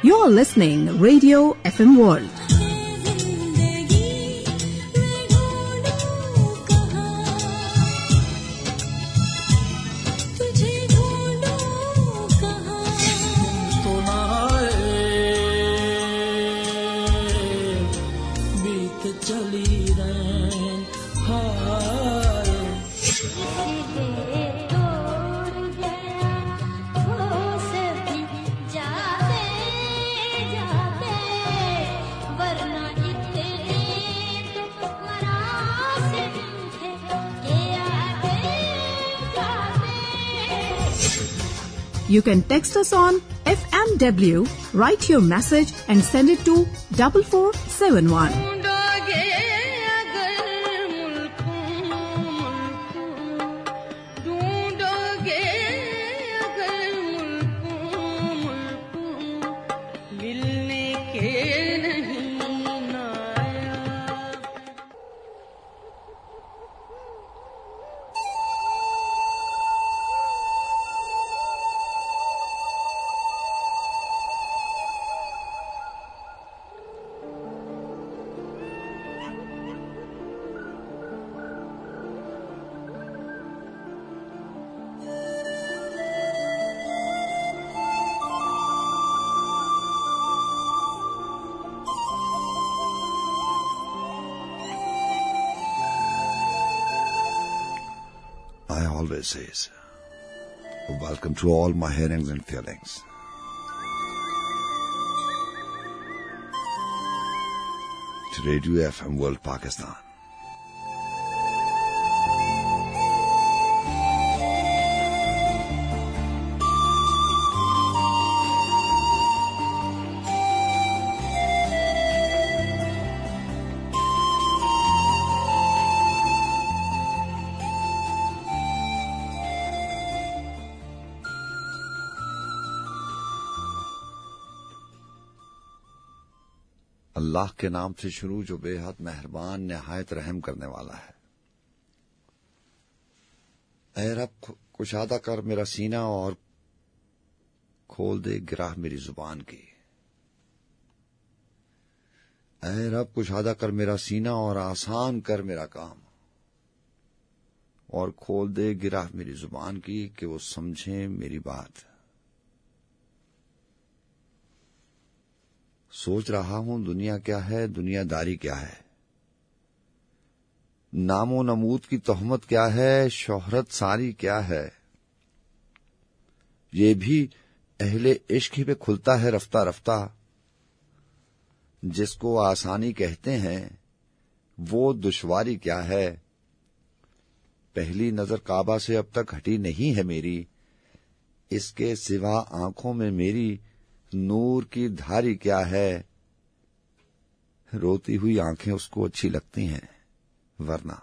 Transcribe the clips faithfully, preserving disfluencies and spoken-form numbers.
You're listening Radio F M World. You can text us on F M W, write your message and send it to four four seven one. I always says, welcome to all my hearings and feelings. To Radio F M World Pakistan. اللہ کے نام سے شروع جو بے حد مہربان نہایت رحم کرنے والا ہے. اے رب کشادہ کر میرا سینہ اور کھول دے گراہ میری زبان کی. اے رب کشادہ کر میرا سینہ اور آسان کر میرا کام اور کھول دے گراہ میری زبان کی کہ وہ سمجھیں میری بات. سوچ رہا ہوں دنیا کیا ہے، دنیا داری کیا ہے، نام و نمود کی تہمت کیا ہے، شہرت ساری کیا ہے. یہ بھی اہل عشق ہی پہ کھلتا ہے رفتہ رفتہ. جس کو آسانی کہتے ہیں وہ دشواری کیا ہے. پہلی نظر کعبہ سے اب تک ہٹی نہیں ہے میری، اس کے سوا آنکھوں میں میری نور کی دھاری کیا ہے. روتی ہوئی آنکھیں اس کو اچھی لگتی ہیں ورنہ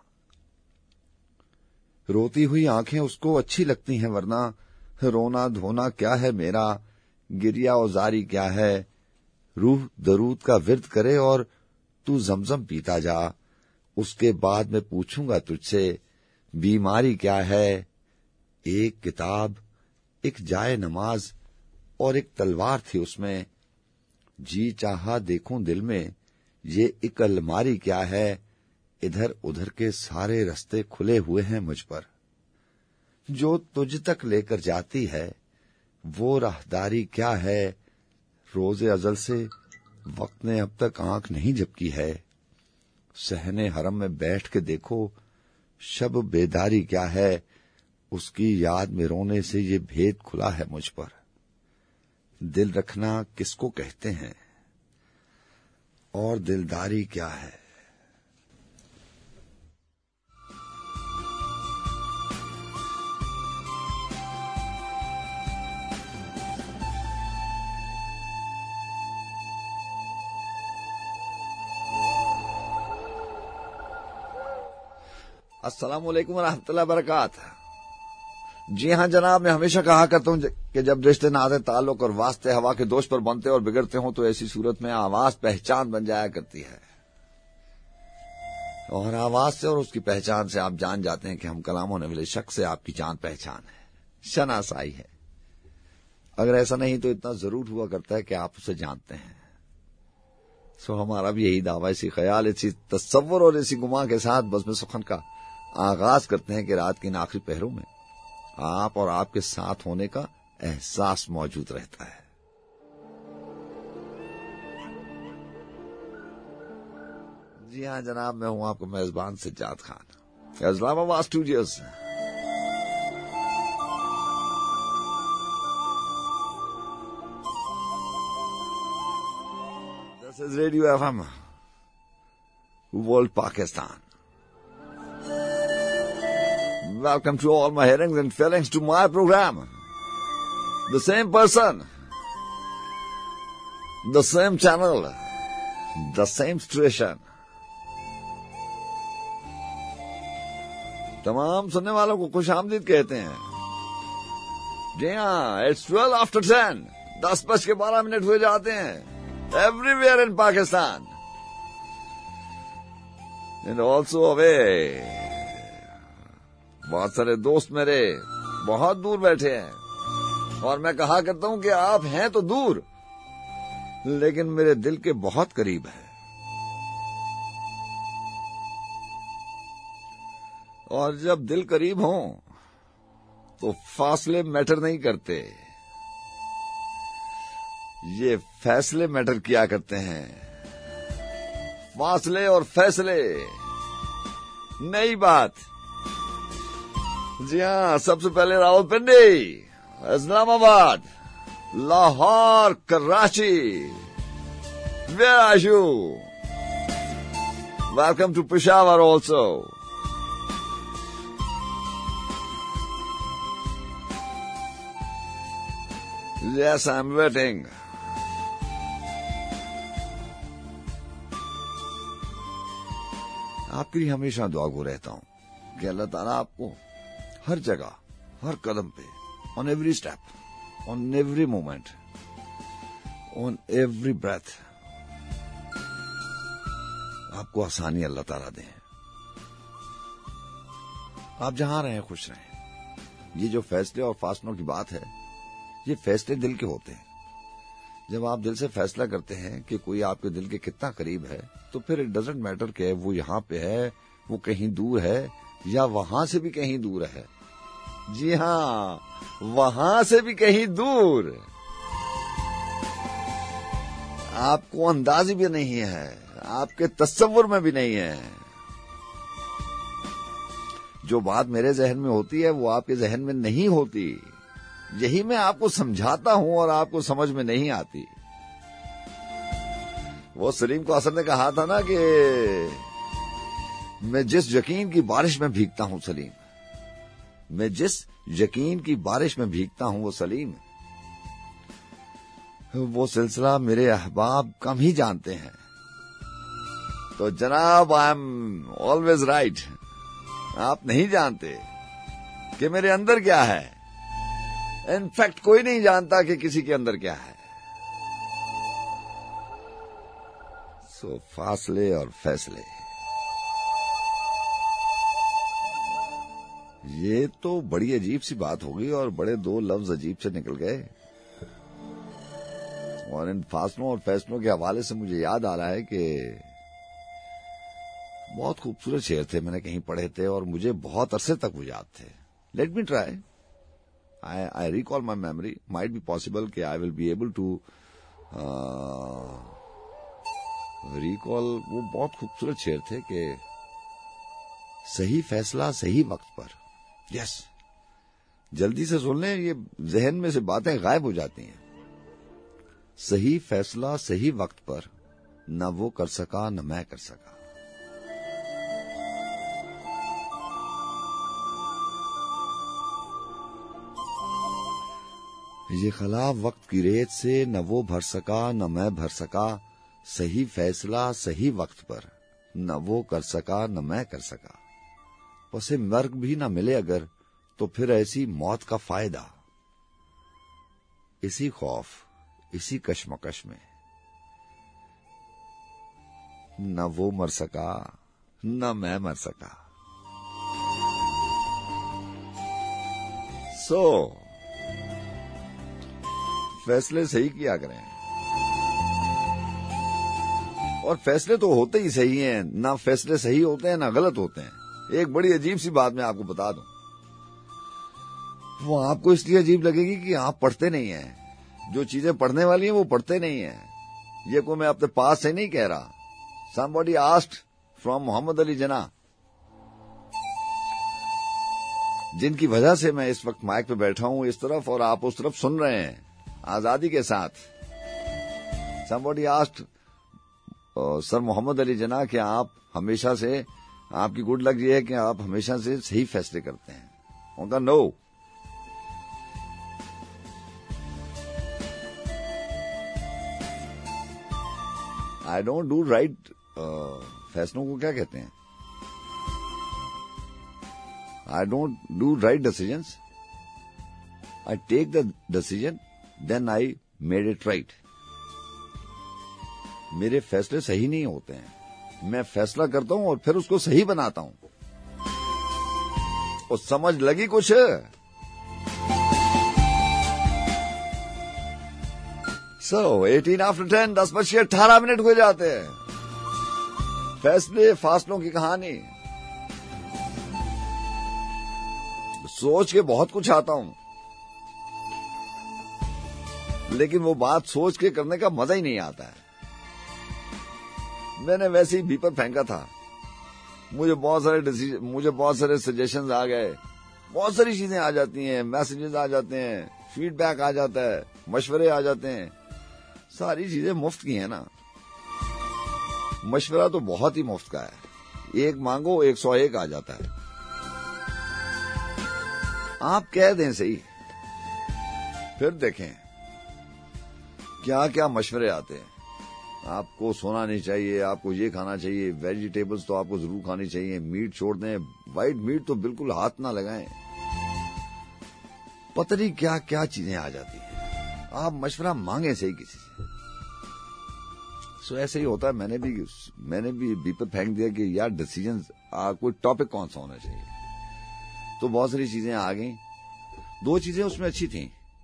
روتی ہوئی آنکھیں اس کو اچھی لگتی ہیں ورنہ رونا دھونا کیا ہے میرا، گریا اوزاری کیا ہے. روح درود کا ورد کرے اور تو زمزم پیتا جا، اس کے بعد میں پوچھوں گا تجھ سے بیماری کیا ہے. ایک کتاب، ایک جائے نماز اور ایک تلوار تھی اس میں. جی چاہا دیکھوں دل میں یہ ایک الماری کیا ہے. ادھر ادھر کے سارے رستے کھلے ہوئے ہیں مجھ پر. جو تجھ تک لے کر جاتی ہے وہ راہداری کیا ہے. روز ازل سے وقت نے اب تک آنکھ نہیں جھپکی ہے. صحن حرم میں بیٹھ کے دیکھو شب بیداری کیا ہے. اس کی یاد میں رونے سے یہ بھید کھلا ہے مجھ پر. دل رکھنا کس کو کہتے ہیں اور دلداری کیا ہے. السلام علیکم ورحمۃ اللہ وبرکاتہ. جی ہاں جناب، میں ہمیشہ کہا کرتا ہوں کہ جب رشتے ناطے تعلق اور واسطے ہوا کے دوش پر بنتے اور بگڑتے ہوں تو ایسی صورت میں آواز پہچان بن جایا کرتی ہے، اور آواز سے اور اس کی پہچان سے آپ جان جاتے ہیں کہ ہم کلام ہونے والے شخص سے آپ کی جان پہچان ہے، شناسائی ہے. اگر ایسا نہیں تو اتنا ضرور ہوا کرتا ہے کہ آپ اسے جانتے ہیں. سو ہمارا بھی یہی دعویٰ، اسی خیال، اسی تصور اور اسی گمان کے ساتھ بزم سخن کا آغاز کرتے ہیں کہ رات کے ان آخری پہروں میں آپ اور آپ کے ساتھ ہونے کا احساس موجود رہتا ہے. جی ہاں جناب، میں ہوں آپ کو میزبان Sajjad Khan, Islamabad studios. This is Radio F M, World Pakistan. Welcome to all my hearings and feelings to my program. The same person, the same channel, the same station. تمام سننے والوں کو خوش آمدید کہتے ہیں. جی ہاں، اٹس ٹویلو آفٹر ٹین، دس بج کے بارہ منٹ ہوئے جاتے ہیں. Everywhere in Pakistan. And also away. بہت سارے دوست میرے بہت دور بیٹھے ہیں، اور میں کہا کرتا ہوں کہ آپ ہیں تو دور لیکن میرے دل کے بہت قریب ہیں. اور جب دل قریب ہوں تو فاصلے میٹر نہیں کرتے، یہ فیصلے میٹر کیا کرتے ہیں. فاصلے اور فیصلے نئی بات. جی ہاں، سب سے پہلے Rawal Pindi, Islamabad, Lahore, Karachi. Where are you? Welcome to Peshawar also. Yes, I'm waiting. آپ کے لیے ہمیشہ دعا گو رہتا ہوں کہ اللہ تعالیٰ آپ کو ہر جگہ، ہر قدم پہ، on every step, on every moment, on every breath, آپ کو آسانی اللہ تعالیٰ دیں. آپ جہاں رہیں خوش رہیں. یہ جو فیصلے اور فاصلوں کی بات ہے، یہ فیصلے دل کے ہوتے ہیں. جب آپ دل سے فیصلہ کرتے ہیں کہ کوئی آپ کے دل کے کتنا قریب ہے، تو پھر اٹ ڈزنٹ میٹر کہ وہ یہاں پہ ہے، وہ کہیں دور ہے، یا وہاں سے بھی کہیں دور ہے. جی ہاں، وہاں سے بھی کہیں دور. آپ کو اندازی بھی نہیں ہے، آپ کے تصور میں بھی نہیں ہے. جو بات میرے ذہن میں ہوتی ہے وہ آپ کے ذہن میں نہیں ہوتی. یہی میں آپ کو سمجھاتا ہوں اور آپ کو سمجھ میں نہیں آتی. وہ سلیم کو اثر نے کہا تھا نا کہ میں جس یقین کی بارش میں بھیگتا ہوں سلیم، میں جس یقین کی بارش میں بھیگتا ہوں وہ سلیم، وہ سلسلہ میرے احباب کم ہی جانتے ہیں. تو جناب، آئی ایم آلویز رائٹ. آپ نہیں جانتے کہ میرے اندر کیا ہے. انفیکٹ کوئی نہیں جانتا کہ کسی کے اندر کیا ہے. سو فاصلے اور فیصلے، یہ تو بڑی عجیب سی بات ہوگی، اور بڑے دو لفظ عجیب سے نکل گئے. اور ان فاصلوں اور فیصلوں کے حوالے سے مجھے یاد آ رہا ہے کہ بہت خوبصورت شعر تھے، میں نے کہیں پڑھے تھے اور مجھے بہت عرصے تک وہ یاد تھے. Let me try. I, I recall my memory. Might be possible کہ I will be able to uh, recall. وہ بہت خوبصورت شعر تھے کہ صحیح فیصلہ صحیح وقت پر. یس yes. جلدی سے سن لیں، یہ ذہن میں سے باتیں غائب ہو جاتی ہیں. صحیح فیصلہ صحیح وقت پر، نہ وہ کر سکا نہ میں کر سکا. یہ خلا وقت کی ریت سے، نہ وہ بھر سکا نہ میں بھر سکا. صحیح فیصلہ صحیح وقت پر، نہ وہ کر سکا نہ میں کر سکا. اسے مرگ بھی نہ ملے اگر، تو پھر ایسی موت کا فائدہ. اسی خوف، اسی کشمکش میں، نہ وہ مر سکا نہ میں مر سکا. سو فیصلے صحیح کیا کریں. اور فیصلے تو ہوتے ہی صحیح ہیں, نہ فیصلے صحیح ہوتے ہیں نہ غلط ہوتے ہیں. ایک بڑی عجیب سی بات میں آپ کو بتا دوں, وہ آپ کو اس لیے عجیب لگے گی کہ آپ پڑھتے نہیں ہیں. جو چیزیں پڑھنے والی ہیں وہ پڑھتے نہیں ہیں. یہ کوئی میں اپنے پاس سے نہیں کہہ رہا. somebody asked from محمد علی جناح, جن کی وجہ سے میں اس وقت مائک پہ بیٹھا ہوں اس طرف اور آپ اس طرف سن رہے ہیں آزادی کے ساتھ. somebody asked سر محمد علی جناح کہ آپ ہمیشہ سے, آپ کی گڈ لک یہ ہے کہ آپ ہمیشہ سے صحیح فیصلے کرتے ہیں. ان کا no, I don't do right. فیصلوں کو کیا کہتے ہیں؟ I don't do right decisions, I take the decision then I made it right. میرے فیصلے صحیح نہیں ہوتے ہیں, میں فیصلہ کرتا ہوں اور پھر اس کو صحیح بناتا ہوں. اور سمجھ لگی کچھ؟ سو ایٹین آفٹر ٹین, دس بج کے اٹھارہ منٹ ہو جاتے ہیں. فیصلے فاصلوں کی کہانی. سوچ کے بہت کچھ آتا ہوں, لیکن وہ بات سوچ کے کرنے کا مزہ ہی نہیں آتا ہے. میں نے ویسے ہی بیپر پھینکا تھا, مجھے بہت سارے مجھے بہت سارے سجیشنز آ گئے, بہت ساری چیزیں آ جاتی ہیں, میسیجز آ جاتے ہیں, فیڈ بیک آ جاتا ہے, مشورے آ جاتے ہیں. ساری چیزیں مفت کی ہیں نا. مشورہ تو بہت ہی مفت کا ہے, ایک مانگو ایک سو ایک آ جاتا ہے. آپ کہہ دیں صحیح, پھر دیکھیں کیا کیا مشورے آتے ہیں. آپ کو سونا نہیں چاہیے, آپ کو یہ کھانا چاہیے, ویجیٹیبلز تو آپ کو ضرور کھانی چاہیے, میٹ چھوڑ دیں, وائٹ میٹ تو بالکل ہاتھ نہ لگائیں. پتہ نہیں کیا کیا چیزیں آ جاتی ہیں. آپ مشورہ مانگیں صحیح کسی سے. سو ایسے ہی ہوتا ہے. میں نے بھی میں نے بھی بیپر پھینک دیا کہ یار ڈیسیژن کوئی ٹاپک کون سا ہونا چاہیے. تو بہت ساری چیزیں آ گئیں. دو چیزیں اس میں اچھی تھیں.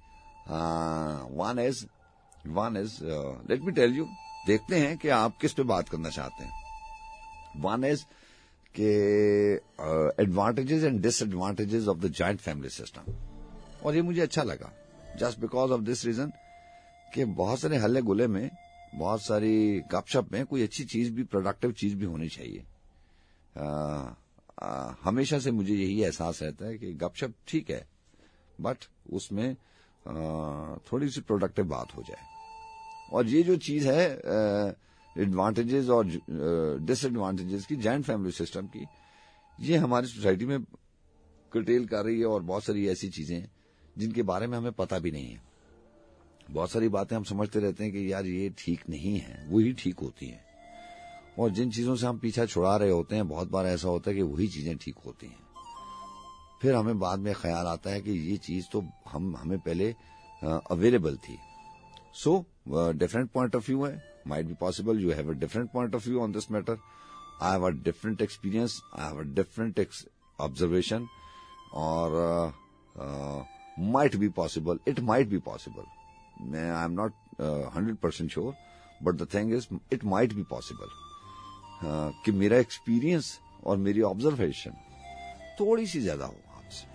One is one is let me tell you, دیکھتے ہیں کہ آپ کس پہ بات کرنا چاہتے ہیں. ون از کہ advantages and disadvantages of the joint family system. اور یہ مجھے اچھا لگا just because of this reason کہ بہت سارے ہلے گلے میں, بہت ساری گپ شپ میں کوئی اچھی چیز بھی, پروڈکٹیو چیز بھی ہونی چاہیے. آ, آ, ہمیشہ سے مجھے یہی احساس رہتا ہے کہ گپ شپ ٹھیک ہے, بٹ اس میں آ, تھوڑی سی پروڈکٹیو بات ہو جائے. اور یہ جو چیز ہے ایڈوانٹیجز اور ڈس ایڈوانٹیجز کی جوائنٹ فیملی سسٹم کی, یہ ہماری سوسائٹی میں کرٹیل کر رہی ہے. اور بہت ساری ایسی چیزیں ہیں جن کے بارے میں ہمیں پتہ بھی نہیں ہے. بہت ساری باتیں ہم سمجھتے رہتے ہیں کہ یار یہ ٹھیک نہیں ہے, وہی ٹھیک ہوتی ہیں. اور جن چیزوں سے ہم پیچھا چھڑا رہے ہوتے ہیں, بہت بار ایسا ہوتا ہے کہ وہی چیزیں ٹھیک ہوتی ہیں. پھر ہمیں بعد میں خیال آتا ہے کہ یہ چیز تو ہم ہمیں پہلے اویلیبل تھی. So different point of view ہے, might be possible you have a different point of view on this matter. I have a different experience, I have a different observation, اور might be possible, it might be possible, I am not hundred percent sure, but the thing is it might be possible کہ میرا experience اور میری observation تھوڑی سی زیادہ ہو آپ سے.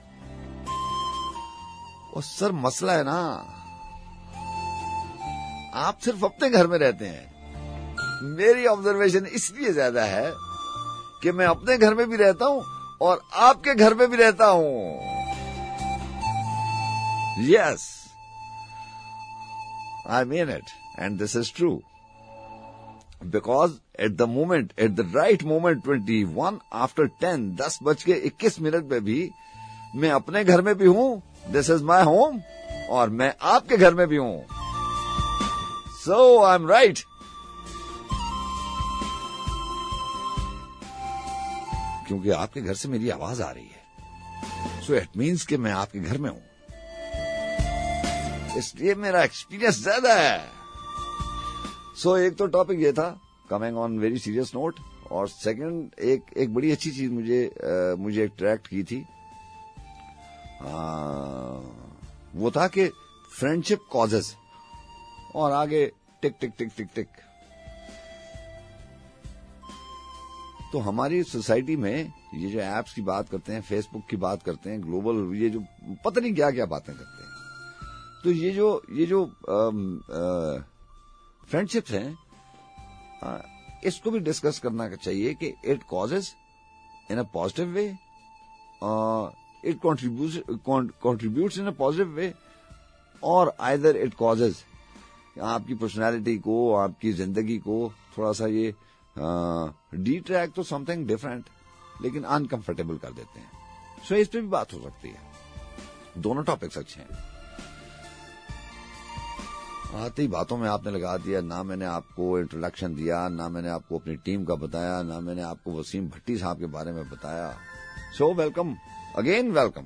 اور سر مسئلہ ہے نا, آپ صرف اپنے گھر میں رہتے ہیں. میری آبزرویشن اس لیے زیادہ ہے کہ میں اپنے گھر میں بھی رہتا ہوں اور آپ کے گھر میں بھی رہتا ہوں. یس, I mean it, and this is true. Because at the moment, at the right moment, twenty-one after ten, دس بج کے اکیس منٹ پہ بھی میں اپنے گھر میں بھی ہوں. This is my home. اور میں آپ کے گھر میں بھی ہوں. So I'm right. کیونکہ آپ کے گھر سے میری آواز آ رہی ہے. So it means کہ میں آپ کے گھر میں ہوں. اس لیے میرا ایکسپیرئنس زیادہ ہے. سو so, ایک تو ٹاپک یہ تھا, coming on very serious note. اور سیکنڈ ایک ایک بڑی اچھی چیز مجھے آ, مجھے اٹریکٹ کی تھی, آ, وہ تھا کہ فرینڈشپ کازز اور آگے ٹک ٹک ٹک ٹک ٹک. تو ہماری سوسائٹی میں یہ جو ایپس کی بات کرتے ہیں, فیس بک کی بات کرتے ہیں, گلوبل یہ جو پتہ نہیں کیا کیا باتیں کرتے ہیں, تو یہ جو یہ جو فرینڈ شپس ہیں, اس کو بھی ڈسکس کرنا چاہیے کہ it causes in a positive way, it contributes in a positive way, اور آئدر اٹ کازز آپ کی پرسنالٹی کو, آپ کی زندگی کو تھوڑا سا یہ detract to something different, لیکن انکمفرٹیبل کر دیتے ہیں. سو اس پہ بھی بات ہو سکتی ہے. دونوں ٹاپکس اچھے ہیں. آتی باتوں میں آپ نے لگا دیا, نہ میں نے آپ کو انٹروڈکشن دیا, نہ میں نے آپ کو اپنی ٹیم کا بتایا, نہ میں نے آپ کو وسیم بھٹی صاحب کے بارے میں بتایا. So welcome again, welcome.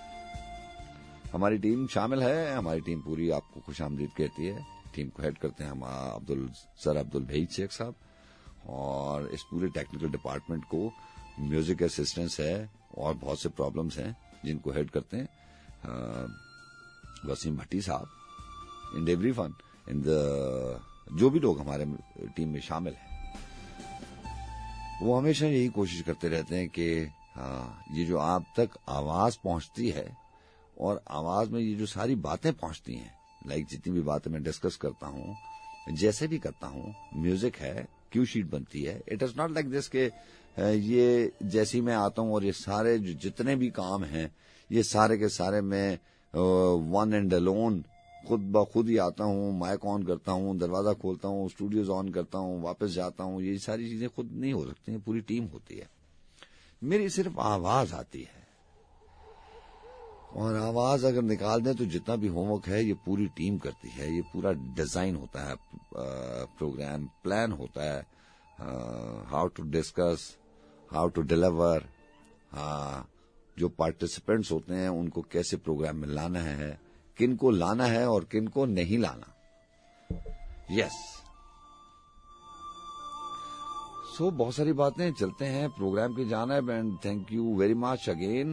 ہماری ٹیم شامل ہے, ہماری ٹیم پوری آپ کو خوش آمدید کہتی ہے. ٹیم کو ہیڈ کرتے ہیں ہم عبد ال سر عبد البھید شیخ صاحب, اور اس پورے ٹیکنیکل ڈپارٹمنٹ کو میوزک اسسٹنس ہے اور بہت سے پرابلمس ہیں جن کو ہیڈ کرتے ہیں وسیم بھٹی صاحب. ان ایوری فن ان دا جو بھی لوگ ہمارے ٹیم میں شامل ہیں, وہ ہمیشہ یہی کوشش کرتے رہتے ہیں کہ یہ جو آپ تک آواز پہنچتی ہے, اور آواز میں یہ جو ساری باتیں پہنچتی ہیں, لائک جتنی بھی باتیں میں ڈسکس کرتا ہوں, جیسے بھی کرتا ہوں, میوزک ہے, کیو شیٹ بنتی ہے. It is not like this کہ یہ جیسی میں آتا ہوں اور یہ سارے جتنے بھی کام ہیں یہ سارے کے سارے میں ون اینڈ الون خود بخود ہی آتا ہوں, مائک آن کرتا ہوں, دروازہ کھولتا ہوں, اسٹوڈیوز آن کرتا ہوں, واپس جاتا ہوں. یہ ساری چیزیں خود نہیں ہو سکتی ہیں, پوری ٹیم ہوتی ہے. میری صرف آواز آتی ہے, اور آواز اگر نکال دیں تو جتنا بھی ہوم ورک ہے یہ پوری ٹیم کرتی ہے. یہ پورا ڈیزائن ہوتا ہے, پروگرام پلان ہوتا ہے, how to discuss, how to deliver, جو پارٹیسپینٹس ہوتے ہیں ان کو کیسے پروگرام میں لانا ہے, کن کو لانا ہے اور کن کو نہیں لانا. یس, سو بہت ساری باتیں چلتے ہیں پروگرام کی جانب. And thank you very much again.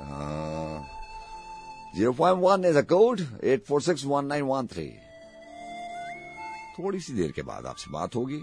Zero five one is a code, eight four six one nine one three. تھوڑی سی دیر کے بعد آپ سے بات ہوگی.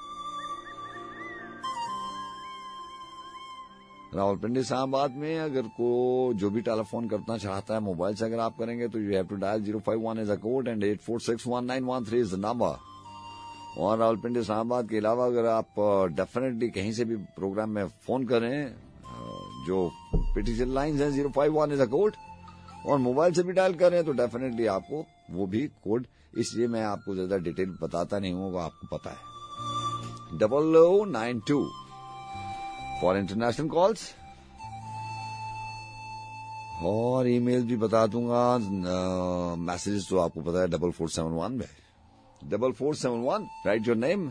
راول پنڈی اسلام آباد میں اگر کو جو بھی ٹیلی فون کرنا چاہتا ہے موبائل سے اگر آپ کریں گے تو you have to dial zero five one is a code and eight four six one nine one three is the number. اور راول پنڈی اسلام آباد کے علاوہ اگر آپ ڈیفینیٹلی کہیں سے بھی پروگرام میں فون کریں, جو پیٹیشن لائنز ہیں zero five one is a code, اور موبائل سے بھی ڈائل کریں تو ڈیفینیٹلی آپ کو وہ بھی کوڈ, اس لیے میں آپ کو زیادہ ڈیٹیل بتاتا نہیں ہوں, وہ آپ کو پتا ہے. Double O nine two for international calls, اور ای میل بھی بتا دوں گا. میسجز تو آپ کو پتا ہے ڈبل فور سیون ون میں, double four seven one. Right your name.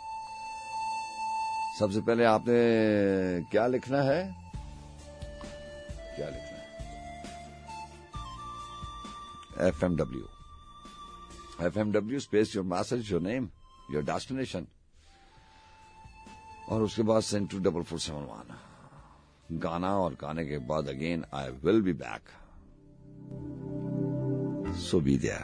سب سے پہلے آپ نے کیا لکھنا ہے, کیا لکھنا ہے, F M W, F M W space your message, your name, your destination, اور اس کے بعد send to double four seven one. گانا, اور گانے کے بعد again I will be back. So be there.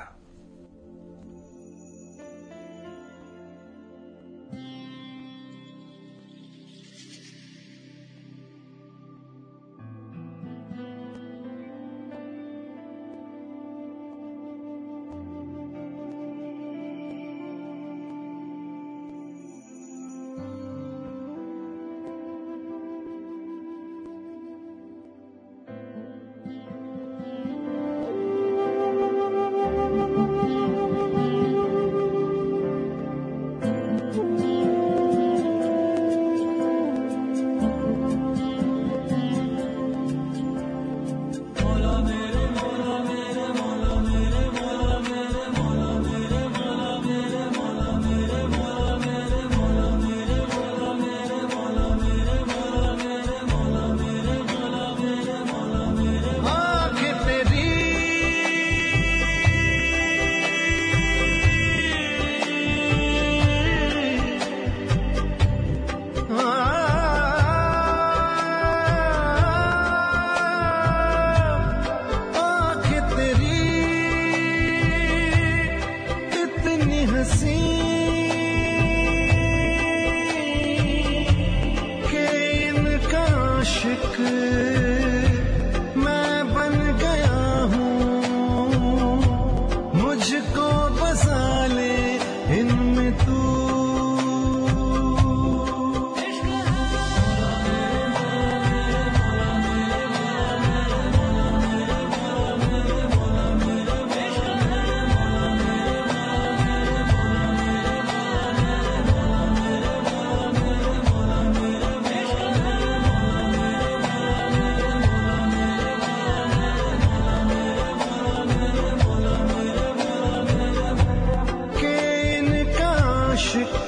عاشق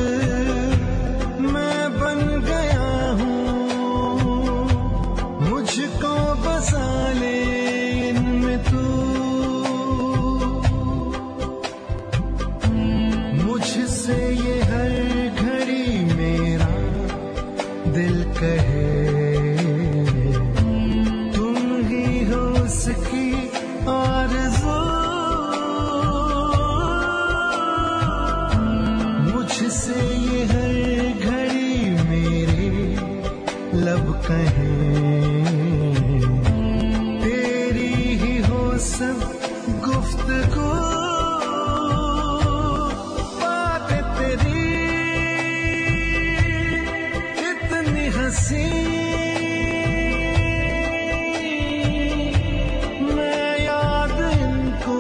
میں بن گیا ہوں، مجھ کو بسا لے ان میں تو، مجھ سے یہ ہر گھڑی میرا دل کہے تم ہی ہو اس کی آرزو، مجھ سے یہ ہر گھڑی میرے لب کہیں تیری ہی ہو سب گفتگو، بات تیری اتنی ہنسی میں یاد ان کو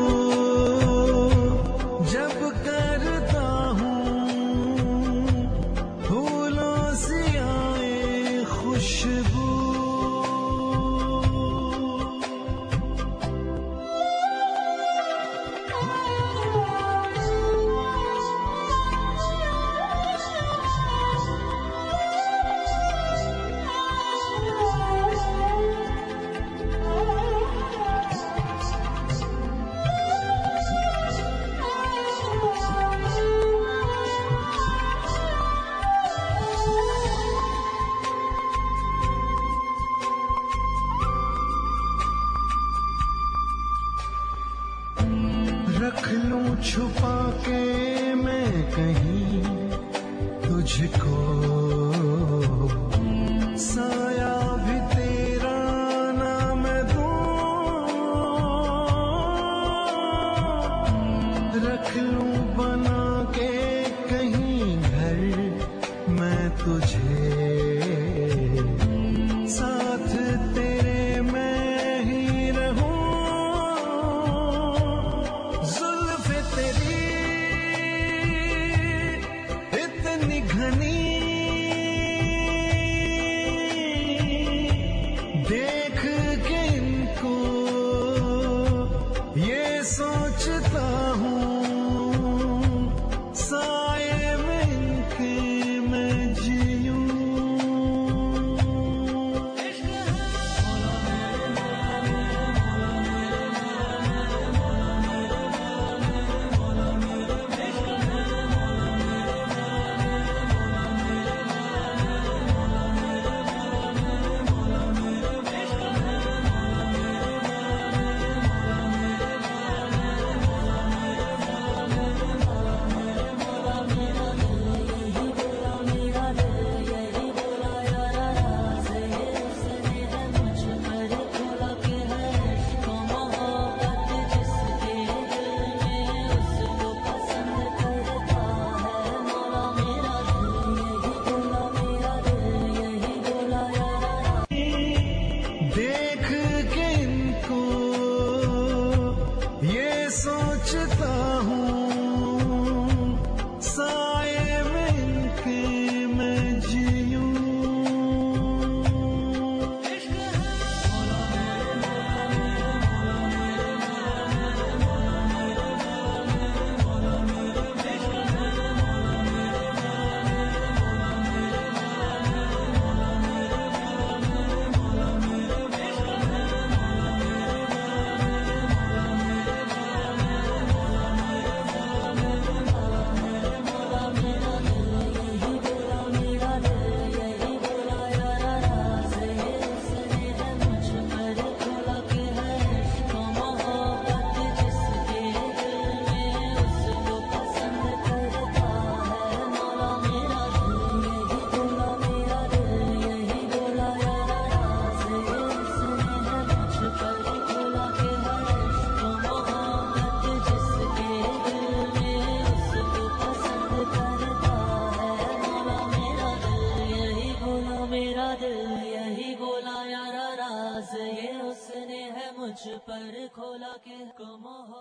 جب کرتا ہوں، پھولوں سی آئے خوشبو، رکھ لوں چھپا کے میں کہیں تجھ کو، سایہ بھی تیرا نہ میں دوں، رکھ لوں بنا کے کہیں گھر میں تجھے، ساتھ تیرے میں ہی رہوں، زلف تیری اتنی گھنی دیکھ کے ان کو یہ سوچتا ہوں، سائے میں ان کے میں جیوں، دیکھ کے ان کو یہ سوچتا ہوں، سائے میں ان کے میں جیوں، مجھ پر کھولا کہ کم ہو.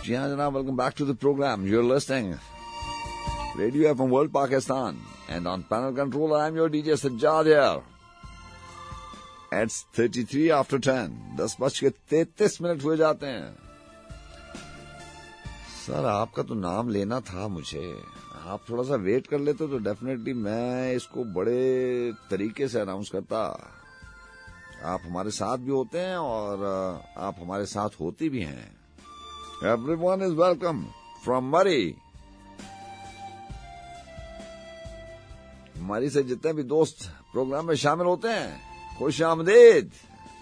جی ہاں جناب, welcome back to the program. You are listening radio F M world Pakistan and on panel control I am your D J Sajjad here. It's thirty three after ten. دس بج کے تینتیس منٹ ہوئے جاتے ہیں. سر آپ کا تو نام لینا تھا مجھے, آپ تھوڑا سا ویٹ کر لیتے تو ڈیفینیٹلی میں اس کو بڑے طریقے سے اناؤنس کرتا. آپ ہمارے ساتھ بھی ہوتے ہیں اور آپ ہمارے ساتھ ہوتی بھی ہیں. Everyone is welcome from Murree. Murree سے جتنے بھی دوست پروگرام میں شامل ہوتے ہیں, خوش آمدید.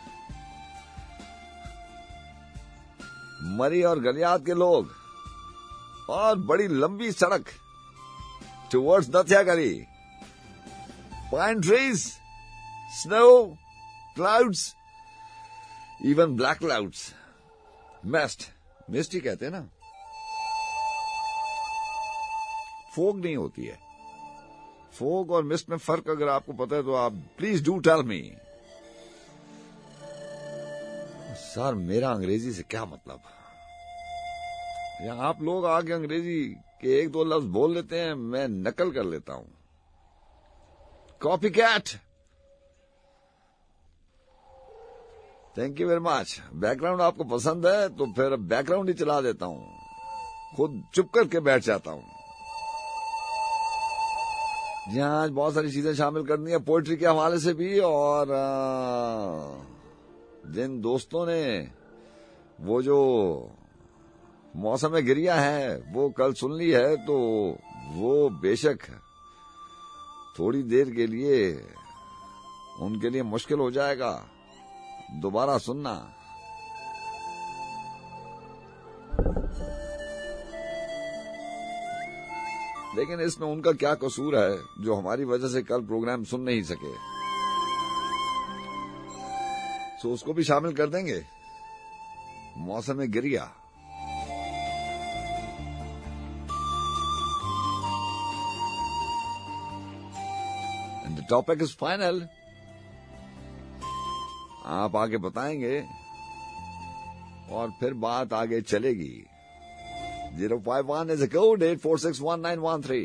مری اور گلیات کے لوگ اور بڑی لمبی سڑک towards Datia Gali, pine trees, snow, clouds, even black clouds, mist. Mist ہی کہتے ہیں نا, فوگ نہیں ہوتی ہے. فوگ اور مسٹ میں فرق اگر آپ کو پتا ہے تو آپ please do tell me. Sir میرا انگریزی سے کیا مطلب, یا آپ لوگ آگے انگریزی کے ایک دو لفظ بول لیتے ہیں, میں نقل کر لیتا ہوں. Copy cat. Thank you very much. Background آپ کو پسند ہے تو پھر بیک گراؤنڈ ہی چلا دیتا ہوں, خود چپ کر کے بیٹھ جاتا ہوں. جی ہاں, آج بہت ساری چیزیں شامل کرنی ہے پوئٹری کے حوالے سے بھی, اور جن دوستوں نے وہ جو موسم گریا ہے وہ کل سن لی ہے تو وہ بے شک تھوڑی دیر کے لیے ان کے لیے مشکل ہو جائے گا دوبارہ سننا. لیکن اس میں ان کا کیا قصور ہے جو ہماری وجہ سے کل پروگرام سن نہیں سکے, سو اس کو بھی شامل کر دیں گے. موسم گریا. And the topic is final. آپ آگے بتائیں گے اور پھر بات آگے چلے گی. Zero five one is a code, eight four six one nine one three.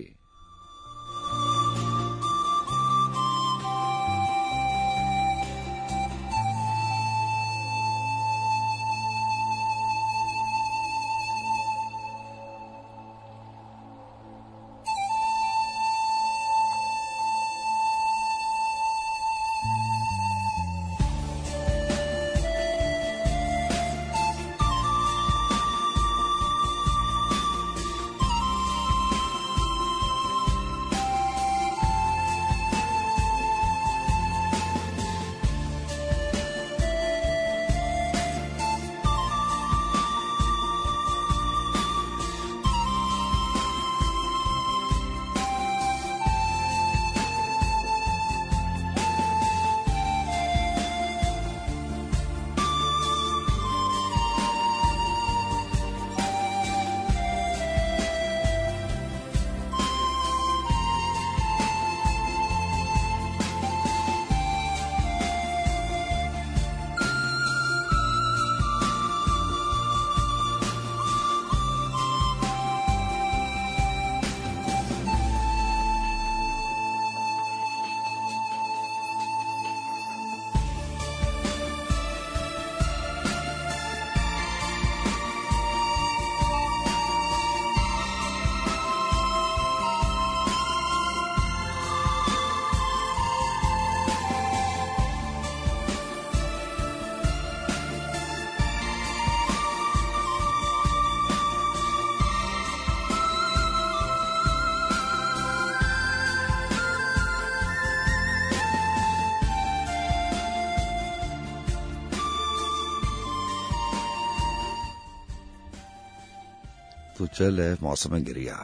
تو چل ہے موسم گریا,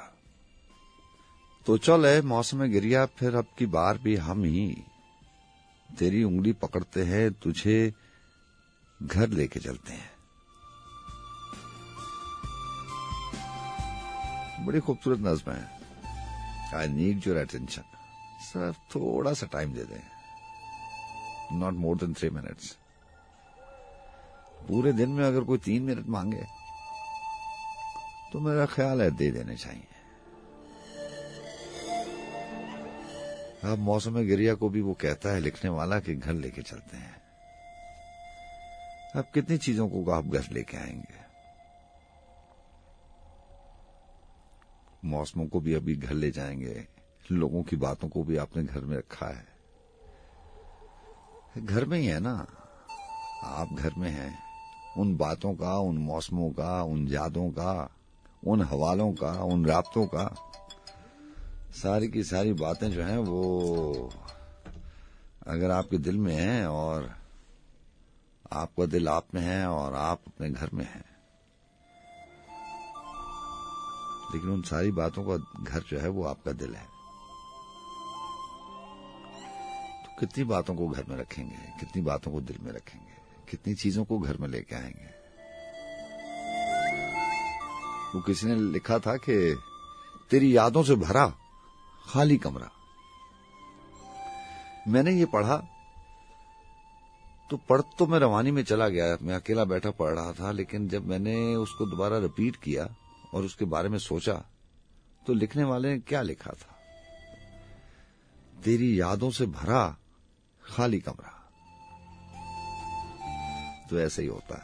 تو چل ہے موسم گریا. پھر اب کی بار بھی ہم ہی تیری انگلی پکڑتے ہیں, تجھے گھر لے کے چلتے ہیں. بڑی خوبصورت نظم ہے. I need your attention. Sir تھوڑا سا ٹائم دے دیں, not more than three minutes. پورے دن میں اگر کوئی تین منٹ مانگے تو میرا خیال ہے دے دینے چاہیے. اب موسم گریا کو بھی وہ کہتا ہے لکھنے والا کہ گھر لے کے چلتے ہیں. اب کتنی چیزوں کو آپ گھر لے کے آئیں گے؟ موسموں کو بھی ابھی گھر لے جائیں گے, لوگوں کی باتوں کو بھی آپ نے گھر میں رکھا ہے. گھر میں ہی ہے نا, آپ گھر میں ہیں. ان باتوں کا, ان موسموں کا, ان یادوں کا, ان حوالوں کا, ان رابطوں کا, ساری کی ساری باتیں جو ہیں وہ اگر آپ کے دل میں ہیں اور آپ کا دل آپ میں ہے اور آپ اپنے گھر میں ہیں, لیکن ان ساری باتوں کا گھر جو ہے وہ آپ کا دل ہے, تو کتنی باتوں کو گھر میں رکھیں گے, کتنی باتوں کو دل میں رکھیں گے, کتنی چیزوں کو گھر میں لے کے آئیں گے. وہ کسی نے لکھا تھا کہ تیری یادوں سے بھرا خالی کمرہ. میں نے یہ پڑھا تو پڑھ تو میں روانی میں چلا گیا, میں اکیلا بیٹھا پڑھ رہا تھا, لیکن جب میں نے اس کو دوبارہ ریپیٹ کیا اور اس کے بارے میں سوچا تو لکھنے والے نے کیا لکھا تھا, تیری یادوں سے بھرا خالی کمرہ. تو ایسا ہی ہوتا ہے.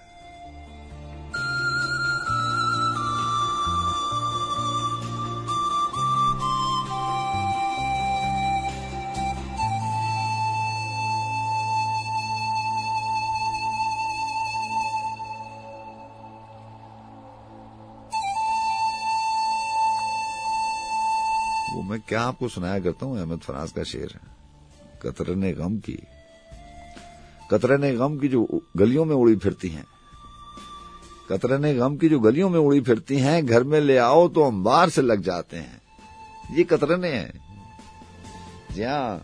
وہ میں کیا آپ کو سنایا کرتا ہوں, احمد فراز کا شعر ہے, قطرے غم کی قطرے غم کی جو گلیوں میں اڑی پھرتی ہیں, قطرے غم کی جو گلیوں میں اڑی پھرتی ہیں, گھر میں لے آؤ تو انبار سے لگ جاتے ہیں. یہ قطرے ہیں. جی ہاں,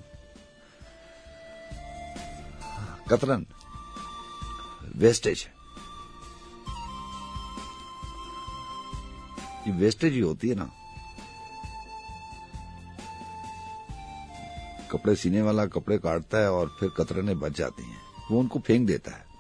قطرن ویسٹیج, یہ ویسٹیج ہی ہوتی ہے نا. کپڑے سینے والا کپڑے کاٹتا ہے اور پھر قطرنے بچ جاتی ہیں, وہ ان کو پھینک دیتا ہے.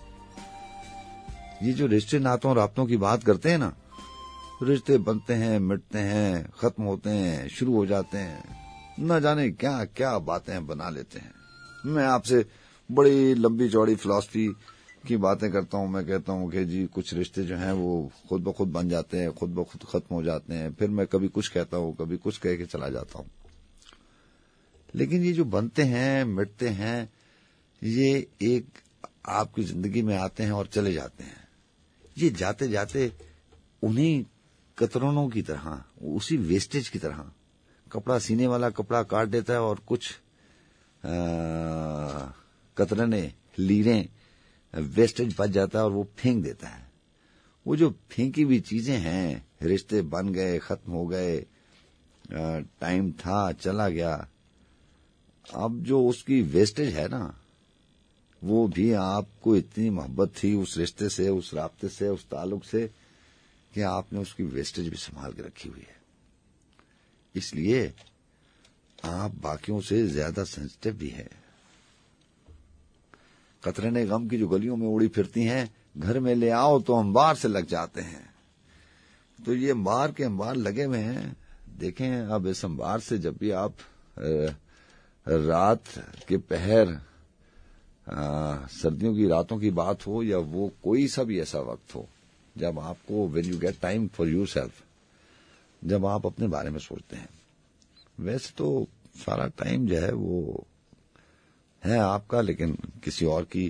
یہ جو رشتے ناتوں اور رابطوں کی بات کرتے ہیں نا, رشتے بنتے ہیں, مٹتے ہیں, ختم ہوتے ہیں, شروع ہو جاتے ہیں, نہ جانے کیا کیا باتیں بنا لیتے ہیں. میں آپ سے بڑی لمبی چوڑی فلسفی کی باتیں کرتا ہوں. میں کہتا ہوں کہ جی کچھ رشتے جو ہیں وہ خود بخود بن جاتے ہیں, خود بخود ختم ہو جاتے ہیں. پھر میں کبھی کچھ کہتا ہوں, کبھی کچھ کہہ کے چلا جاتا ہوں. لیکن یہ جو بنتے ہیں, مٹتے ہیں, یہ ایک آپ کی زندگی میں آتے ہیں اور چلے جاتے ہیں. یہ جاتے جاتے انہیں قطرونوں کی طرح, اسی ویسٹیج کی طرح, کپڑا سینے والا کپڑا کاٹ دیتا ہے اور کچھ قطرنے لیریں ویسٹیج بچ جاتا ہے اور وہ پھینک دیتا ہے. وہ جو پھینکی ہوئی چیزیں ہیں, رشتے بن گئے, ختم ہو گئے, ٹائم تھا چلا گیا. اب جو اس کی ویسٹیج ہے نا, وہ بھی آپ کو اتنی محبت تھی اس رشتے سے, اس رابطے سے, اس تعلق سے, کہ آپ نے اس کی ویسٹیج بھی سنبھال کے رکھی ہوئی ہے. اس لیے آپ باقیوں سے زیادہ سینسٹیو بھی ہے. قطرے غم کی جو گلیوں میں اڑی پھرتی ہیں, گھر میں لے آؤ تو انبار سے لگ جاتے ہیں. تو یہ انبار کے انبار لگے ہوئے ہیں. دیکھیں اب اس انبار سے جب بھی آپ رات کے پہر, سردیوں کی راتوں کی بات ہو, یا وہ کوئی سا بھی ایسا وقت ہو جب آپ کو when you get time for yourself, جب آپ اپنے بارے میں سوچتے ہیں. ویسے تو سارا ٹائم جو ہے وہ ہے آپ کا, لیکن کسی اور کی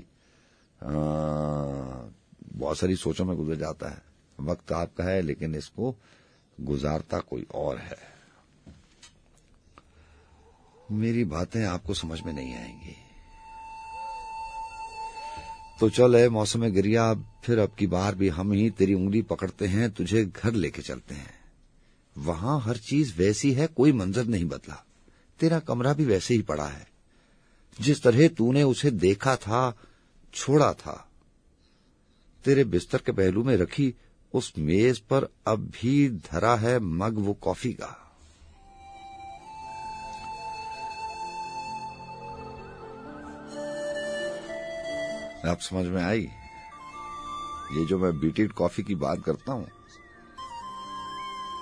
بہت ساری سوچوں میں گزر جاتا ہے. وقت آپ کا ہے لیکن اس کو گزارتا کوئی اور ہے. میری باتیں آپ کو سمجھ میں نہیں آئیں گی. تو چل اے موسم گریا, پھر اب کی بار بھی ہم ہی تیری انگلی پکڑتے ہیں, تجھے گھر لے کے چلتے ہیں. وہاں ہر چیز ویسی ہے, کوئی منظر نہیں بدلا. تیرا کمرہ بھی ویسے ہی پڑا ہے جس طرح تو نے اسے دیکھا تھا, چھوڑا تھا. تیرے بستر کے پہلو میں رکھی اس میز پر اب بھی دھرا ہے مگ وہ کافی کا. آپ سمجھ میں آئی؟ یہ جو میں بیٹیڈ کافی کی بات کرتا ہوں,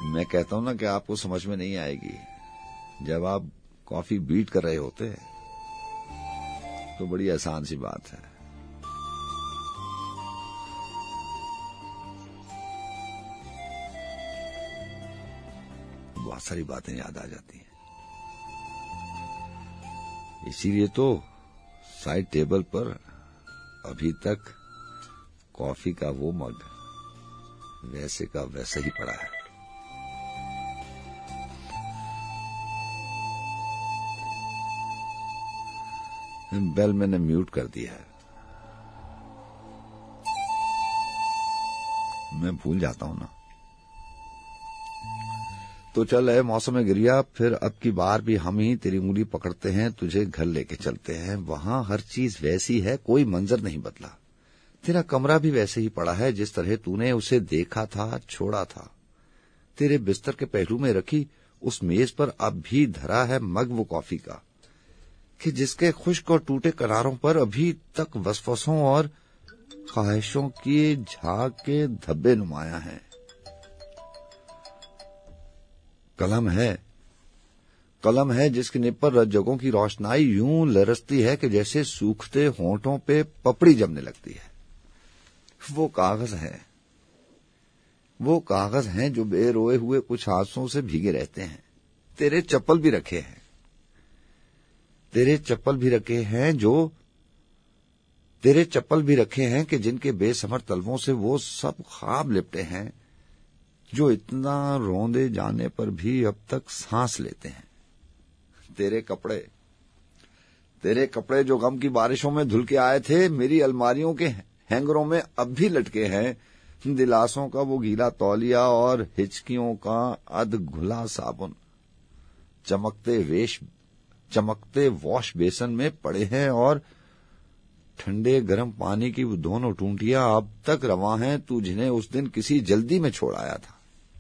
میں کہتا ہوں نا کہ آپ کو سمجھ میں نہیں آئے گی. جب آپ کافی بیٹ کر رہے ہوتے ہیں تو بڑی آسان سی بات ہے. بہت ساری باتیں یاد آ جاتی ہیں. اسی لیے تو سائڈ ٹیبل پر ابھی تک کافی کا وہ مگ ویسے کا ویسا ہی پڑا ہے. بیل میں نے میوٹ کر دیا ہے. میں بھول جاتا ہوں نا. تو چل اے موسم گریا، پھر اب کی بار بھی ہم ہی تیری انگلی پکڑتے ہیں، تجھے گھر لے کے چلتے ہیں. وہاں ہر چیز ویسی ہے، کوئی منظر نہیں بدلا. تیرا کمرہ بھی ویسے ہی پڑا ہے جس طرح تو نے اسے دیکھا تھا، چھوڑا تھا. تیرے بستر کے پہلو میں رکھی اس میز پر اب بھی دھرا ہے مگ وہ کافی کا، کہ جس کے خشک اور ٹوٹے کناروں پر ابھی تک وسوسوں اور خواہشوں کی جھاگ کے دھبے نمایاں ہیں. قلم ہے قلم ہے جس کے نب پر رجگوں کی روشنائی یوں لرزتی ہے کہ جیسے سوکھتے ہونٹوں پہ پپڑی جمنے لگتی ہے. وہ کاغذ ہے وہ کاغذ ہیں جو بے روئے ہوئے کچھ حادثوں سے بھیگے رہتے ہیں. تیرے چپل بھی رکھے ہیں تیرے چپل بھی رکھے ہیں جو تیرے چپل بھی رکھے ہیں کہ جن کے بے ثمر تلووں سے وہ سب خواب لپٹے ہیں جو اتنا روندے جانے پر بھی اب تک سانس لیتے ہیں. تیرے کپڑے تیرے کپڑے جو غم کی بارشوں میں دھل کے آئے تھے میری الماریوں کے ہینگروں میں اب بھی لٹکے ہیں. دلاسوں کا وہ گیلا تولیہ اور ہچکیوں کا ادھ گھلا صابن چمکتے ویش چمکتے واش بیسن میں پڑے ہیں، اور ٹھنڈے گرم پانی کی وہ دونوں ٹونٹیاں اب تک رواں ہیں تو جنہیں اس دن کسی جلدی میں چھوڑ آیا تھا.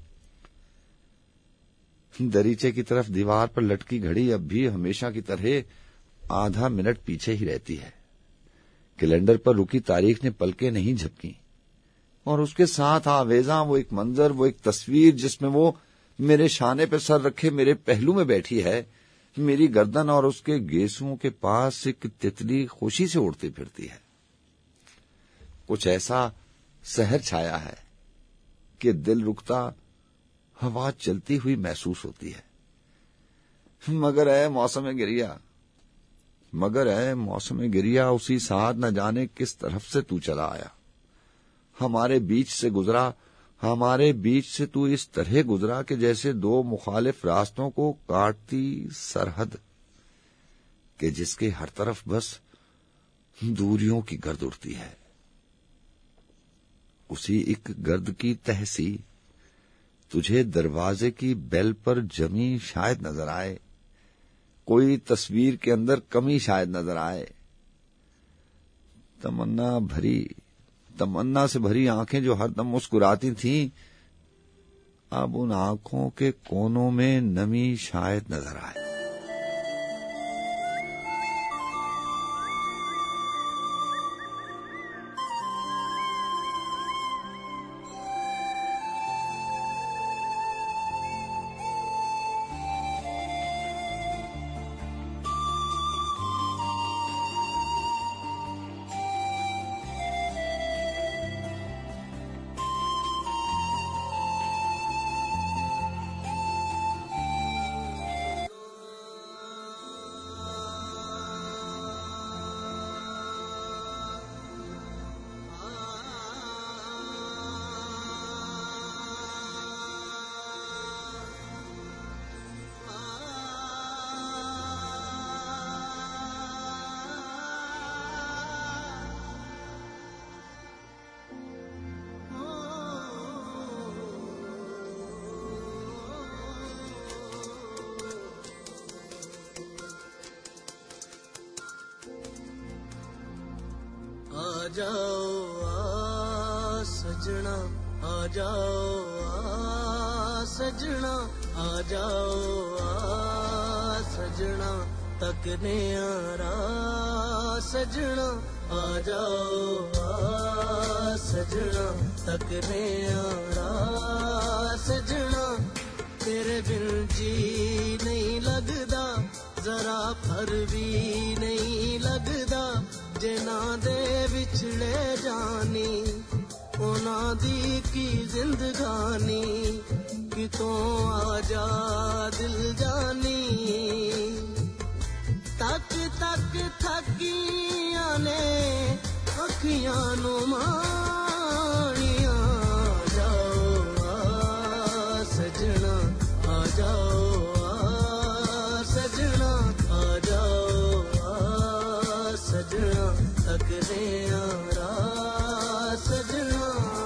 دریچے کی طرف دیوار پر لٹکی گھڑی اب بھی ہمیشہ کی طرح آدھا منٹ پیچھے ہی رہتی ہے. کیلنڈر پر رکی تاریخ نے پلکیں نہیں جھپکی، اور اس کے ساتھ آویزاں وہ ایک منظر، وہ ایک تصویر جس میں وہ میرے شانے پہ سر رکھے میرے پہلو میں بیٹھی ہے، میری گردن اور اس کے گیسوں کے پاس ایک تتلی خوشی سے اڑتی پھرتی ہے. کچھ ایسا سحر چھایا ہے کہ دل رکتا ہوا چلتی ہوئی محسوس ہوتی ہے. مگر اے موسم گریا مگر اے موسم گریا اسی ساتھ نہ جانے کس طرف سے تو چلا آیا. ہمارے بیچ سے گزرا ہمارے بیچ سے تو اس طرح گزرا کہ جیسے دو مخالف راستوں کو کاٹتی سرحد کہ جس کے ہر طرف بس دوریوں کی گرد اڑتی ہے. اسی ایک گرد کی تہ سی تجھے دروازے کی بیل پر جمی شاید نظر آئے، کوئی تصویر کے اندر کمی شاید نظر آئے. تمنا بھری تمنا سے بھری آنکھیں جو ہر دم مسکراتی تھیں، اب ان آنکھوں کے کونوں میں نمی شاید نظر آئے. آ جاؤ آ سجنا آ جاؤ آ سجنا آ جاؤ آ سجنا تکنے آرا سجنا آ جاؤ آ سجنا تکنے آرا سجنا तेरे बिन जी नहीं लगदा, जरा फर भी नहीं लगदा, जिना दे विछड़े जानी उना दी की जिंदगानी, कितों आजा दिल जानी, तक तक थकिया ने अखियां नु माणिया, जाओ आ सजना आ जाओ आ सजना आ जाओ आ सजना, तकदे आ सजना।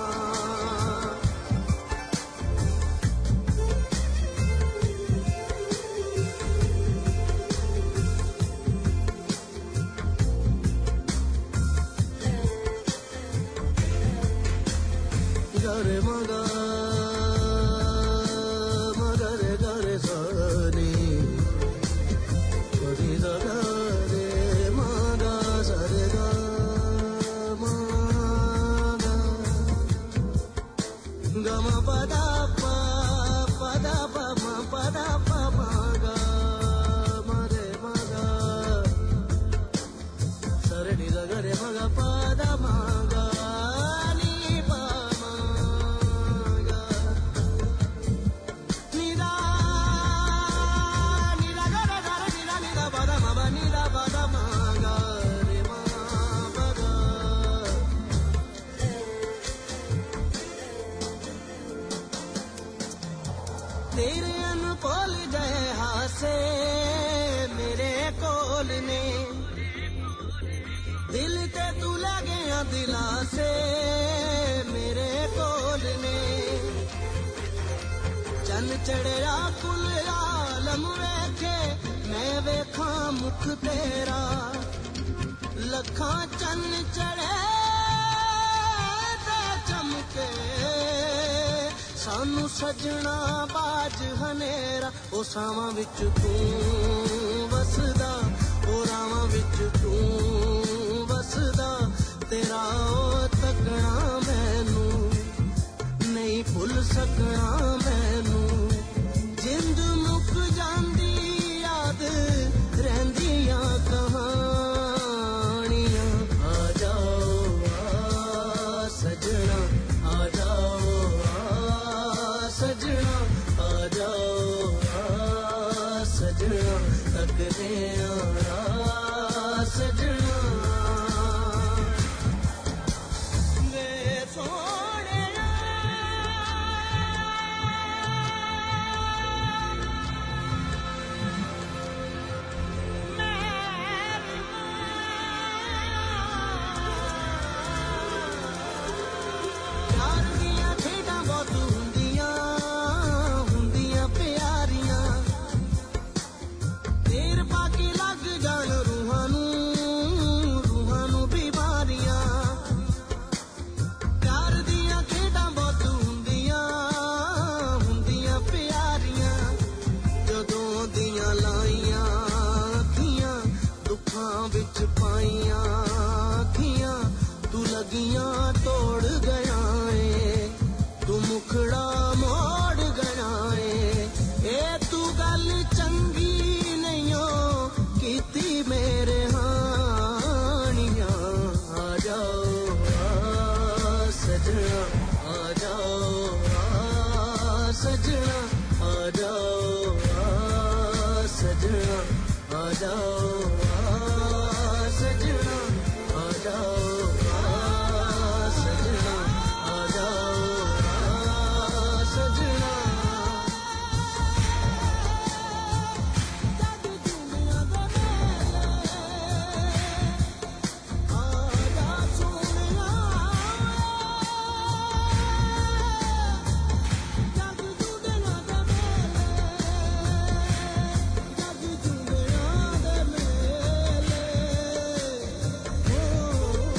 गरे मगा मगरे गरे सनी गरी गरे मगा सरे गा मगा गम पदा पा पदा पा म पदा पा मगा मरे मगा सरे नी गरे मगा पदा मगा तेरे अनकोल गए हासे मेरे कोल ने, दिल ते तू लगे दिला से मेरे कोल ने, चन चढ़िया कुल आलम वेखे मैं वेखा मुख तेरा, लखा चन चढ़े ते चमके सानू सजना बाज हनेरा, ओ सावां विच तू वसदा, ओ रावां विच तू वसदा, तेरा ओ तकना मैनू नहीं भुल सकना मैनू, जिंद मुक जांदी याद रहिंदियां कहानियां, आ जाओ आ सजना आ जाओ सजना आ जाओ आ सजना, तकदे आ सजना। वे सोने प्यार दियां खेडां बहुत हुंदियां हुंदियां प्यारियां, देर पाके लग जान रूहां नू रूहां नू बीमारियां, प्यार दियां खेडां बहुत हुंदियां हुंदियां प्यारियां, जदों दियां लाइयां अखियां दुखां विच पाइयां अखियां, तू लगियां तोड़ गया ए तू मुखड़ा मोड़ गया ए, ए तू गल चंगी नहीं हो कीती मेरे हानियां, आ जाओ आ सजना आ जाओ आ सजना आ जाओ आ सजना आ जाओ आ सजना आ जाओ आ सजना आ जाओ आ सजना। जग दुनिया दे मेले आ जा सोनिया, जग दुनिया दे मेले जग दुनिया दे मेले, ओ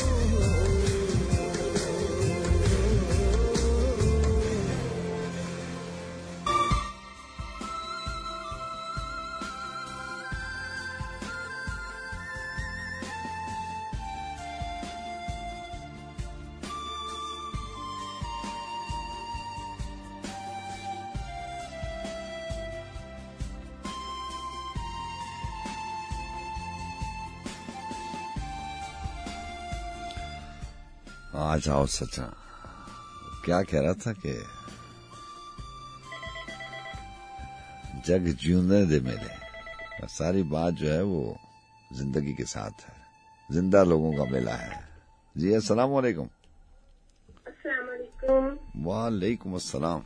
आ जाओ सचा, क्या कह रहा था कि जग जीने दे मेरे, सारी बात जो है वो जिंदगी के साथ है, जिंदा लोगों का मेला है। जी अस्सलाम वालेकुम। अस्सलाम वालेकुम। वालेकुम अस्सलाम।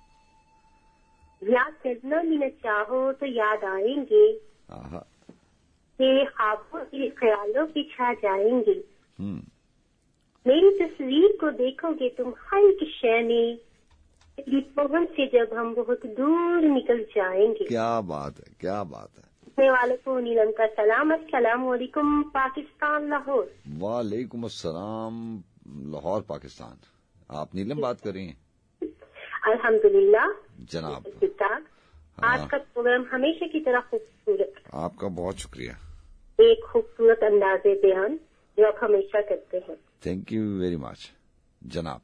याद करना भी न चाहो तो याद आएंगे, आहा, तेरे ख्वाबों के ख्यालों की छा जाएंगे। हम्म, मेरी तस्वीर को देखोगे तुम हर एक शय में, तेरी पवन से जब हम बहुत दूर निकल जाएंगे। क्या बात है, क्या बात है। सुनने वालों को नीलम का सलाम। अस्सलाम वालेकुम पाकिस्तान लाहौर। वालेकुम अस्सलाम लाहौर पाकिस्तान। आप नीलम बात कर रही हैं? अल्हम्दुलिल्लाह जनाब, ठीक-ठाक। आज का प्रोग्राम हमेशा की तरह खूबसूरत, आपका बहुत शुक्रिया। एक खूबसूरत अंदाजे बयान जो आप हमेशा करते हैं। थैंक यू वेरी मच जनाब।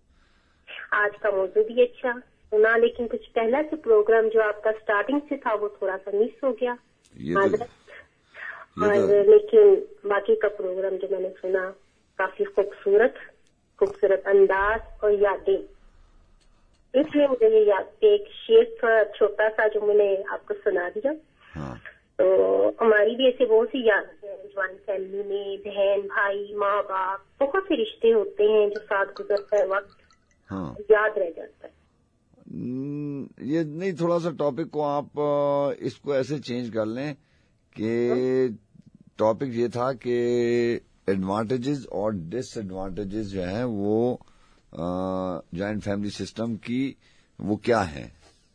आज का मौजू भी अच्छा सुना, लेकिन कुछ पहला से प्रोग्राम जो आपका स्टार्टिंग से था वो थोड़ा सा मिस हो गया। ये तो, ये और तो, लेकिन बाकी का प्रोग्राम जो मैंने सुना काफी खूबसूरत, खूबसूरत अंदाज और यादें। इसलिए मुझे ये याद एक शेर था छोटा सा जो मैंने आपको सुना दिया। हाँ, तो हमारी भी ऐसे बहुत सी यादें हैं ज्वाइंट फैमिली में, बहन भाई माँ बाप, बहुत से रिश्ते होते हैं जो साथ गुजरता है वक्त हाँ, याद रह जाता है। न- ये नहीं, थोड़ा सा टॉपिक को आप अ, इसको ऐसे चेंज कर लें कि टॉपिक ये था कि एडवांटेजेस और डिसएडवांटेजेस जो हैं वो जॉइंट फैमिली सिस्टम की वो क्या है।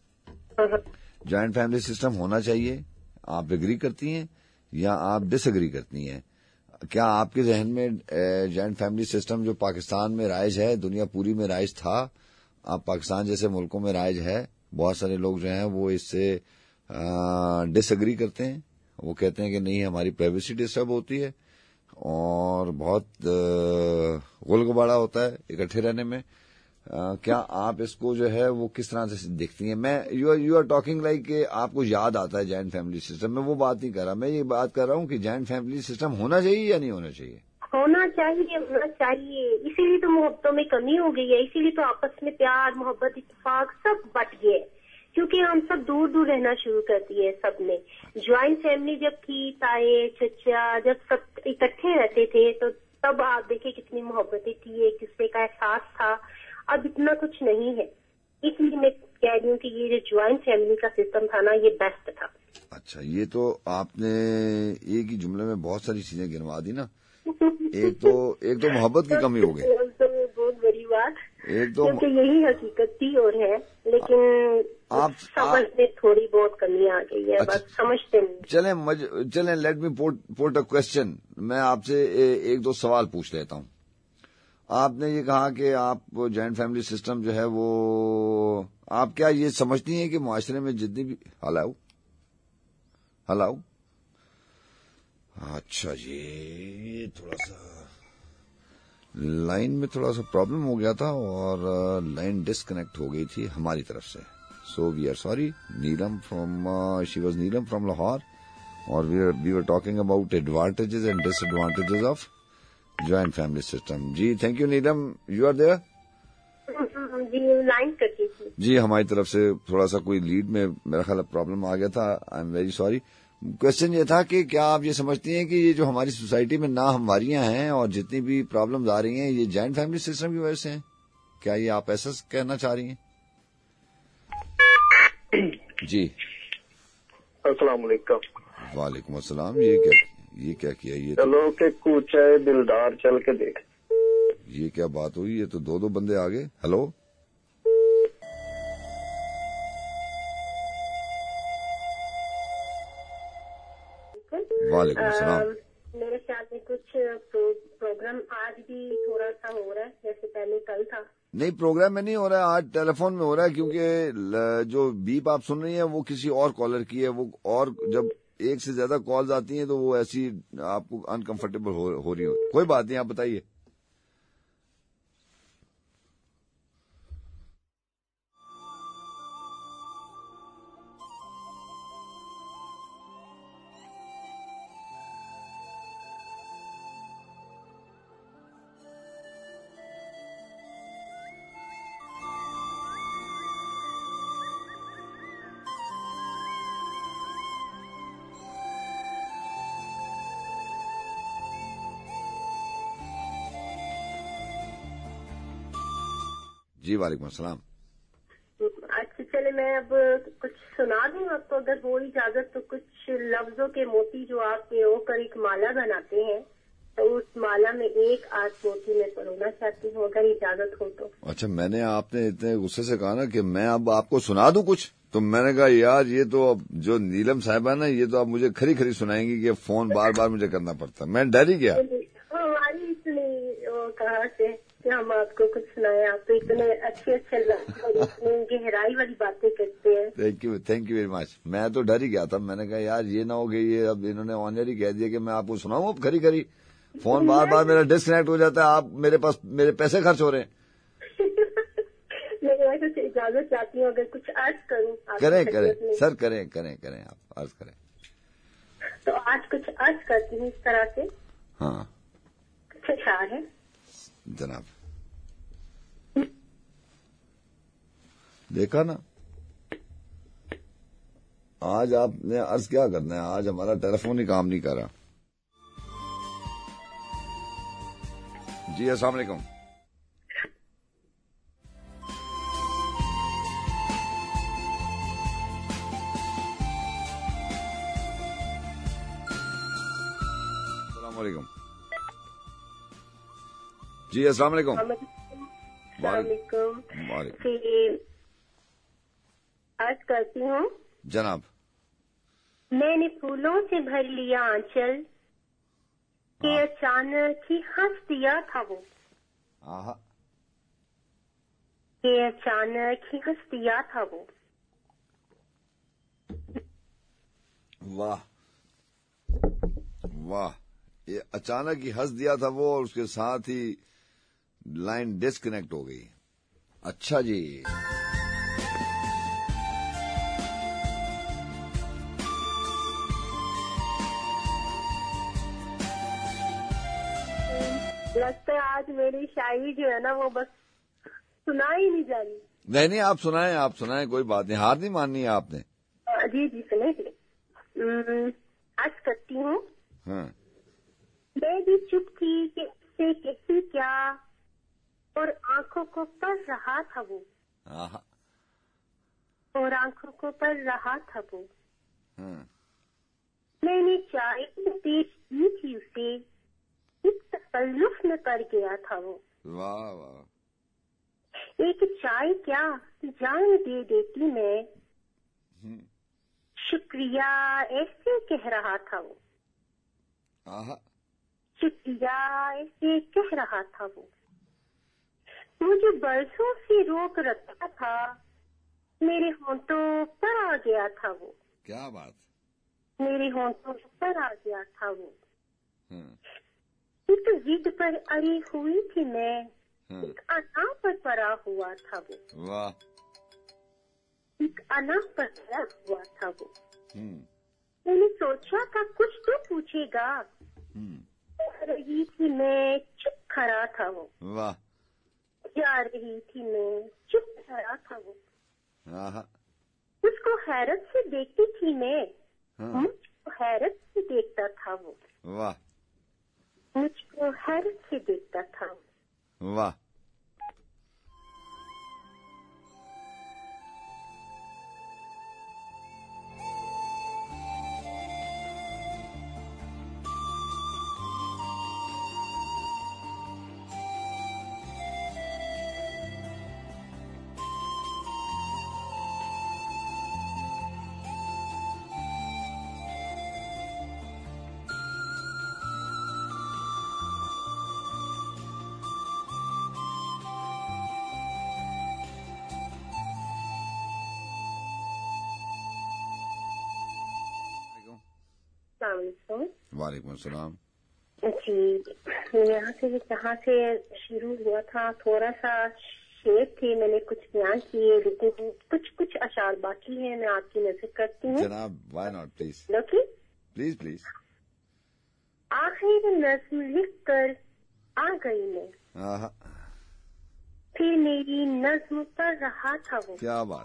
जॉइंट फैमिली सिस्टम होना चाहिए, आप एग्री करती हैं या आप डिसएग्री करती हैं? क्या आपके जहन में जॉइंट फैमिली सिस्टम जो पाकिस्तान में राइज है, दुनिया पूरी में राइज था, आप पाकिस्तान जैसे मुल्कों में राइज है, बहुत सारे लोग जो हैं वो इससे डिसएग्री करते हैं। वो कहते हैं कि नहीं, हमारी प्राइवेसी डिस्टर्ब होती है और बहुत गुलगुबाड़ा होता है इकट्ठे रहने में। Uh, क्या आप इसको जो है वो किस तरह से देखती हैं? मैं you are you are talking like कि आपको याद आता है जॉइंट फैमिली सिस्टम, में वो बात नहीं कर रहा। मैं ये बात कर रहा हूँ कि जॉइंट फैमिली सिस्टम होना चाहिए या नहीं होना चाहिए? होना चाहिए, होना चाहिए। इसीलिए तो मोहब्बतों में कमी हो गई है, इसीलिए तो आपस में प्यार मोहब्बत इत्तेफाक सब बट गए, क्योंकि हम सब दूर दूर रहना शुरू कर दिए सबने। ज्वाइंट फैमिली जब थी, ताए चचा जब सब इकट्ठे रहते थे तो तब आप देखिए कितनी मोहब्बतें थी, एक दूसरे का एहसास था। अब इतना कुछ नहीं है, इसलिए मैं कह रही हूँ कि ये जो ज्वाइंट फैमिली का सिस्टम था ना, ये बेस्ट था। अच्छा, ये तो आपने एक ही जुमले में बहुत सारी चीजें गिनवा दी ना। एक तो एक तो मोहब्बत की कमी हो गई, तो बहुत बड़ी बात, एक तो क्योंकि यही हकीकत थी और है, लेकिन आप समझ में थोड़ी बहुत कमी आ गई है। अच्छा, बस समझते नहीं। चलें मज, चलें let me put a question. मैं आपसे एक दो सवाल पूछ लेता हूँ। आपने ये कहा कि आप जॉइंट फैमिली सिस्टम जो है वो, आप क्या ये समझती हैं कि मुआशरे में जितनी भी हलाओ हलाओ अच्छा, ये थोड़ा सा लाइन में थोड़ा सा प्रॉब्लम हो गया था और लाइन डिस्कनेक्ट हो गई थी हमारी तरफ से। So we are sorry. Neelam from she was Neelam from Lahore और we were we were talking about advantages and disadvantages of joint family system. जी thank you Neelam, you are there? जी लाइन कटी थी। जी हमारी तरफ से थोड़ा सा कोई लीड में मेरा ख्याल प्रॉब्लम आ गया था, I am very sorry. Question ये था कि क्या आप ये समझती हैं कि ये जो हमारी सोसाइटी में ना हमवारियां हैं और जितनी भी प्रॉब्लम्स आ रही हैं ये जॉइंट फैमिली सिस्टम की वजह से हैं? क्या ये आप ऐसा कहना चाह रही हैं? जी अस्सलाम वालेकुम। वालेकुम अस्सलाम। ये क्या ये क्या किया? ये तो, चलो के कूचे दिलदार चल के देख। ये क्या बात हुई? ये तो दो दो बंदे आ गए। हेलो, वालेकुम अस्सलाम। मेरे ख्याल में कुछ प्रो, प्रोग्राम आज भी थोड़ा सा हो रहा है, जैसे पहले कल था। नहीं, प्रोग्राम में नहीं हो रहा है, आज टेलीफोन में हो रहा है, क्योंकि जो बीप आप सुन रही हैं वो किसी और कॉलर की है। वो और जब एक से ज्यादा कॉल्स आती हैं तो वो ऐसी आपको अनकंफर्टेबल हो, हो रही हो। कोई बात नहीं, आप बताइए। جی وعلیکم السلام. اچھا چلے میں اب کچھ سنا دوں آپ کو اگر وہ اجازت, تو کچھ لفظوں کے موتی جو آپ کے ہو کر ایک مالا بناتے ہیں, تو اس مالا میں ایک آٹھ موتی میں پرونا چاہتی ہوں اگر اجازت ہو تو. اچھا میں نے آپ نے اتنے غصے سے کہا نا کہ میں اب آپ کو سنا دوں کچھ, تو میں نے کہا یار یہ تو اب جو نیلم صاحبہ نا یہ تو اب مجھے کھری کھری سنائیں گی کہ فون بار بار مجھے کرنا پڑتا. میں ڈر ہی گیا. ہماری اتنی وہ کہاں سے کہ ہم آپ کو کچھ سنائیں, آپ تو اتنے اچھے اچھے لفظ اور اتنی گہرائی والی باتیں کرتے ہیں. Thank you thank you very much. میں تو ڈر ہی گیا تھا. میں نے کہا یار یہ نہ ہو گئی یہ اب انہوں نے آن ایئر ہی کہہ دیا کہ میں آپ کو سناؤں اب کھری کھری. فون بار بار میرا ڈسکنیکٹ ہو جاتا ہے, آپ میرے پاس میرے پیسے خرچ ہو رہے ہیں. میں ویسے سے اجازت چاہتی ہوں اگر کچھ عرض کروں. کریں کریں سر کریں کریں کریں آپ عرض کریں. تو آج کچھ عرض کرتی ہوں اس طرح سے. ہاں کچھ اشعار ہے جناب. دیکھا نا آج آپ نے عرض کیا کرنا ہے, آج ہمارا ٹیلی فون ہی کام نہیں کر رہا. جی السلام علیکم. السلام علیکم. جی السلام علیکم. السلام علیکم. وعلیکم. عرض کرتی ہوں جناب. میں نے پھولوں سے بھر لیا آنچل کہ اچانک ہی ہنس دیا تھا وہ, آہا کہ اچانک ہی ہنس دیا تھا وہ. واہ واہ, یہ اچانک ہی ہنس دیا تھا وہ اور اس کے ساتھ ہی لائن ڈسکنیکٹ ہو گئی. اچھا جی. لگتا ہے آج میری شاعری جو ہے نا وہ بس سنا ہی نہیں جانی. نہیں نہیں آپ سنائیں آپ سنائیں کوئی بات نہیں, ہار نہیں ماننی ہے آپ نے. جی جی سنیں گے. عرض کرتی ہوں. ہاں میں بھی چپ تھی کہ اس سے کہتی کیا, اور آنکھوں کو پڑھ رہا تھا وہ, آہا اور آنکھوں کو پڑھ رہا تھا وہ. ہاں میں نے چائے پیش کی تھی اسے, اس تکلف میں پڑ گیا تھا وہ. واہ واہ. ایک چائے کیا جان دے دیتی میں, شکریہ ایسے کہہ رہا تھا وہ. آہا شکریہ ایسے کہہ رہا تھا وہ. مجھے برسوں سے روک رکھا تھا, میرے ہونٹوں پر آ گیا تھا وہ. کیا بات. میرے ہونٹوں پر آ گیا تھا وہ. ہاں ایک ضد پر اڑی ہوئی تھی میں, ایک انا پر پڑا ہوا تھا وہ. واہ. ایک انا پر پڑا ہوا تھا وہ. ہوں میں نے سوچا تھا کچھ تو پوچھے گا, رہی تھی میں چپ کھڑا تھا وہ. واہ. جا رہی تھی میں چپ کھڑا تھا وہ. آہا اس کو حیرت سے دیکھتی تھی میں, مجھ کو حیرت سے دیکھتا تھا وہ. واہ. مجھ کو حیرت سے دیکھتا تھا. واہ. السلام علیکم. وعلیکم السلام. جی یہاں سے جہاں سے شروع ہوا تھا تھوڑا سا شعر تھے, میں نے کچھ بیان کیے لیکن کچھ کچھ اشعار باقی ہیں, میں آپ کی نظر کرتی ہوں. جناب why not please okay please please. آخر نظم لکھ کر آ گئی میں, آہا پھر میری نظم پر رہا تھا وہ. کیا بات.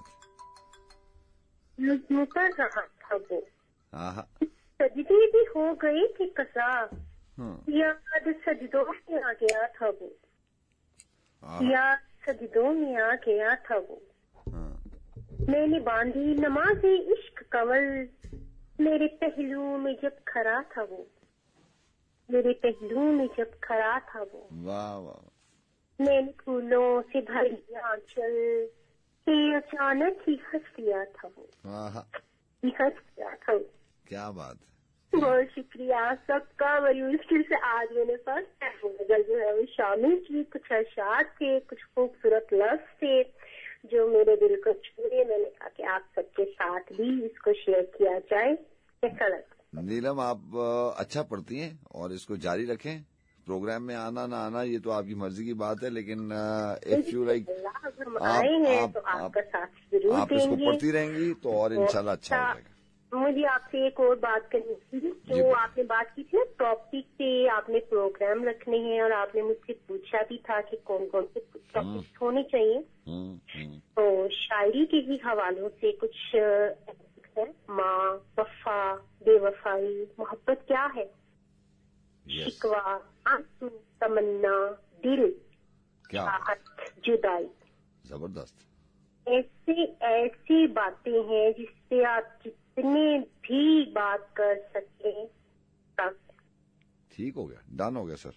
نظم پر رہا تھا وہ. آہا سجدے بھی ہو گئے تھے قضا, ہاں یاد سجدوں میں آ گیا تھا وہ. آہا. یاد सजदों में आ गया था वो, हाँ, मैंने बांधी नमाज़े इश्क कवल, मेरे पहलू में जब खड़ा था वो, मेरे पहलू में जब खड़ा था वो, वाह वाह, मैंने फूलों से भर दिया आंचल, कि अचानक ही हंस दिया था वो, वाह, ही हंस दिया था वो। क्या बात है। बहुत शुक्रिया सबका। बड़ी मुश्किल से आज मैंने फर्स्ट टाइम गजल जो है वो शामिल की। कुछ अशार थे, कुछ खूबसूरत लफ्ज थे जो मेरे दिल को छुए। मैंने कहा कि आप सबके साथ भी इसको शेयर किया जाए। कैसा लगता? नीलम, आप अ, अच्छा पढ़ती हैं और इसको जारी रखें। प्रोग्राम में आना ना आना ये तो आपकी मर्जी की बात है, लेकिन इफ यू लाइक हम आए हैं तो आपका साथ जरूर आप इसको देंगे। पढ़ती रहेंगी तो और इंशाल्लाह अच्छा हो जाएगा। मुझे आपसे एक और बात करनी थी। जी। जो आपने बात की थी ना टॉपिक पे आपने प्रोग्राम रखने हैं, और आपने मुझसे पूछा भी था कि कौन कौन से टॉपिक्स होने चाहिए। हम्म, हम्म, तो शायरी के ही हवालों से कुछ टॉपिक्स है। माँ, वफा, बेवफाई, मोहब्बत क्या है, yes, शिकवा, आंसू, तमन्ना, दिल, क्या चाहत, जुदाई, जबरदस्त। ऐसे ऐसी बातें हैं जिससे आप जितने भी बात कर सके तब। ठीक हो गया, डन हो गया सर।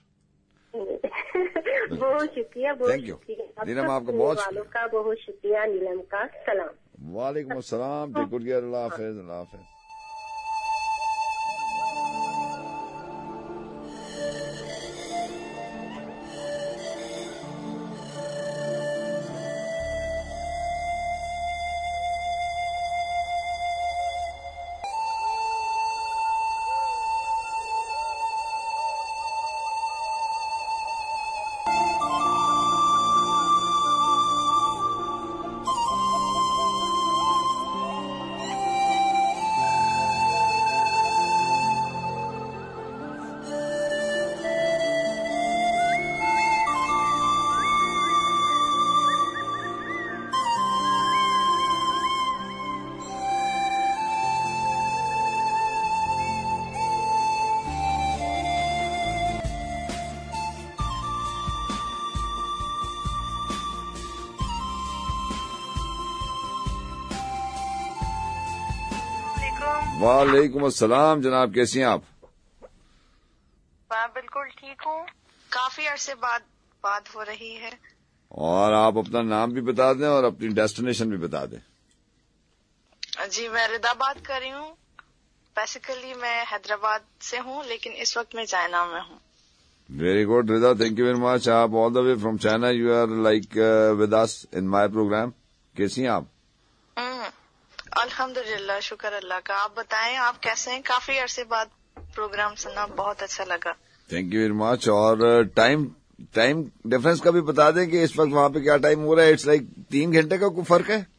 बहुत शुक्रिया, बहुत Thank you. शुक्रिया नीलम, सब आपका सुनने बहुत वालों का बहुत शुक्रिया। नीलम का सलाम। वालेकुम अस्सलाम। Take good care. अल्लाह हाफिज। अल्लाह हाफिज। वालेकुम अस्सलाम जनाब, कैसी हैं आप? मैं बिल्कुल ठीक हूँ। काफी अरसे बाद बात हो रही है। और आप अपना नाम भी बता दें और अपनी डेस्टिनेशन भी बता दें। जी, मैं रिदा बात कर रही हूँ। बेसिकली मैं हैदराबाद से हूँ, लेकिन इस वक्त मैं चाइना में हूँ। Very good Rida, thank you very much. आप all the way from China, you are like with us in my program. कैसी हैं आप? अल्हम्दुलिल्लाह, शुक्र अल्लाह का। आप बताएं, आप कैसे हैं? काफी अरसे बाद प्रोग्राम सुना, बहुत अच्छा लगा। Thank you very much. और टाइम टाइम डिफरेंस का भी बता दें कि इस वक्त वहाँ पे क्या टाइम हो रहा है। इट्स लाइक तीन घंटे का कोई फर्क है?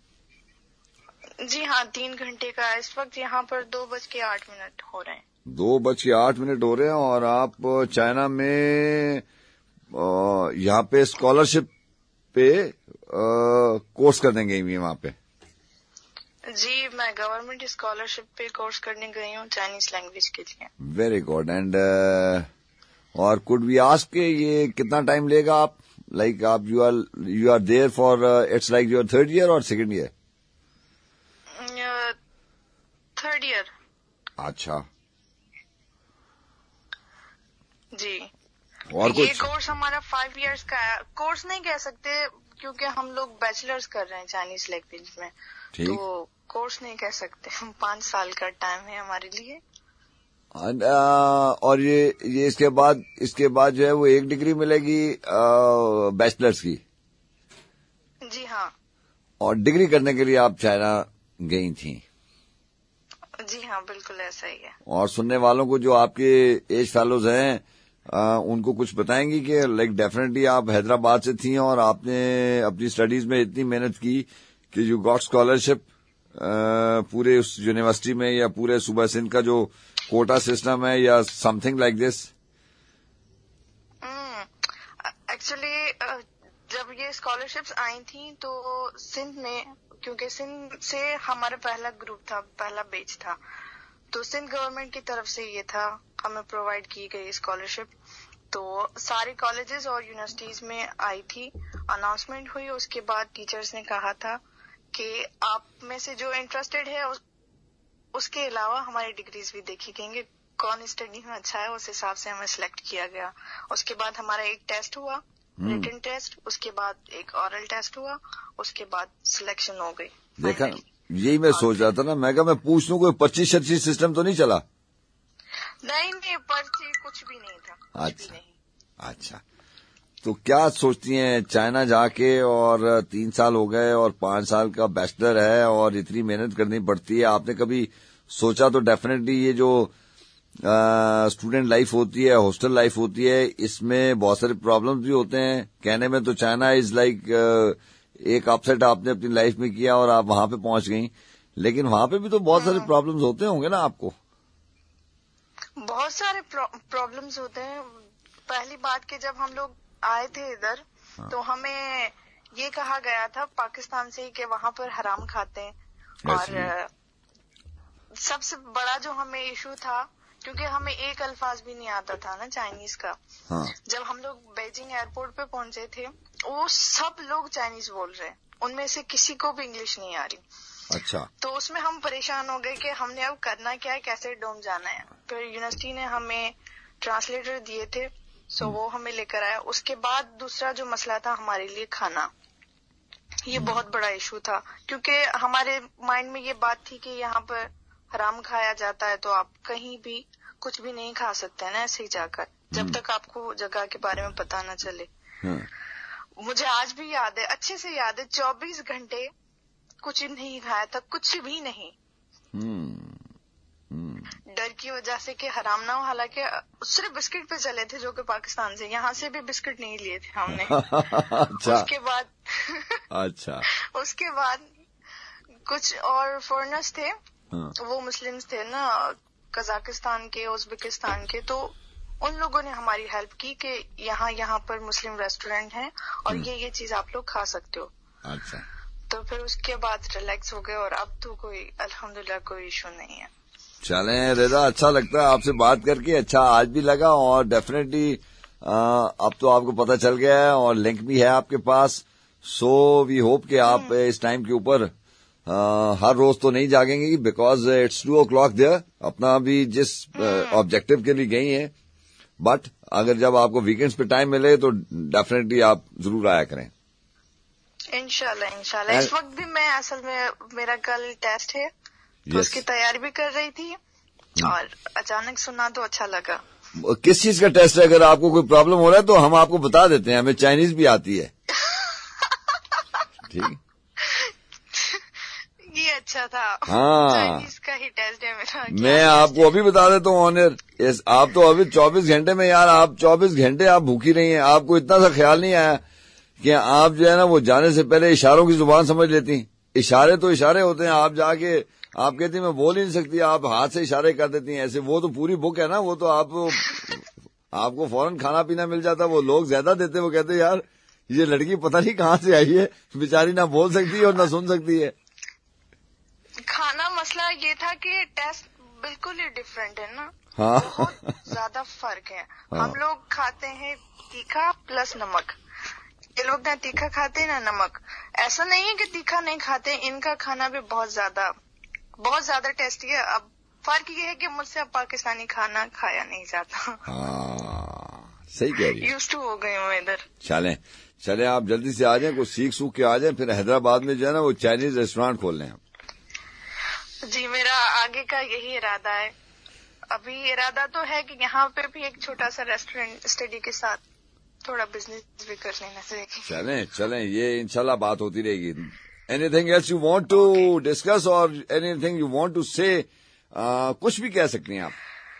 जी हाँ, तीन घंटे का। इस वक्त यहाँ पर दो बज के आठ मिनट हो रहे हैं। दो बज के आठ मिनट हो रहे हैं। और आप चाइना में यहाँ पे स्कॉलरशिप पे कोर्स करने गई हुई है वहाँ पे? जी, मैं गवर्नमेंट स्कॉलरशिप पे कोर्स करने गई हूँ चाइनीज लैंग्वेज के लिए। Very good. एंड और कुड वी आस्क के ये कितना टाइम लेगा? आप लाइक आप you are you are there for it's like your third year और सेकंड ईयर? Third year. अच्छा जी। और ये कुछ? कोर्स हमारा फाइव इयर्स का है। कोर्स नहीं कह सकते क्योंकि हम लोग बैचलर्स कर रहे हैं चाइनीज लैंग्वेज में, ठीक। तो कोर्स नहीं कह सकते। पाँच साल का टाइम है हमारे लिए। And, uh, और ये ये इसके बाद इसके बाद जो है वो एक डिग्री मिलेगी बैचलर्स की? जी हाँ। और डिग्री करने के लिए आप चाइना गई थी? जी हाँ, बिल्कुल ऐसा ही है। और सुनने वालों को जो आपके एज फेलोज हैं आ, उनको कुछ बताएंगी कि लाइक डेफिनेटली आप हैदराबाद से थी और आपने अपनी स्टडीज में इतनी मेहनत की कि यू गॉट स्कॉलरशिप पूरे उस यूनिवर्सिटी में या पूरे सूबा सिंध का जो कोटा सिस्टम है या समथिंग लाइक दिस? एक्चुअली जब ये स्कॉलरशिप्स आई थी तो सिंध में, क्योंकि सिंध से हमारा पहला ग्रुप था, पहला बैच था, तो सिंध गवर्नमेंट की तरफ से ये था, हमें प्रोवाइड की गई स्कॉलरशिप। तो सारे कॉलेजेस और यूनिवर्सिटीज में आई थी। اناؤنسمنٹ ہوئی اس کے بعد ٹیچرز نے کہا تھا کہ آپ میں سے جو انٹرسٹڈ ہے اس کے علاوہ ہماری ڈگریز بھی دیکھی گئیں گے، کون اسٹڈی میں اچھا ہے اس حساب سے ہمیں سلیکٹ کیا گیا. اس کے بعد ہمارا ایک ٹیسٹ ہوا، ریٹن ٹیسٹ، اس کے بعد ایک اورل ٹیسٹ ہوا، اس کے بعد سلیکشن ہو گئی. دیکھا یہی میں سوچ رہا تھا نا، میں کہا میں پوچھ لوں کوئی پچیس چھچیس سسٹم تو نہیں چلا؟ نہیں نہیں، پرچی کچھ بھی نہیں تھا. اچھا اچھا. تو کیا سوچتی ہیں چائنا جا کے، اور تین سال ہو گئے اور پانچ سال کا بیچلر ہے اور اتنی محنت کرنی پڑتی ہے، آپ نے کبھی سوچا تو ڈیفینیٹلی یہ جو اسٹوڈینٹ لائف ہوتی ہے، ہاسٹل لائف ہوتی ہے، اس میں بہت سارے پرابلمز بھی ہوتے ہیں. کہنے میں تو چائنا از لائک ایک اپ سیٹ آپ نے اپنی لائف میں کیا اور آپ وہاں پہ پہنچ گئیں، لیکن وہاں پہ بھی تو بہت سارے پرابلمز ہوتے ہوں گے نا آپ کو؟ بہت سارے پرابلمز ہوتے ہیں. پہلی بات کہ جب ہم لوگ آئے تھے ادھر تو ہمیں یہ کہا گیا تھا پاکستان سے کہ وہاں پر حرام کھاتے ہیں، اور سب سے بڑا جو ہمیں ایشو تھا کیونکہ ہمیں ایک الفاظ بھی نہیں آتا تھا نا چائنیز کا. جب ہم لوگ بیجنگ ایئرپورٹ پہ پہنچے تھے وہ سب لوگ چائنیز بول رہے ہیں، ان میں سے کسی کو بھی انگلش نہیں آ رہی. اچھا. تو اس میں ہم پریشان ہو گئے کہ ہم نے اب کرنا کیا ہے، کیسے ڈوم جانا ہے. پھر یونیورسٹی نے ہمیں ٹرانسلیٹر دیے تھے، سو وہ ہمیں لے کر آیا. اس کے بعد دوسرا جو مسئلہ تھا ہمارے لیے کھانا، یہ بہت بڑا ایشو تھا کیونکہ ہمارے مائنڈ میں یہ بات تھی کہ یہاں پر حرام کھایا جاتا ہے تو آپ کہیں بھی کچھ بھی نہیں کھا سکتے نا ایسے ہی جا کر، جب تک آپ کو جگہ کے بارے میں پتہ نہ چلے. مجھے آج بھی یاد ہے، اچھے سے یاد ہے، چوبیس گھنٹے کچھ نہیں کھایا تھا، کچھ بھی نہیں، ڈر کی وجہ سے کہ حرام نہ ہو. حالانکہ صرف بسکٹ پہ چلے تھے جو کہ پاکستان سے، یہاں سے بھی بسکٹ نہیں لیے تھے ہم نے. اس کے بعد اچھا اس کے بعد کچھ اور فورنرز تھے، وہ مسلمز تھے نا، قزاقستان کے، ازبکستان کے، تو ان لوگوں نے ہماری ہیلپ کی کہ یہاں یہاں پر مسلم ریسٹورینٹ ہیں اور یہ یہ چیز آپ لوگ کھا سکتے ہو. اچھا. تو پھر اس کے بعد ریلیکس ہو گئے اور اب تو کوئی الحمدللہ کوئی ایشو نہیں ہے. چلیں رضا، اچھا لگتا ہے آپ سے بات کر کے، اچھا آج بھی لگا، اور ڈیفینیٹلی اب تو آپ کو پتہ چل گیا ہے اور لنک بھی ہے آپ کے پاس. سو وی ہوپ کہ آپ اس ٹائم کے اوپر ہر روز تو نہیں جاگیں گی، because it's two o'clock there, اپنا بھی جس آبجیکٹو کے لیے گئی ہیں، بٹ اگر جب آپ کو ویکینڈز پہ ٹائم ملے تو ڈیفینیٹلی آپ ضرور آیا کریں. انشاءاللہ انشاءاللہ. اس وقت بھی میں اصل میں میرا کل ٹیسٹ ہے تو اس کی تیاری بھی کر رہی تھی اور اچانک سنا تو اچھا لگا. کس چیز کا ٹیسٹ ہے؟ اگر آپ کو کوئی پرابلم ہو رہا ہے تو ہم آپ کو بتا دیتے ہیں، ہمیں چائنیز بھی آتی ہے. ٹھیک، یہ اچھا تھا. ہاں، چائنیز کا ہی ٹیسٹ ہے میرا. میں آپ کو ابھی بتا دیتا ہوں آنر، آپ تو ابھی چوبیس گھنٹے میں، یار آپ چوبیس گھنٹے آپ بھوکی رہی ہیں، آپ کو اتنا سا خیال نہیں آیا کہ آپ جو ہے نا وہ جانے سے پہلے اشاروں کی زبان سمجھ لیتی. اشارے تو اشارے ہوتے ہیں، آپ جا کے آپ کہتی ہیں میں بول ہی نہیں سکتی، آپ ہاتھ سے اشارے کر دیتی ہیں ایسے. وہ تو پوری بک ہے نا، وہ تو آپ آپ کو فوراً کھانا پینا مل جاتا. وہ لوگ زیادہ دیتے، وہ کہتے یار یہ لڑکی پتہ نہیں کہاں سے آئی ہے، بیچاری نہ بول سکتی ہے اور نہ سن سکتی ہے. کھانا مسئلہ یہ تھا کہ ٹیسٹ بالکل ہی ڈفرینٹ ہے نا. ہاں، بہت زیادہ فرق ہے. ہم لوگ کھاتے ہیں تیکھا پلس نمک، یہ لوگ نہ تیکھا کھاتے نہ نمک. ایسا نہیں ہے کہ تیکھا نہیں کھاتے، ان کا کھانا بھی بہت زیادہ بہت زیادہ ٹیسٹی ہے. اب فرق یہ ہے کہ مجھ سے اب پاکستانی کھانا کھایا نہیں جاتا. ہاں صحیح کہہ رہی ہے. یوز ٹو ہو گئی ہوں ادھر. چلیں چلیں آپ جلدی سے آ جائیں، کچھ سیکھ سوکھ کے آ جائیں، پھر حیدرآباد میں جو ہے نا وہ چائنیز ریسٹورینٹ کھول لیں. جی میرا آگے کا یہی ارادہ ہے. ابھی ارادہ تو ہے کہ یہاں پہ بھی ایک چھوٹا سا ریسٹورینٹ اسٹڈی کے ساتھ تھوڑا بزنس بھی کر لینا چاہیے. چلیں چلیں یہ انشاءاللہ بات ہوتی رہے گی. Anything else you want to discuss or anything you want to say, کچھ بھی کہہ سکتی ہیں آپ.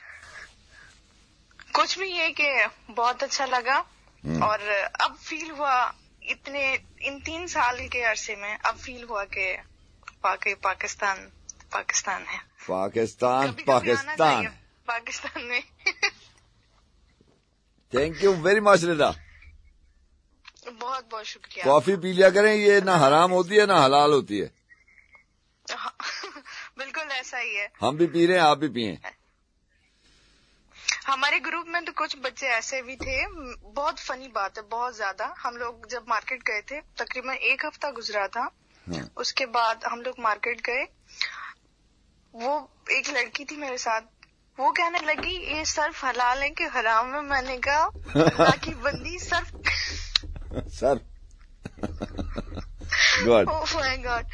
کچھ بھی یہ کہ بہت اچھا لگا اور اب فیل ہوا اتنے ان تین سال کے عرصے میں، اب فیل ہوا کہ واقعی پاکستان پاکستان ہے. پاکستان پاکستان پاکستان میں. Thank you very much Raza. بہت بہت شکریہ. کافی پی لیا کریں، یہ نہ حرام ہوتی ہے نہ حلال ہوتی ہے. بالکل ایسا ہی ہے. ہم بھی پی رہے ہیں، آپ بھی پیئیں. ہمارے گروپ میں تو کچھ بچے ایسے بھی تھے. بہت فنی بات ہے, بہت زیادہ. ہم لوگ جب مارکیٹ گئے تھے, تقریباً ایک ہفتہ گزرا تھا. اس کے بعد ہم لوگ مارکیٹ گئے. وہ ایک لڑکی تھی میرے ساتھ, وہ کہنے لگی یہ صرف حلال ہے کہ حرام ہے. میں نے کہا اللہ کی بندی صرف سر گاڈ اوہ مائی گاڈ.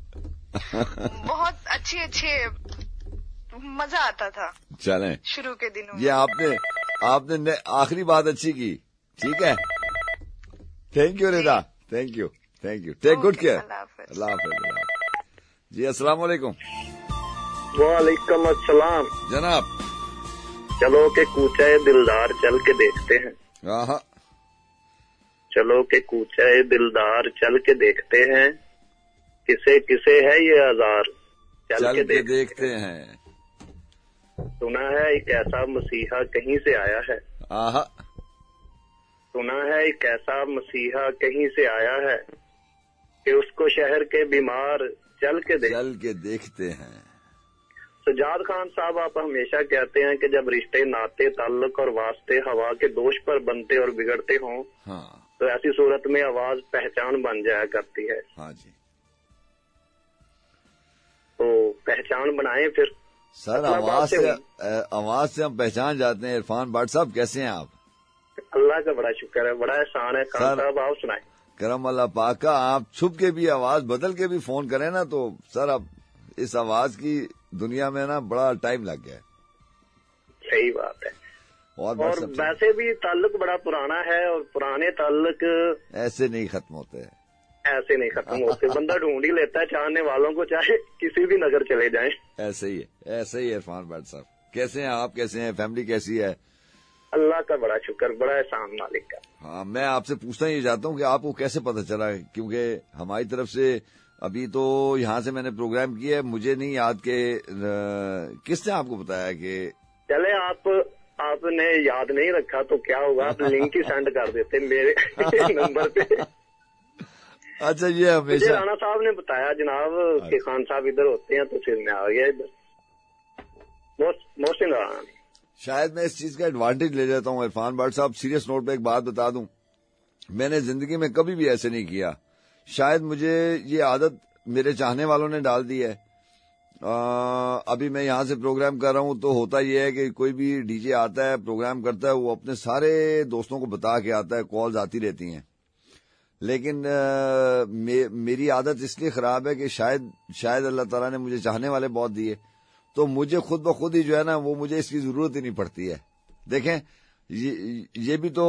بہت اچھے اچھے مزہ آتا تھا. چلیں شروع کے دنوں یہ آپ نے آپ نے آخری بات اچھی کی. ٹھیک ہے, thank you Raza, thank you thank you. Take good care. اللہ حافظ. اللہ حافظ. جی السلام علیکم. وعلیکم السلام. جناب چلو کہ کوچے دلدار چل کے دیکھتے ہیں. ہاں چلو کہ کوچے دلدار چل کے دیکھتے ہیں, کسے کسے ہے یہ آزار چل کے دیکھتے ہیں. سنا ہے ایک ایسا مسیحا کہیں سے آیا ہے. آہا سنا ہے ایک ایسا مسیحا کہیں سے آیا ہے کہ اس کو شہر کے بیمار چل کے دیکھ چل کے دیکھتے ہیں. سجاد خان صاحب, آپ ہمیشہ کہتے ہیں کہ جب رشتے ناطے تعلق اور واسطے ہوا کے دوش پر بنتے اور بگڑتے ہوں ہاں تو ایسی صورت میں آواز پہچان بن جایا کرتی ہے. ہاں جی. تو پہچان بنائیں پھر. سر آواز سے آواز سے ہم پہچان جاتے ہیں. عرفان بٹ صاحب کیسے ہیں آپ؟ اللہ کا بڑا شکر ہے, بڑا احسان ہے. خان صاحب آپ سنائیں. کرم اللہ پاک کا. آپ چھپ کے بھی آواز بدل کے بھی فون کریں نا تو سر اب اس آواز کی دنیا میں نا بڑا ٹائم لگ گیا ہے. صحیح بات ہے. اور, اور ویسے بھی تعلق بڑا پرانا ہے, اور پرانے تعلق ایسے نہیں ختم ہوتے ہیں. ایسے نہیں ختم ہوتے. بندہ ڈھونڈ ہی لیتا ہے چاہنے والوں کو, چاہے کسی بھی نظر چلے جائیں. ایسے ہی ہے, ایسے ہی ہے. عرفان بٹ صاحب کیسے ہیں آپ؟ کیسے ہیں؟ فیملی کیسی ہے؟ اللہ کا بڑا شکر, بڑا احسان مالک کا. ہاں میں آپ سے پوچھنا یہ چاہتا ہوں کہ آپ کو کیسے پتہ چلا, کیونکہ ہماری طرف سے ابھی تو یہاں سے میں نے پروگرام کیا ہے, مجھے نہیں یاد کہ کس نے آپ کو بتایا کہ چلے آپ آپ نے یاد نہیں رکھا تو کیا ہوگا, آپ لنک ہی سینڈ کر دیتے میرے نمبر پہ. اچھا یہ ہمیشہ رانا صاحب نے بتایا جناب کہ خان صاحب ادھر ہوتے ہیں, تو پھر میں آ گیا ادھر. محسن رانا نے شاید میں اس چیز کا ایڈوانٹیج لے لیتا ہوں. عرفان بٹ صاحب سیریس نوٹ پہ ایک بات بتا دوں, میں نے زندگی میں کبھی بھی ایسے نہیں کیا. شاید مجھے یہ عادت میرے چاہنے والوں نے ڈال دی ہے. آ, ابھی میں یہاں سے پروگرام کر رہا ہوں تو ہوتا یہ ہے کہ کوئی بھی ڈی جے آتا ہے پروگرام کرتا ہے, وہ اپنے سارے دوستوں کو بتا کے آتا ہے, کالز آتی رہتی ہیں. لیکن آ, میری عادت اس لیے خراب ہے کہ شاید شاید اللہ تعالیٰ نے مجھے چاہنے والے بہت دیے, تو مجھے خود بخود ہی جو ہے نا وہ مجھے اس کی ضرورت ہی نہیں پڑتی ہے. دیکھیں یہ, یہ بھی تو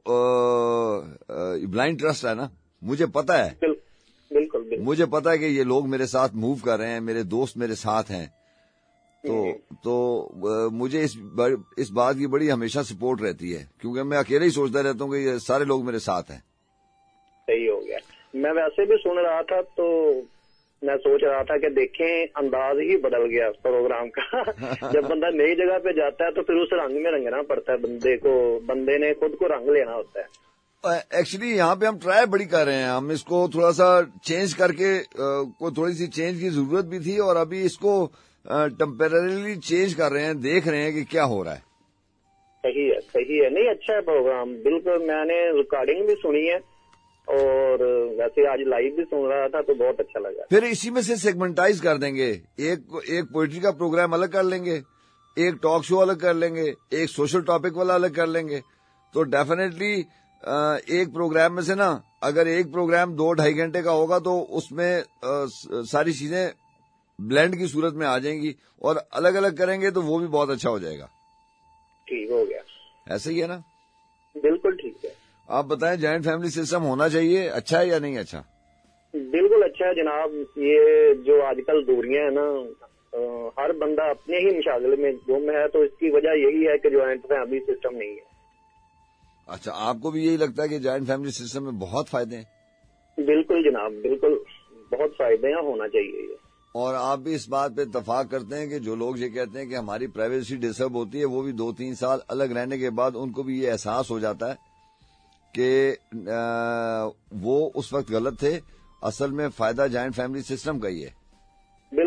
بلائنڈ ٹرسٹ ہے نا. مجھے پتا ہے, بالکل بالکل مجھے پتا ہے کہ یہ لوگ میرے ساتھ موو کر رہے ہیں, میرے دوست میرے ساتھ ہیں, تو تو مجھے اس اس بات کی بڑی ہمیشہ سپورٹ رہتی ہے, کیونکہ میں اکیلے ہی سوچتا رہتا ہوں کہ یہ سارے لوگ میرے ساتھ ہیں. صحیح ہو گیا. میں ویسے بھی سن رہا تھا تو میں سوچ رہا تھا کہ دیکھیں انداز ہی بدل گیا پروگرام کا. جب بندہ نئی جگہ پہ جاتا ہے تو پھر اس رنگ میں رنگنا پڑتا ہے بندے کو, بندے نے خود کو رنگ لینا ہوتا ہے. ایکچولی یہاں پہ ہم ٹرائی بڑی کر رہے ہیں, ہم اس کو تھوڑا سا چینج کر کے, کوئی تھوڑی سی چینج کی ضرورت بھی تھی, اور ابھی اس کو ٹیمپرریلی چینج کر رہے ہیں, دیکھ رہے ہیں کہ کیا ہو رہا ہے. صحیح ہے صحیح ہے. نہیں اچھا ہے پروگرام بالکل. میں نے ریکارڈنگ بھی سنی ہے اور ویسے آج لائیو بھی سن رہا تھا تو بہت اچھا لگا. پھر اسی میں سے سیگمنٹائز کر دیں گے, ایک ایک پوئٹری کا پروگرام الگ کر لیں گے, ایک ٹاک شو الگ کر لیں گے, ایک سوشل ٹاپک والا الگ کر لیں گے. تو ڈیفینیٹلی ایک پروگرام میں سے نا اگر ایک پروگرام دو ڈھائی گھنٹے کا ہوگا تو اس میں ساری چیزیں بلینڈ کی صورت میں آ جائیں گی, اور الگ الگ کریں گے تو وہ بھی بہت اچھا ہو جائے گا. ٹھیک ہو گیا. ایسا ہی ہے نا؟ بالکل ٹھیک ہے. آپ بتائیں جوائنٹ فیملی سسٹم ہونا چاہیے, اچھا ہے یا نہیں اچھا؟ بالکل اچھا ہے جناب. یہ جو آج کل دوریاں ہیں نا, ہر بندہ اپنے ہی مشاغل میں گم ہے, تو اس کی وجہ یہی ہے کہ جوائنٹ فیملی سسٹم نہیں ہے. اچھا, آپ کو بھی یہی لگتا ہے کہ جوائنٹ فیملی سسٹم میں بہت فائدے ہیں؟ بالکل جناب بالکل, بہت فائدے ہیں, ہونا چاہیے یہ. اور آپ بھی اس بات پہ اتفاق کرتے ہیں کہ جو لوگ یہ کہتے ہیں کہ ہماری پرائیویسی ڈسٹرب ہوتی ہے, وہ بھی دو تین سال الگ رہنے کے بعد ان کو بھی یہ احساس ہو جاتا ہے کہ وہ اس وقت غلط تھے, اصل میں فائدہ جوائنٹ فیملی سسٹم کا ہی ہے. بالکل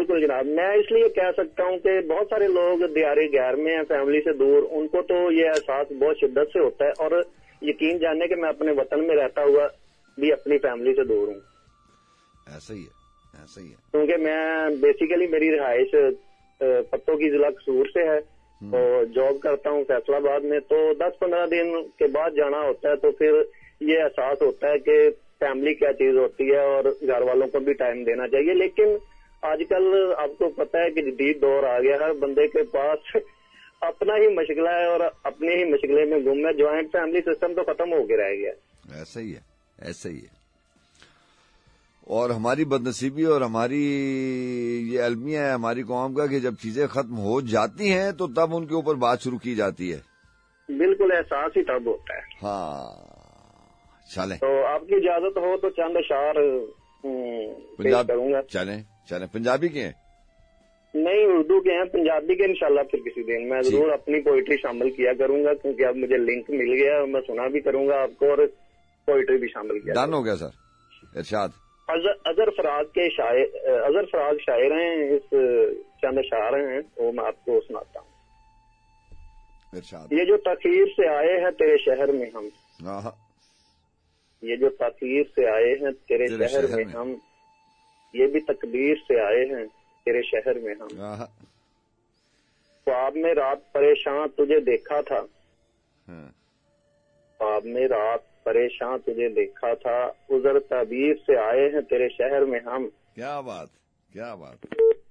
بالکل جناب. میں اس لیے کہہ سکتا ہوں کہ بہت سارے لوگ دیار غیر میں ہیں, فیملی سے دور, ان کو تو یہ احساس بہت شدت سے ہوتا ہے, اور یقین جاننے کہ میں اپنے وطن میں رہتا ہوا بھی اپنی فیملی سے دور ہوں. ایسا ہی ہے, ایسا ہی ہے. کیونکہ میں بیسیکلی میری رہائش پتوں کی ضلع قصور سے ہے, تو جاب کرتا ہوں فیصل آباد میں, تو دس پندرہ دن کے بعد جانا ہوتا ہے, تو پھر یہ احساس ہوتا ہے کہ فیملی کیا چیز ہوتی ہے اور گھر والوں کو بھی ٹائم دینا چاہیے. لیکن آج کل آپ کو پتہ ہے کہ جدید دور آ گیا, ہر بندے کے پاس اپنا ہی مشغلہ ہے اور اپنے ہی مشغلے میں گم ہے. جوائنٹ فیملی سسٹم تو ختم ہو کے رہ گیا. ایسا ہی ہے, ایسا ہی ہے. اور ہماری بدنصیبی اور ہماری یہ المیہ ہے ہماری قوم کا کہ جب چیزیں ختم ہو جاتی ہیں تو تب ان کے اوپر بات شروع کی جاتی ہے. بالکل احساس ہی تب ہوتا ہے. ہاں چلیں, تو آپ کی اجازت ہو تو چند اشعار پیش کروں گا. چلیں چلیں. پنجابی کے ہیں؟ نہیں, اردو کے ہیں. پنجابی کے انشاءاللہ پھر کسی دن میں ضرور اپنی پوئٹری شامل کیا کروں گا, کیونکہ اب مجھے لنک مل گیا, میں سنا بھی کروں گا آپ کو اور پوئٹری بھی شامل کیا. ڈن ہو گیا سر. ارشاد. اظہر فراز کے شاعر اظہر فراز شاعر ہیں, اس چند اشعار ہیں وہ میں آپ کو سناتا ہوں. ارشاد. یہ جو تاخیر سے آئے ہیں تیرے شہر میں ہم, یہ جو تاخیر سے آئے ہیں تیرے شہر میں ہم, یہ بھی تقدیر سے آئے ہیں تیرے شہر میں ہم. خواب میں رات پریشان تجھے دیکھا تھا, خواب میں رات پریشان تجھے دیکھا تھا, عذر تعبیر سے آئے ہیں تیرے شہر میں ہم. کیا بات, کیا بات.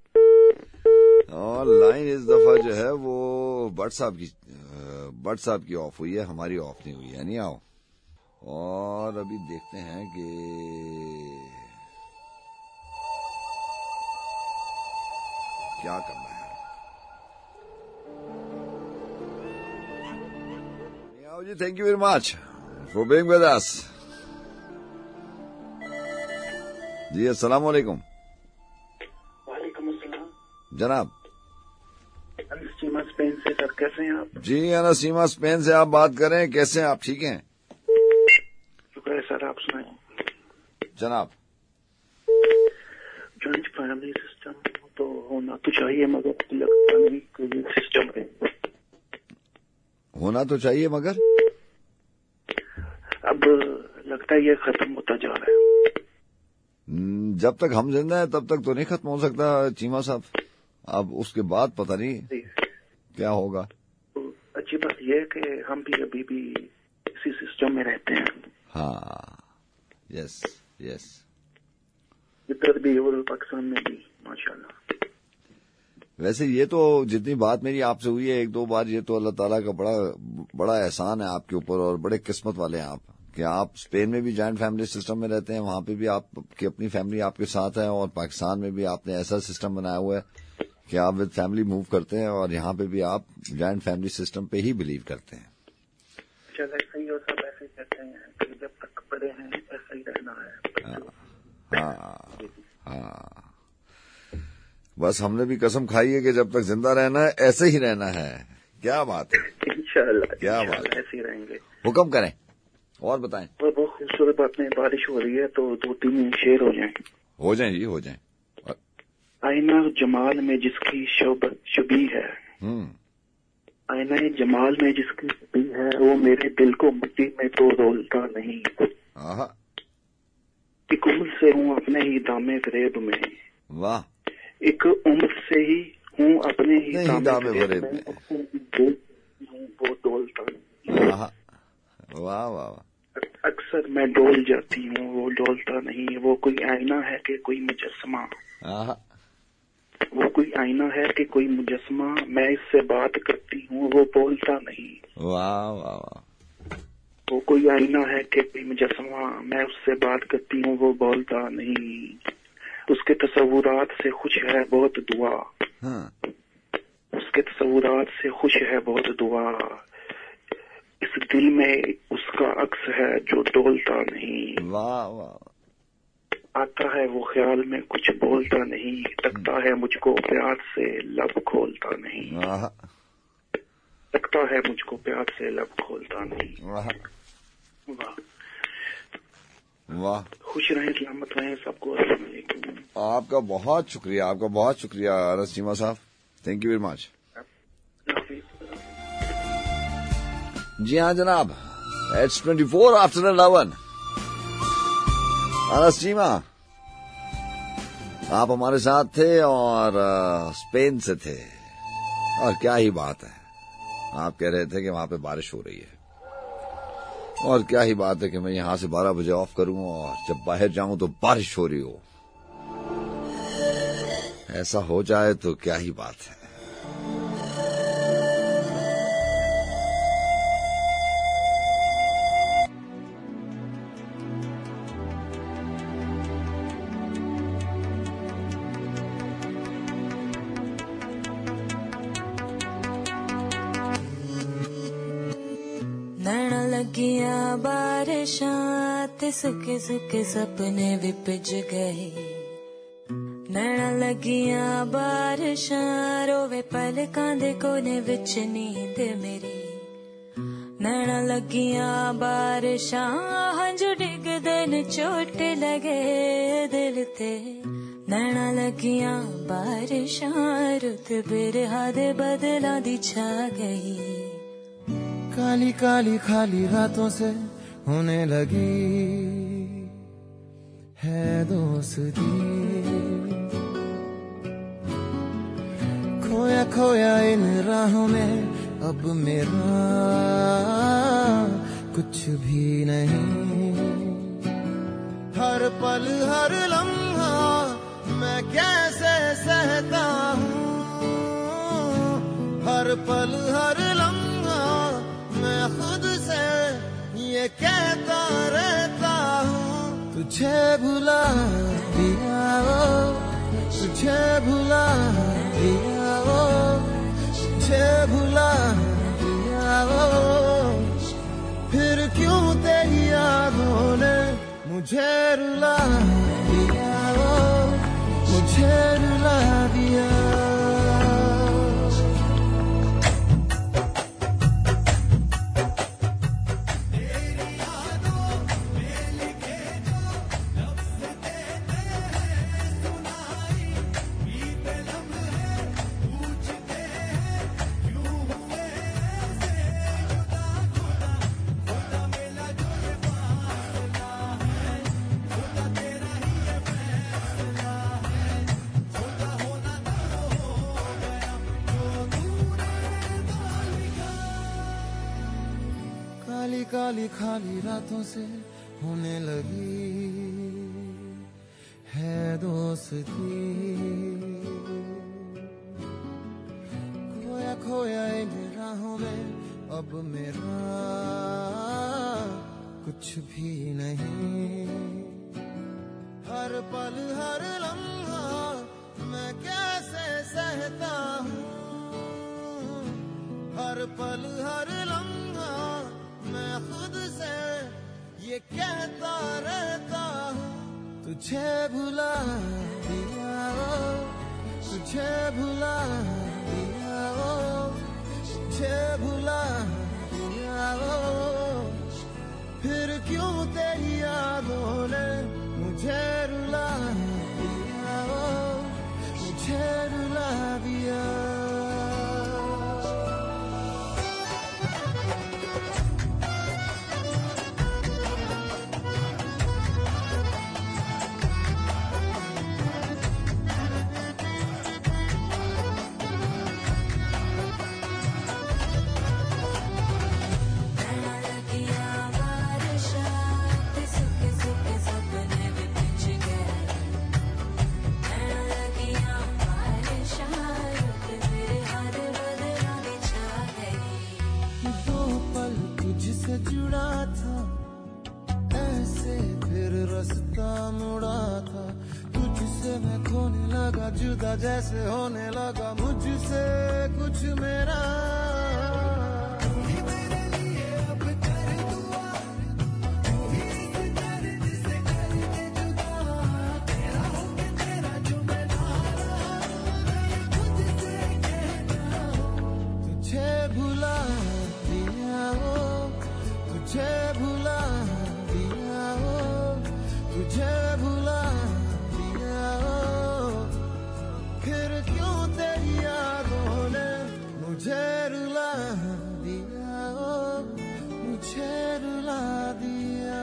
اور لائن اس دفعہ جو ہے وہ بٹ صاحب کی بٹ صاحب کی آف ہوئی ہے, ہماری آف نہیں ہوئی ہے. نہیں آؤ. اور ابھی دیکھتے ہیں کہ کیا کرنا ہے. آؤ جی, thank you very much for being with us. جی السلام علیکم. وعلیکم السلام جناب. انسیما اسپین سے سر, کیسے ہیں آپ؟ جی انسیما اسپین سے آپ بات کریں, کیسے ہیں آپ؟ ٹھیک ہیں شکر ہے سر, آپ سنائیں. جناب. جوائنٹ فیملی سسٹم تو ہونا تو چاہیے مگر لگتا نہیں کوئی سسٹم ہے. ہونا تو چاہیے مگر اب لگتا ہے یہ ختم ہوتا جا رہا ہے. جب تک ہم زندہ ہیں تب تک تو نہیں ختم ہو سکتا چیما صاحب. اب اس کے بعد پتہ نہیں کیا ہوگا. اچھی بات یہ ہے کہ ہم بھی ابھی بھی اسی سسٹم میں رہتے ہیں. ہاں, یس یس. ادھر بھی اور پاکستان میں بھی ماشاءاللہ. ویسے یہ تو جتنی بات میری آپ سے ہوئی ہے ایک دو بار, یہ تو اللہ تعالیٰ کا بڑا بڑا احسان ہے آپ کے اوپر, اور بڑے قسمت والے ہیں آپ کہ آپ اسپین میں بھی جوائنٹ فیملی سسٹم میں رہتے ہیں, وہاں پہ بھی آپ کی اپنی فیملی آپ کے ساتھ ہے, اور پاکستان میں بھی آپ نے ایسا سسٹم بنایا ہوا ہے کہ آپ ود فیملی موو کرتے ہیں, اور یہاں پہ بھی آپ جوائنٹ فیملی سسٹم پہ ہی بلیو کرتے ہیں. چل ایسا ہی ہوتا, ایسے ہی کہتے ہیں کہ جب تک بڑے ہیں ایسا ہی رہنا ہے. ہاں ہاں, بس ہم نے بھی قسم کھائی ہے کہ جب تک زندہ رہنا ہے ایسے ہی رہنا ہے. کیا بات ہے, انشاءاللہ کیا بات ہے. ایسے ہی رہیں گے. حکم کریں اور بتائیں. اور بہت خوبصورت بات میں بارش ہو رہی ہے تو دو تین شعر ہو جائیں. ہو جائیں جی, ہو جائیں. آئینہ جمال میں جس کی شبی ہے, آئینہ جمال میں جس کی شبی ہے, وہ میرے دل کو مٹی میں تو رولتا نہیں. ایک عمر سے ہوں اپنے ہی دامے فریب میں. واہ. ایک عمر سے ہی ہوں اپنے ہی دامے فریب میں, وہ ڈولتا نہیں. واہ واہ. اکثر میں ڈول جاتی ہوں, وہ ڈولتا نہیں. وہ کوئی آئینہ ہے کہ کوئی مجسمہ, وہ کوئی آئینہ ہے کہ کوئی مجسمہ, میں اس سے بات کرتی ہوں وہ بولتا نہیں. واہ واہ واہ. وہ کوئی آئینہ ہے کہ کوئی مجسمہ, میں اس سے بات کرتی ہوں وہ بولتا نہیں. اس کے تصورات سے خوش ہے بہت دعا, اس کے تصورات سے خوش ہے بہت دعا. اس دل میں اس کا عکس ہے جو ڈولتا نہیں. واہ واہ. آتا ہے وہ خیال میں کچھ بولتا نہیں, تکتا ہے مجھ کو پیار سے لب کھولتا نہیں. تکتا ہے مجھ کو پیار سے لب کھولتا نہیں. واہ. वाह, खुश रहें, सलामत रहें सबको। अस्सलाम वालेकुम। आपका बहुत शुक्रिया, आपका बहुत शुक्रिया अनस चीमा साहब, थैंक यू वेरी मच। जी हाँ जनाब, it's twenty four after eleven. Anas Cheema आप हमारे साथ थे और स्पेन से थे, और क्या ही बात है, आप कह रहे थे कि वहां पे बारिश हो रही है, और क्या ही बात है कि मैं यहां से बारह बजे ऑफ करूं और जब बाहर जाऊं तो बारिश हो रही हो। ऐसा हो जाए तो क्या ही बात है। लगियां बारिशां ते सुके सुके सपने भी भिज गए। नैना लगियां बारिशां रोवे पलकां दे कोने विच नींद मेरी। नैना लगियां बारिशां हंझू डिगदे न चोट लगे दिल ते। नैना लगियां बारिशां रुत बिरहा दे बदलां दी छा गई। काली काली खाली रातों से होने लगी है दोस्ती। खोया खोया इन राहों में अब मेरा कुछ भी नहीं। हर पल हर लम्हा मैं कैसे सहता हूँ। हर पल हर लम्हा मैं खुद से ये कहता रहता हूँ। तुझे भुला दिया वो, तुझे भुला दिया वो, तुझे भुला दिया वो। फिर क्यों तेरी यादों ने मुझे रुला दिया वो, मुझे रुला दिया। काली काली खाली रातों से होने लगी है दोस्ती। खोया खोया इन राहों में अब मेरा कुछ भी नहीं। हर पल हर लम्हा मैं कैसे सहता हूँ। हर पल हर लम्हा मैं खुद से ये कहता रहता हूँ। तुझे भुला दिया वो, तुझे भुला दिया वो, तुझे भुला दिया वो। फिर क्यों तेरी यादों ने मुझे रुला दिया वो, मुझे रुला दिया। जुड़ा था ऐसे फिर रास्ता मुड़ा था। तुझसे मैं खोने लगा जुदा जैसे होने लगा मुझसे कुछ मेरा। तुझे भुला दिया वो, तुझे भुला दिया वो, मुझे रुला दिया, ओ मुझे रुला दिया।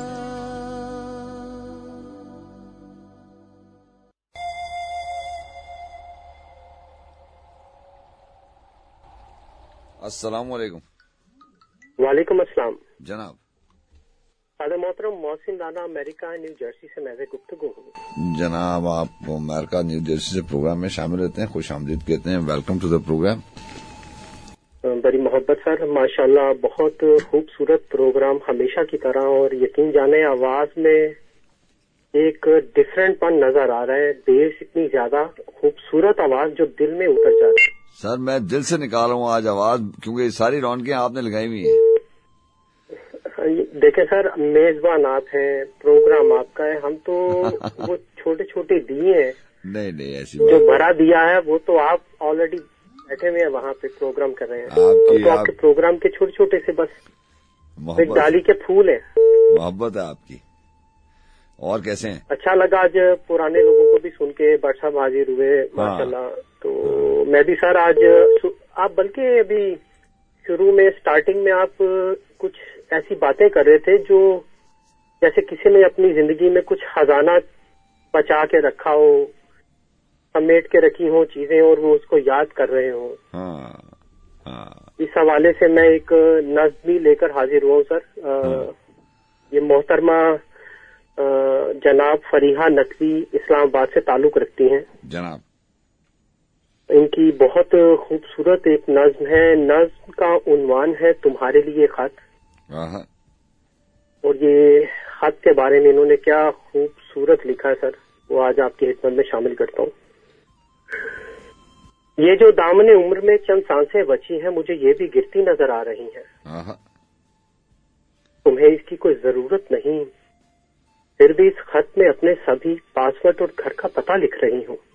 अस्सलाम वालेकुम। वालेकुम अस्सलाम जनाब। सादा मोहतरम Mohsin Rana America New Jersey से मैं गुफ्तगू हूँ। जनाब आप अमेरिका न्यू जर्सी से प्रोग्राम में शामिल रहते हैं, खुश आमदीद कहते हैं, वेलकम टू द प्रोग्राम। बड़ी मोहब्बत सर, माशाल्लाह बहुत खूबसूरत प्रोग्राम हमेशा की तरह, और यकीन जाने आवाज में एक डिफरेंट पन नजर आ रहा है, बेस इतनी ज्यादा खूबसूरत आवाज जो दिल में उतर जाती है। सर मैं दिल से निकाल रहा हूँ आज आवाज, क्योंकि सारी रौनकें आपने लगाई हुई हैं। देखें सर, मेजबान आप हैं, प्रोग्राम आपका है, हम तो वो छोटे छोटे दिए हैं। नहीं नहीं ऐसी जो भरा दिया है वो तो आप ऑलरेडी बैठे हुए हैं वहाँ पे प्रोग्राम कर रहे हैं। आपकी, तो आप... आपके प्रोग्राम के छोटे छोटे से बस एक डाली के फूल है। मोहब्बत है आपकी। और कैसे हैं? अच्छा लगा आज पुराने लोगों को भी सुन के, बट साहब हाजिर हुए माशाल्लाह। तो मैं भी सर आज आप बल्कि अभी शुरू में स्टार्टिंग में आप कुछ ऐसी बातें कर रहे थे जो जैसे किसी ने अपनी जिंदगी में कुछ खजाना बचा के रखा हो, समेट के रखी हो चीजें, और वो उसको याद कर रहे हो। हाँ, हाँ। इस हवाले से मैं एक नज़्म भी लेकर हाजिर हुआ हूँ सर। हाँ। ये मोहतरमा जनाब फरीहा नकवी इस्लामाबाद से ताल्लुक रखती हैं जनाब। इनकी बहुत खूबसूरत एक नज्म है। नज्म का उन्वान है तुम्हारे लिए खत, और ये खत के बारे में इन्होंने क्या खूबसूरत लिखा है सर, वो आज आपकी खिदमत में शामिल करता हूँ। ये जो दामने उम्र में चंद सांसें बची हैं, मुझे ये भी गिरती नजर आ रही हैं। तुम्हें इसकी कोई जरूरत नहीं, फिर भी इस खत में अपने सभी पासवर्ड और घर का पता लिख रही हूँ।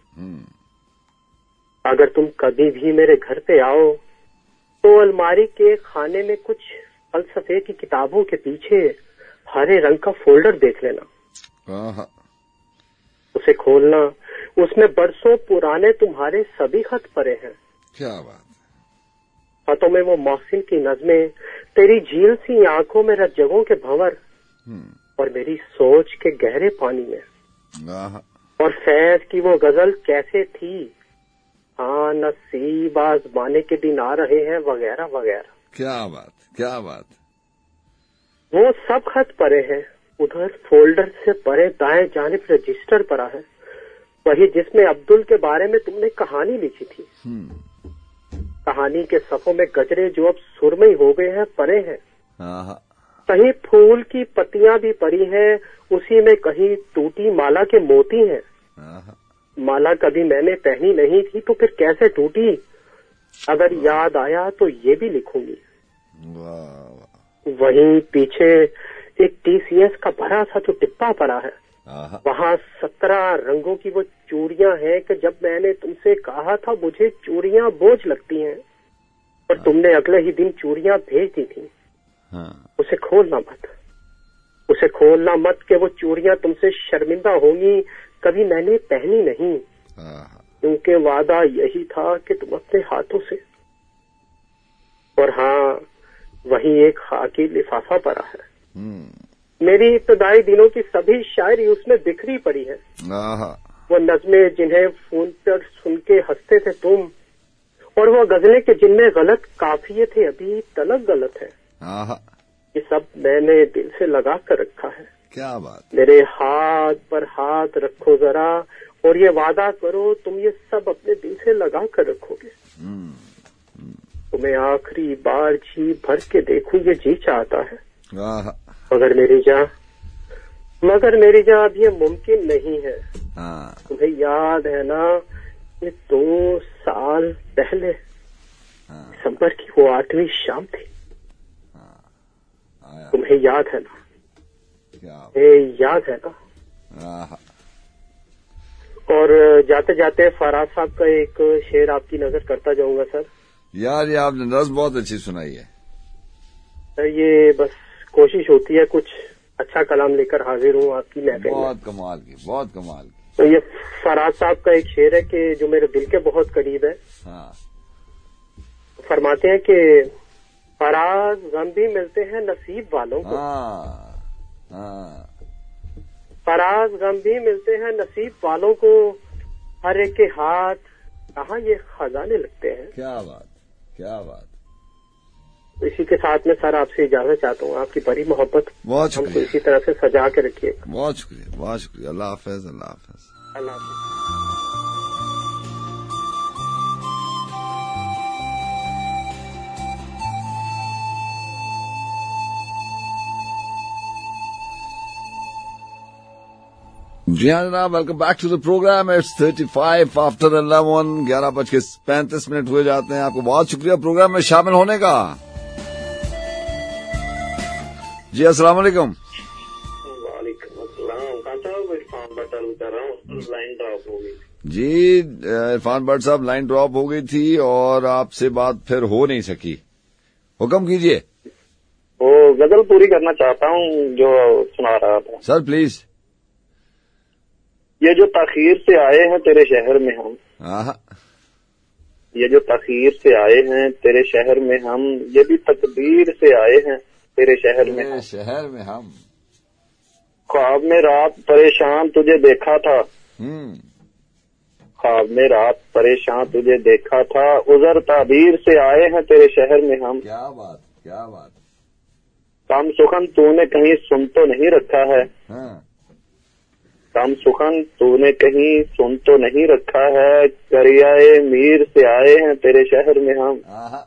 अगर तुम कभी भी मेरे घर पे आओ तो अलमारी के खाने में कुछ फलसफे की किताबों के पीछे हरे रंग का फोल्डर देख लेना, उसे खोलना, उसमें बरसों पुराने तुम्हारे सभी खत पड़े हैं। क्या बात। खतों में वो मोहसिन की नज़में, तेरी झील सी आंखों में रज्जगों के भंवर, और मेरी सोच के गहरे पानी में, और फैज की वो गजल कैसे थी, हाँ नसीब आजमाने के दिन आ रहे हैं, वगैरह वगैरह। क्या बात, क्या बात। वो सब खत पड़े हैं। उधर फोल्डर से परे दाएं जानिब रजिस्टर पड़ा है, वही जिसमें अब्दुल के बारे में तुमने कहानी लिखी थी। कहानी के सफ़ों में गजरे जो अब सुरमई हो गए हैं पड़े हैं। कहीं फूल की पत्तियां भी पड़ी हैं, उसी में कहीं टूटी माला के मोती हैं। माला कभी मैंने पहनी नहीं थी तो फिर कैसे टूटी, अगर याद आया तो ये भी लिखूंगी। वहीं पीछे एक टीसीएस का बड़ा सा जो डिब्बा पड़ा है, वहाँ सत्रह रंगों की वो चूड़ियां हैं कि जब मैंने तुमसे कहा था मुझे चूड़ियां बोझ लगती हैं, और तुमने अगले ही दिन चूड़ियां भेज दी थी। उसे खोलना मत, उसे खोलना मत कि वो चूड़ियां तुमसे शर्मिंदा होंगी, कभी मैंने पहनी नहीं, क्योंकि वादा यही था कि तुम अपने हाथों से। और हाँ, वही एक खाकी लिफाफा पड़ा है, मेरी इब्तदाई दिनों की सभी शायरी उसमें बिखरी पड़ी है। वो नज़में जिन्हें फोन पर सुन के हंसते थे तुम, और वो गजलें के जिनमें गलत काफिये थे अभी तलक गलत है, ये सब मैंने दिल से लगा कर रखा है। क्या बात। मेरे हाथ पर हाथ रखो जरा, और ये वादा करो तुम ये सब अपने दिल से लगा कर रखोगे। तुम्हें आखिरी बार जी भर के देखूं ये जी चाहता है, मगर मेरी जान, मगर मेरी जान अब ये मुमकिन नहीं है। तुम्हें याद है ना, ये दो साल पहले दिसंबर की वो आठवीं शाम थी, तुम्हें याद है ना, ये याद है ना। और जाते जाते फराज साहब का एक शेर आपकी नजर करता जाऊंगा सर। यार ये आपने नज़्म बहुत अच्छी सुनाई है सर, ये बस कोशिश होती है कुछ अच्छा कलाम लेकर हाजिर हूँ आपकी महफिल में। बहुत कमाल की, बहुत कमाल की। तो ये फराज साहब का एक शेर है कि जो मेरे दिल के बहुत करीब है। हाँ। فرماتے ہیں کہ فراز غم بھی ملتے ہیں نصیب والوں کو. فراز غم بھی ملتے ہیں نصیب والوں کو، ہر ایک کے ہاتھ کہاں یہ خزانے لگتے ہیں. کیا بات کیا بات. اسی کے ساتھ میں سر آپ سے اجازت چاہتا ہوں. آپ کی بڑی محبت بہت ہم کو شکریہ. اسی طرح سے سجا کے رکھیے. بہت شکریہ بہت شکریہ. اللہ حافظ. اللہ حافظ. اللہ حافظ. جی ہاں جناب، welcome back to the programme. It's thirty five after eleven. گیارہ بج کے پینتیس منٹ ہوئے جاتے ہیں. آپ کو بہت شکریہ پروگرام میں شامل ہونے کا. جی السلام علیکم. وعلیکم السلام. خان صاحب عرفان بٹ کر رہا ہوں. لائن ڈراپ ہو گئی. جی عرفان بٹ صاحب، لائن ڈراپ ہو گئی تھی اور آپ سے بات پھر ہو نہیں سکی. حکم کیجیے. وہ غزل پوری کرنا چاہتا ہوں جو سنا رہا تھا. Sir please. یہ جو تاخیر سے آئے ہیں تیرے شہر میں ہم، یہ جو تاخیر سے آئے ہیں تیرے شہر میں ہم، یہ بھی تقدیر سے آئے ہیں تیرے شہر میں ہم. شہر میں ہم خواب میں رات پریشان تجھے دیکھا تھا. خواب میں رات پریشان تجھے دیکھا تھا، عذر تعبیر سے آئے ہیں تیرے شہر میں ہم. کیا بات کیا بات. کم سخن تو نے کہیں سن تو نہیں رکھا ہے. کم سخن تو نے کہیں سن تو نہیں رکھا ہے، کریائے میر سے آئے ہیں تیرے شہر میں ہم.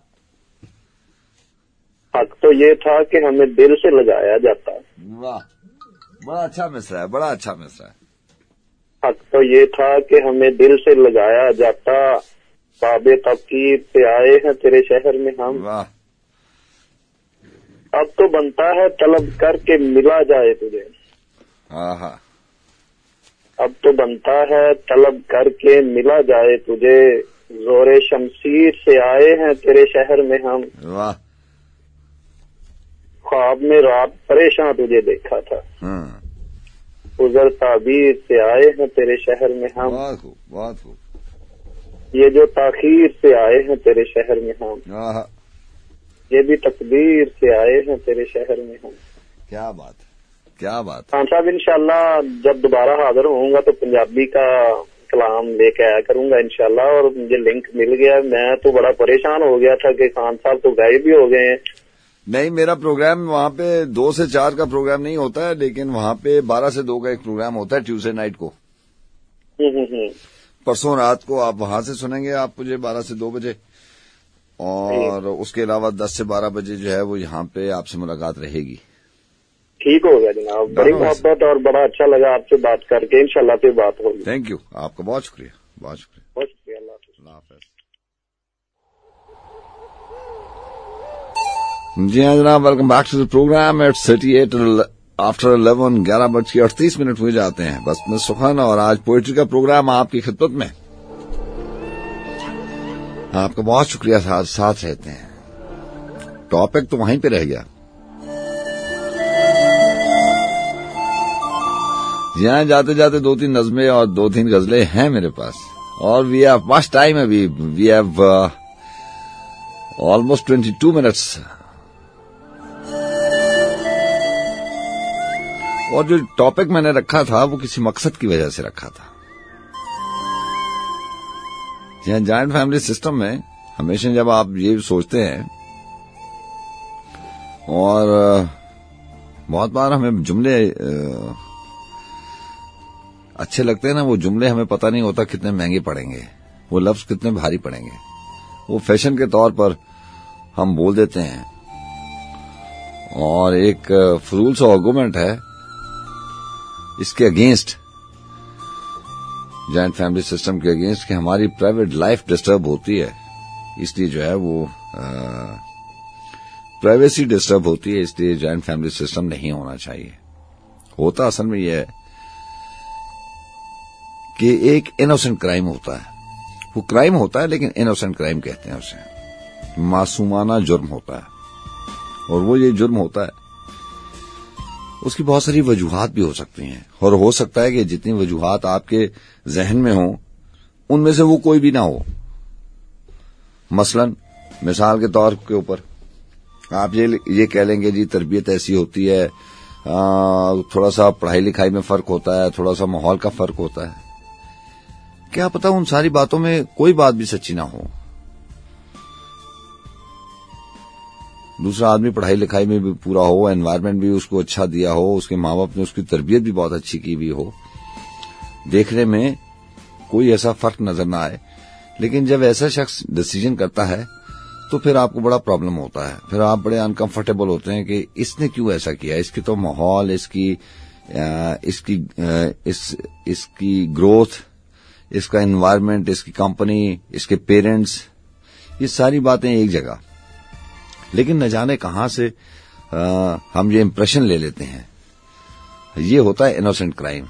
حق تو یہ تھا کہ ہمیں دل سے لگایا جاتا. واہ، بڑا اچھا مصرع ہے، بڑا اچھا مصرع ہے. حق تو یہ تھا کہ ہمیں دل سے لگایا جاتا، باب تفکیر سے آئے ہیں تیرے شہر میں ہم. واہ. اب تو بنتا ہے طلب کر کے ملا جائے تجھے. آہا. اب تو بنتا ہے طلب کر کے ملا جائے تجھے، زور شمشیر سے آئے ہیں تیرے شہر میں ہم. واہ. خواب میں رات پریشان تجھے دیکھا تھا، عذر تعبیر سے آئے ہیں تیرے شہر میں ہم. بہت خوب بہت خوب. یہ جو تاخیر سے آئے ہیں تیرے شہر میں ہم، یہ بھی تقدیر سے آئے ہیں تیرے شہر میں ہم. کیا بات کیا بات. خان صاحب انشاءاللہ جب دوبارہ حاضر ہوں گا تو پنجابی کا کلام لے کے آیا کروں گا انشاءاللہ. اور مجھے لنک مل گیا. میں تو بڑا پریشان ہو گیا تھا کہ خان صاحب تو غائب بھی ہو گئے ہیں. نہیں، میرا پروگرام وہاں پہ دو سے چار کا پروگرام نہیں ہوتا ہے، لیکن وہاں پہ بارہ سے دو کا ایک پروگرام ہوتا ہے ٹیوزڈے نائٹ کو. پرسوں رات کو آپ وہاں سے سنیں گے آپ مجھے بارہ سے دو بجے، اور اس کے علاوہ دس سے بارہ بجے جو ہے وہ یہاں پہ آپ سے ملاقات رہے گی. ٹھیک ہو گیا جناب. بڑی محبت اور بڑا اچھا لگا آپ سے بات کر کے. انشاءاللہ پھر بات ہوگی. Thank you. آپ کا بہت شکریہ بہت شکریہ. بہت شکریہ. اللہ حافظ. اللہ حافظ. جی ہاں جناب، welcome back to the programme. Eight thirty eight after eleven. گیارہ بج کے اڑتیس منٹ ہوئے جاتے ہیں. بس میں سخن اور آج پوئٹری کا پروگرام آپ کی خدمت میں. آپ کا بہت شکریہ ساتھ رہتے ہیں. ٹاپک تو وہیں پہ رہ گیا. یہاں جاتے جاتے دو تین نظمیں اور دو تین غزلیں ہیں میرے پاس، اور وی ہیو مچ ٹائم. ابھی we have almost twenty two minutes. اور جو ٹاپک میں نے رکھا تھا وہ کسی مقصد کی وجہ سے رکھا تھا. یہاں جوائنٹ فیملی سسٹم میں ہمیشہ جب آپ یہ سوچتے ہیں، اور بہت بار ہمیں جملے اچھے لگتے ہیں نا، وہ جملے ہمیں پتہ نہیں ہوتا کتنے مہنگے پڑیں گے، وہ لفظ کتنے بھاری پڑیں گے. وہ فیشن کے طور پر ہم بول دیتے ہیں، اور ایک فضول سا آرگومنٹ ہے اس کے اگینسٹ، جوائنٹ فیملی سسٹم کے اگینسٹ، کہ ہماری پرائیویٹ لائف ڈسٹرب ہوتی ہے، اس لیے جو ہے وہ پرائیویسی ڈسٹرب ہوتی ہے، اس لیے جوائنٹ فیملی سسٹم نہیں ہونا چاہیے. ہوتا اصل میں یہ ہے کہ ایک انوسنٹ کرائم ہوتا ہے. وہ کرائم ہوتا ہے لیکن انوسنٹ کرائم کہتے ہیں اسے. معصومانہ جرم ہوتا ہے، اور وہ یہ جرم ہوتا ہے، اس کی بہت ساری وجوہات بھی ہو سکتی ہیں، اور ہو سکتا ہے کہ جتنی وجوہات آپ کے ذہن میں ہوں ان میں سے وہ کوئی بھی نہ ہو. مثلا مثال کے طور کے اوپر آپ یہ یہ کہہ لیں گے جی تربیت ایسی ہوتی ہے, آ, تھوڑا سا پڑھائی لکھائی میں فرق ہوتا ہے, تھوڑا سا ماحول کا فرق ہوتا ہے. کیا پتا ان ساری باتوں میں کوئی بات بھی سچی نہ ہو. دوسرا آدمی پڑھائی لکھائی میں بھی پورا ہو, انوائرمنٹ بھی اس کو اچھا دیا ہو, اس کے ماں باپ نے اس کی تربیت بھی بہت اچھی کی ہوئی ہو, دیکھنے میں کوئی ایسا فرق نظر نہ آئے. لیکن جب ایسا شخص ڈیسیژن کرتا ہے تو پھر آپ کو بڑا پرابلم ہوتا ہے, پھر آپ بڑے انکمفرٹیبل ہوتے ہیں کہ اس نے کیوں ایسا کیا. اس کی تو ماحول, اس کی اس کی اس, اس کی گروتھ, اس کا انوائرمنٹ, اس کی کمپنی, اس کے پیرنٹس, یہ ساری باتیں ایک جگہ. لیکن نہ جانے کہاں سے آ, ہم یہ امپریشن لے لیتے ہیں. یہ ہوتا ہے انوسینٹ کرائم.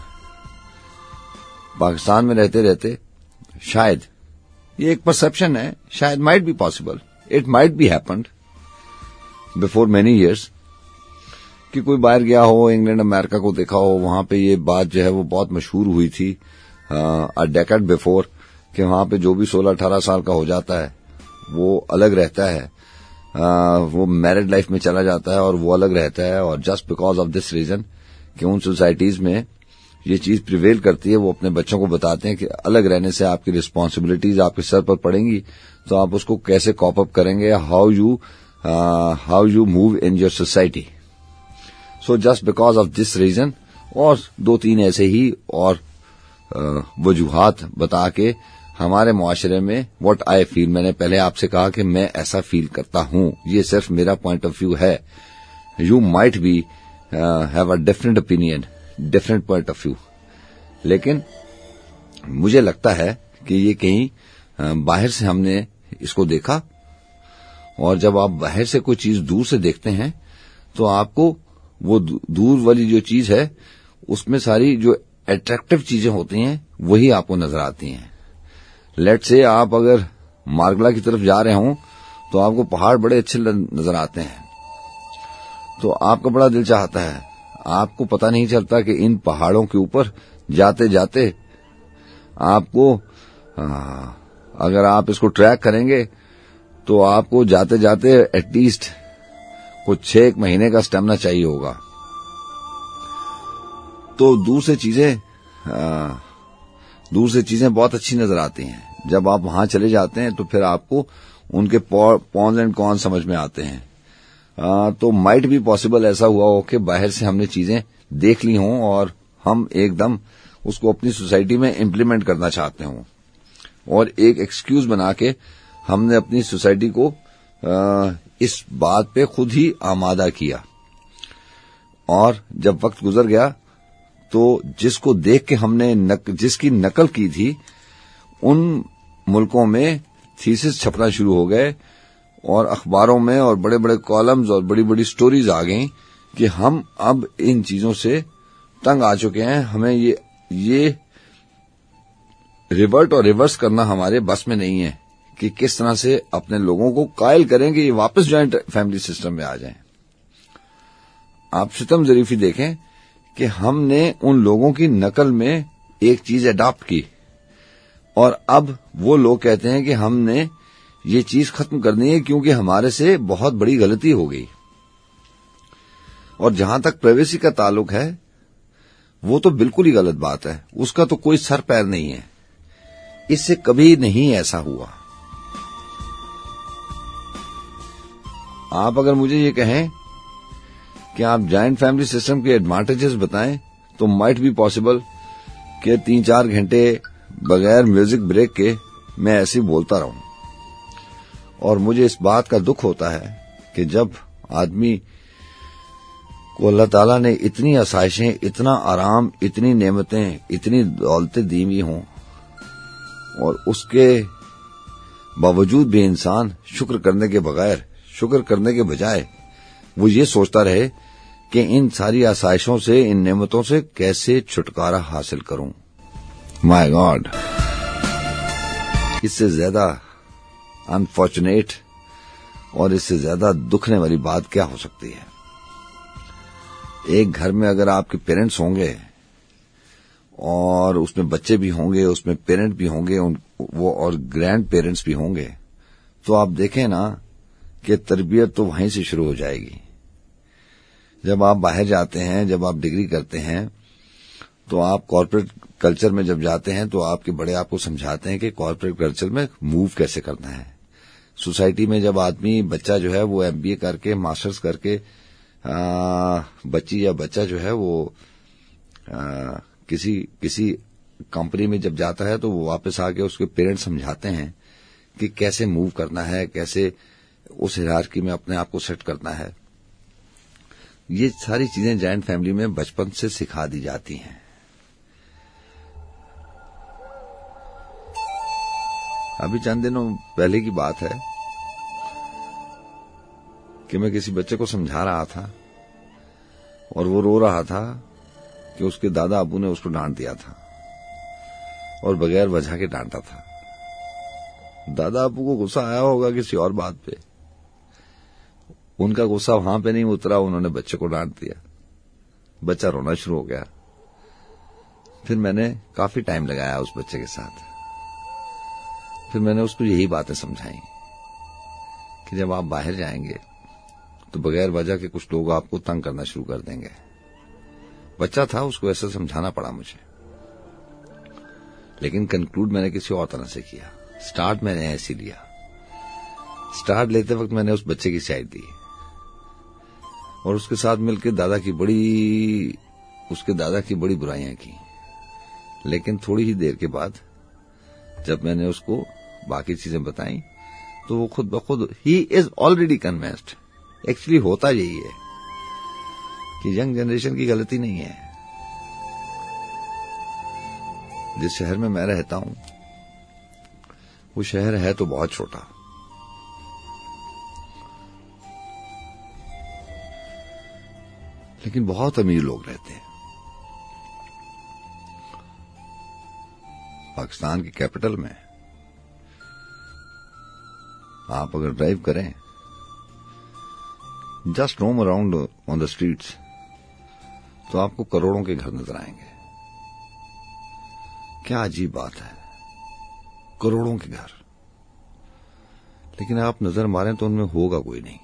پاکستان میں رہتے رہتے شاید یہ ایک پرسپشن ہے, شاید might be possible, it might be happened before many years, کہ کوئی باہر گیا ہو, انگلینڈ امریکہ کو دیکھا ہو, وہاں پہ یہ بات جو ہے وہ بہت مشہور ہوئی تھی ڈیکیڈ بفور, کہ وہاں پہ جو بھی سولہ اٹھارہ سال کا ہو جاتا ہے وہ الگ رہتا ہے, Uh, وہ میرڈ لائف میں چلا جاتا ہے اور وہ الگ رہتا ہے. اور just because of this reason کہ ان سوسائٹیز میں یہ چیز پریویل کرتی ہے, وہ اپنے بچوں کو بتاتے ہیں کہ الگ رہنے سے آپ کی رسپانسبلٹیز آپ کے سر پر پڑیں گی, تو آپ اس کو کیسے کاپ اپ کریں گے, how you how you move in your society. So just because of this reason, اور دو تین ایسے ہی اور uh, وجوہات بتا کے ہمارے معاشرے میں واٹ آئی فیل, میں نے پہلے آپ سے کہا کہ میں ایسا فیل کرتا ہوں, یہ صرف میرا پوائنٹ آف ویو ہے. You might be have a different opinion, different point of view. لیکن مجھے لگتا ہے کہ یہ کہیں uh, باہر سے ہم نے اس کو دیکھا, اور جب آپ باہر سے کوئی چیز دور سے دیکھتے ہیں تو آپ کو وہ دور والی جو چیز ہے اس میں ساری جو اٹریکٹو چیزیں ہوتی ہیں وہی آپ کو نظر آتی ہیں. لیٹ سے آپ اگر مارگلا کی طرف جا رہے ہوں تو آپ کو پہاڑ بڑے اچھے نظر آتے ہیں, تو آپ کا بڑا دل چاہتا ہے, آپ کو پتہ نہیں چلتا کہ ان پہاڑوں کے اوپر جاتے جاتے آپ کو اگر آپ اس کو ٹریک کریں گے تو آپ کو جاتے جاتے ایٹ لیسٹ کچھ چھ ایک مہینے کا اسٹیمنا چاہیے ہوگا. تو دور سے چیزیں دور سے چیزیں بہت اچھی نظر آتی ہیں. جب آپ وہاں چلے جاتے ہیں تو پھر آپ کو ان کے پونز اینڈ کون سمجھ میں آتے ہیں. آ, تو مائٹ بھی پاسبل ایسا ہوا ہو کہ باہر سے ہم نے چیزیں دیکھ لی ہوں اور ہم ایک دم اس کو اپنی سوسائٹی میں امپلیمنٹ کرنا چاہتے ہوں, اور ایک ایکسکیوز بنا کے ہم نے اپنی سوسائٹی کو آ, اس بات پہ خود ہی آمادہ کیا. اور جب وقت گزر گیا تو جس کو دیکھ کے ہم نے نق... جس کی نقل کی تھی ان ملکوں میں تھیسس چھپنا شروع ہو گئے, اور اخباروں میں اور بڑے بڑے کالمز اور بڑی بڑی سٹوریز آ گئیں کہ ہم اب ان چیزوں سے تنگ آ چکے ہیں, ہمیں یہ یہ ریورٹ اور ریورس کرنا ہمارے بس میں نہیں ہے کہ کس طرح سے اپنے لوگوں کو قائل کریں کہ یہ واپس جوائنٹ فیملی سسٹم میں آ جائیں. آپ ستم ظریفی دیکھیں کہ ہم نے ان لوگوں کی نقل میں ایک چیز اڈاپٹ کی, اور اب وہ لوگ کہتے ہیں کہ ہم نے یہ چیز ختم کرنی ہے کیونکہ ہمارے سے بہت بڑی غلطی ہو گئی. اور جہاں تک پرائیویسی کا تعلق ہے وہ تو بالکل ہی غلط بات ہے, اس کا تو کوئی سر پیر نہیں ہے, اس سے کبھی نہیں ایسا ہوا. آپ اگر مجھے یہ کہیں کہ آپ جوائنٹ فیملی سسٹم کے ایڈوانٹیجز بتائیں تو مائٹ بی پاسبل کہ تین چار گھنٹے بغیر میوزک بریک کے میں ایسے ہی بولتا رہوں. اور مجھے اس بات کا دکھ ہوتا ہے کہ جب آدمی کو اللہ تعالیٰ نے اتنی آسائشیں, اتنا آرام, اتنی نعمتیں, اتنی دولتیں دی ہوئی ہوں, اور اس کے باوجود بھی انسان شکر کرنے کے بغیر شکر کرنے کے بجائے وہ یہ سوچتا رہے کہ ان ساری آسائشوں سے, ان نعمتوں سے کیسے چھٹکارا حاصل کروں. مائی گاڈ, اس سے زیادہ انفارچونیٹ اور اس سے زیادہ دکھنے والی بات کیا ہو سکتی ہے. ایک گھر میں اگر آپ کے پیرنٹس ہوں گے اور اس میں بچے بھی ہوں گے, اس میں پیرنٹ بھی ہوں گے, وہ اور گرینڈ پیرنٹس بھی ہوں گے, تو آپ دیکھیں نا کہ تربیت تو وہیں سے شروع ہو جائے گی. جب آپ باہر جاتے ہیں, جب آپ ڈگری کرتے ہیں, تو آپ کارپوریٹ کلچر میں جب جاتے ہیں تو آپ کے بڑے آپ کو سمجھاتے ہیں کہ کارپوریٹ کلچر میں موو کیسے کرنا ہے. سوسائٹی میں جب آدمی بچہ جو ہے وہ ایم بی اے کر کے ماسٹرز کر کے آ, بچی یا بچہ جو ہے وہ آ, کسی کسی کمپنی میں جب جاتا ہے تو وہ واپس آ کے اس کے پیرنٹس سمجھاتے ہیں کہ کیسے موو کرنا ہے, کیسے اس ہیرارکی میں اپنے آپ کو سیٹ کرنا ہے. یہ ساری چیزیں جوائنٹ فیملی میں بچپن سے سکھا دی جاتی ہیں. ابھی چند دنوں پہلے کی بات ہے کہ میں کسی بچے کو سمجھا رہا تھا اور وہ رو رہا تھا کہ اس کے دادا ابو نے اس کو ڈانٹ دیا تھا اور بغیر وجہ کے ڈانٹا تھا. دادا ابو کو غصہ آیا ہوگا کسی اور بات پہ, ان کا غصہ وہاں پہ نہیں اترا, انہوں نے بچے کو ڈانٹ دیا. بچہ رونا شروع ہو گیا. پھر میں نے کافی ٹائم لگایا اس بچے کے ساتھ. پھر میں نے اس کو یہی باتیں سمجھائیں کہ جب آپ باہر جائیں گے تو بغیر وجہ کے کچھ لوگ آپ کو تنگ کرنا شروع کر دیں گے. بچہ تھا, اس کو ایسا سمجھانا پڑا مجھے, لیکن کنکلوڈ میں نے کسی اور طرح سے کیا. سٹارٹ میں نے ایسے لیا. سٹارٹ لیتے وقت میں نے اس بچے کی سائڈ دی اور اس کے ساتھ مل کے دادا کی بڑی اس کے دادا کی بڑی برائیاں کی. لیکن تھوڑی ہی دیر کے بعد جب میں نے اس کو باقی چیزیں بتائیں تو وہ خود بخود ہی از آلریڈی کنوینسڈ. ایکچولی ہوتا یہی ہے کہ ینگ جنریشن کی غلطی نہیں ہے. جس شہر میں میں رہتا ہوں وہ شہر ہے تو بہت چھوٹا, لیکن بہت امیر لوگ رہتے ہیں. پاکستان کی کیپٹل میں آپ اگر ڈرائیو کریں, just roam around on the streets, تو آپ کو کروڑوں کے گھر نظر آئیں گے. کیا عجیب بات ہے, کروڑوں کے گھر, لیکن آپ نظر ماریں تو ان میں ہوگا کوئی نہیں,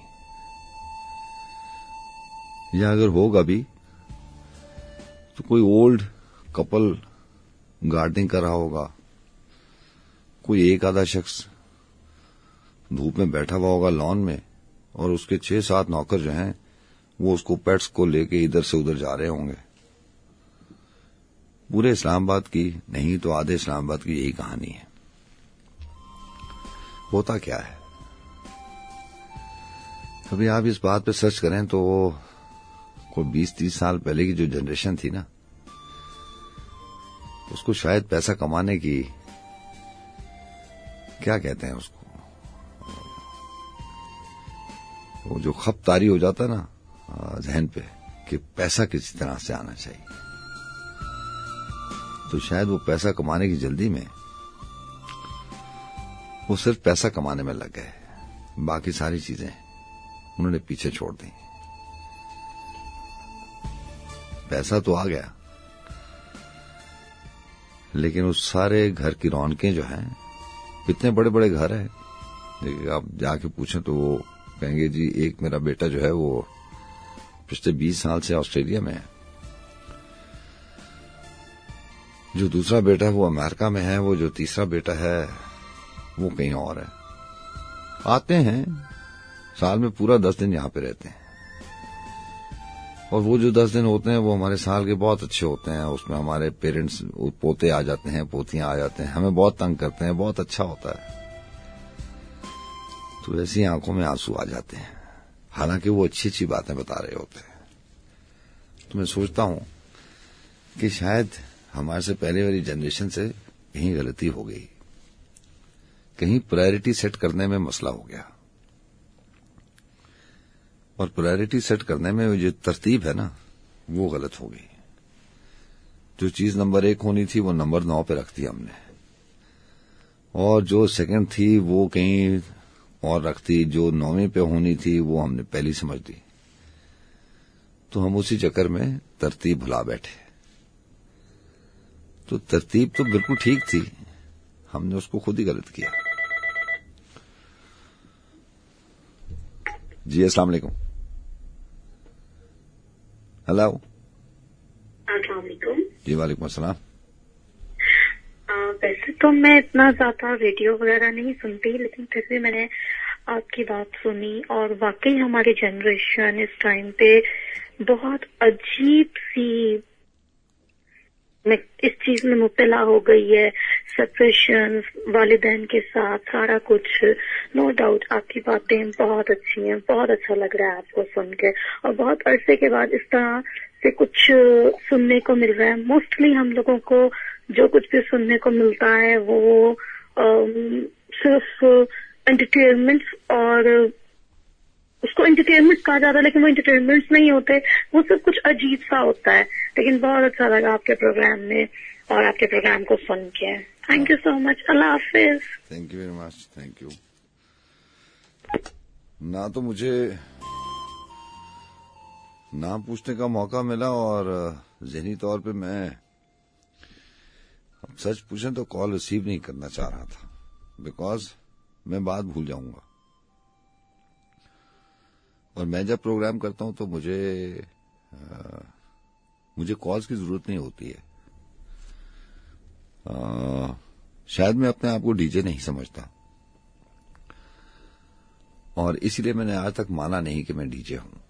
یا اگر ہوگا بھی تو کوئی اولڈ کپل گارڈنگ کر رہا ہوگا, کوئی ایک آدھا شخص دھوپ میں بیٹھا ہوا ہوگا لان میں, اور اس کے چھ سات نوکر جو ہیں وہ اس کو پیٹس کو لے کے ادھر سے ادھر جا رہے ہوں گے. پورے اسلام آباد کی نہیں تو آدھے اسلام آباد کی یہی کہانی ہے. ہوتا کیا ہے, کبھی آپ اس بات پہ سرچ کریں تو کوئی بیس تیس سال پہلے کی جو جنریشن تھی نا, اس کو شاید پیسہ کمانے کی کیا کہتے ہیں اس کو, وہ جو خپ تاری ہو جاتا ہے نا ذہن پہ کہ پیسہ کسی طرح سے آنا چاہیے, تو شاید وہ پیسہ کمانے کی جلدی میں وہ صرف پیسہ کمانے میں لگ گئے, باقی ساری چیزیں انہوں نے پیچھے چھوڑ دی. پیسہ تو آ گیا, لیکن اس سارے گھر کی رونقیں جو ہیں, اتنے بڑے بڑے گھر ہیں, آپ جا کے پوچھیں تو وہ کہیں گے جی ایک میرا بیٹا جو ہے وہ پچھلے بیس سال سے آسٹریلیا میں ہے, جو دوسرا بیٹا ہے وہ امریکہ میں ہے, وہ جو تیسرا بیٹا ہے وہ کہیں اور ہے. آتے ہیں سال میں پورا دس دن یہاں پہ رہتے ہیں, اور وہ جو دس دن ہوتے ہیں وہ ہمارے سال کے بہت اچھے ہوتے ہیں. اس میں ہمارے پیرنٹس پوتے آ جاتے ہیں, پوتیاں آ جاتے ہیں, ہمیں بہت تنگ کرتے ہیں, بہت اچھا ہوتا ہے. تو ایسی آنکھوں میں آنسو آ جاتے ہیں, حالانکہ وہ اچھی اچھی باتیں بتا رہے ہوتے ہیں. تو میں سوچتا ہوں کہ شاید ہمارے سے پہلے والی جنریشن سے کہیں غلطی ہو گئی, کہیں پرائرٹی سیٹ کرنے میں مسئلہ ہو گیا. اور پرائرٹی سیٹ کرنے میں جو ترتیب ہے نا وہ غلط ہو گئی. جو چیز نمبر ایک ہونی تھی وہ نمبر نو پہ رکھ دی ہم نے, اور جو سیکنڈ تھی وہ کہیں اور رکھ دی, جو نویں پہ ہونی تھی وہ ہم نے پہلی سمجھ دی. تو ہم اسی چکر میں ترتیب بھلا بیٹھے. تو ترتیب تو بالکل ٹھیک تھی, ہم نے اس کو خود ہی غلط کیا. جی السلام علیکم. ہلو. السلام علیکم. جی وعلیکم السلام. ویسے تو میں اتنا زیادہ ریڈیو وغیرہ نہیں سنتی، لیکن پھر بھی میں نے آپ کی بات سنی اور واقعی ہماری جنریشن اس ٹائم پہ بہت عجیب سی اس چیز میں مبتلا ہو گئی ہے، سپریشن والدین کے ساتھ سارا کچھ. نو ڈاؤٹ آپ کی باتیں بہت اچھی ہیں، بہت اچھا لگ رہا ہے آپ کو سن کے، اور بہت عرصے کے بعد اس طرح سے کچھ سننے کو مل رہا ہے. موسٹلی ہم لوگوں کو جو کچھ بھی سننے کو ملتا ہے وہ صرف انٹرٹینمنٹ، اور اس کو انٹرٹینمنٹ کہا جاتا ہے لیکن وہ انٹرٹینمنٹ نہیں ہوتے، وہ سب کچھ عجیب سا ہوتا ہے. لیکن بہت اچھا لگا آپ کے پروگرام میں اور آپ کے پروگرام کو سن کے. Thank you so much. اللہ حافظ. Thank you very much. Thank you. نہ تو مجھے نام پوچھنے کا موقع ملا، اور ذہنی طور پہ میں اب سچ پوچھیں تو کال ریسیو نہیں کرنا چاہ رہا تھا، بیکاز میں بات بھول جاؤں گا، اور میں جب پروگرام کرتا ہوں تو مجھے آ, مجھے کالز کی ضرورت نہیں ہوتی ہے. آ, شاید میں اپنے آپ کو ڈی جے نہیں سمجھتا، اور اسی لیے میں نے آج تک مانا نہیں کہ میں ڈی جے ہوں،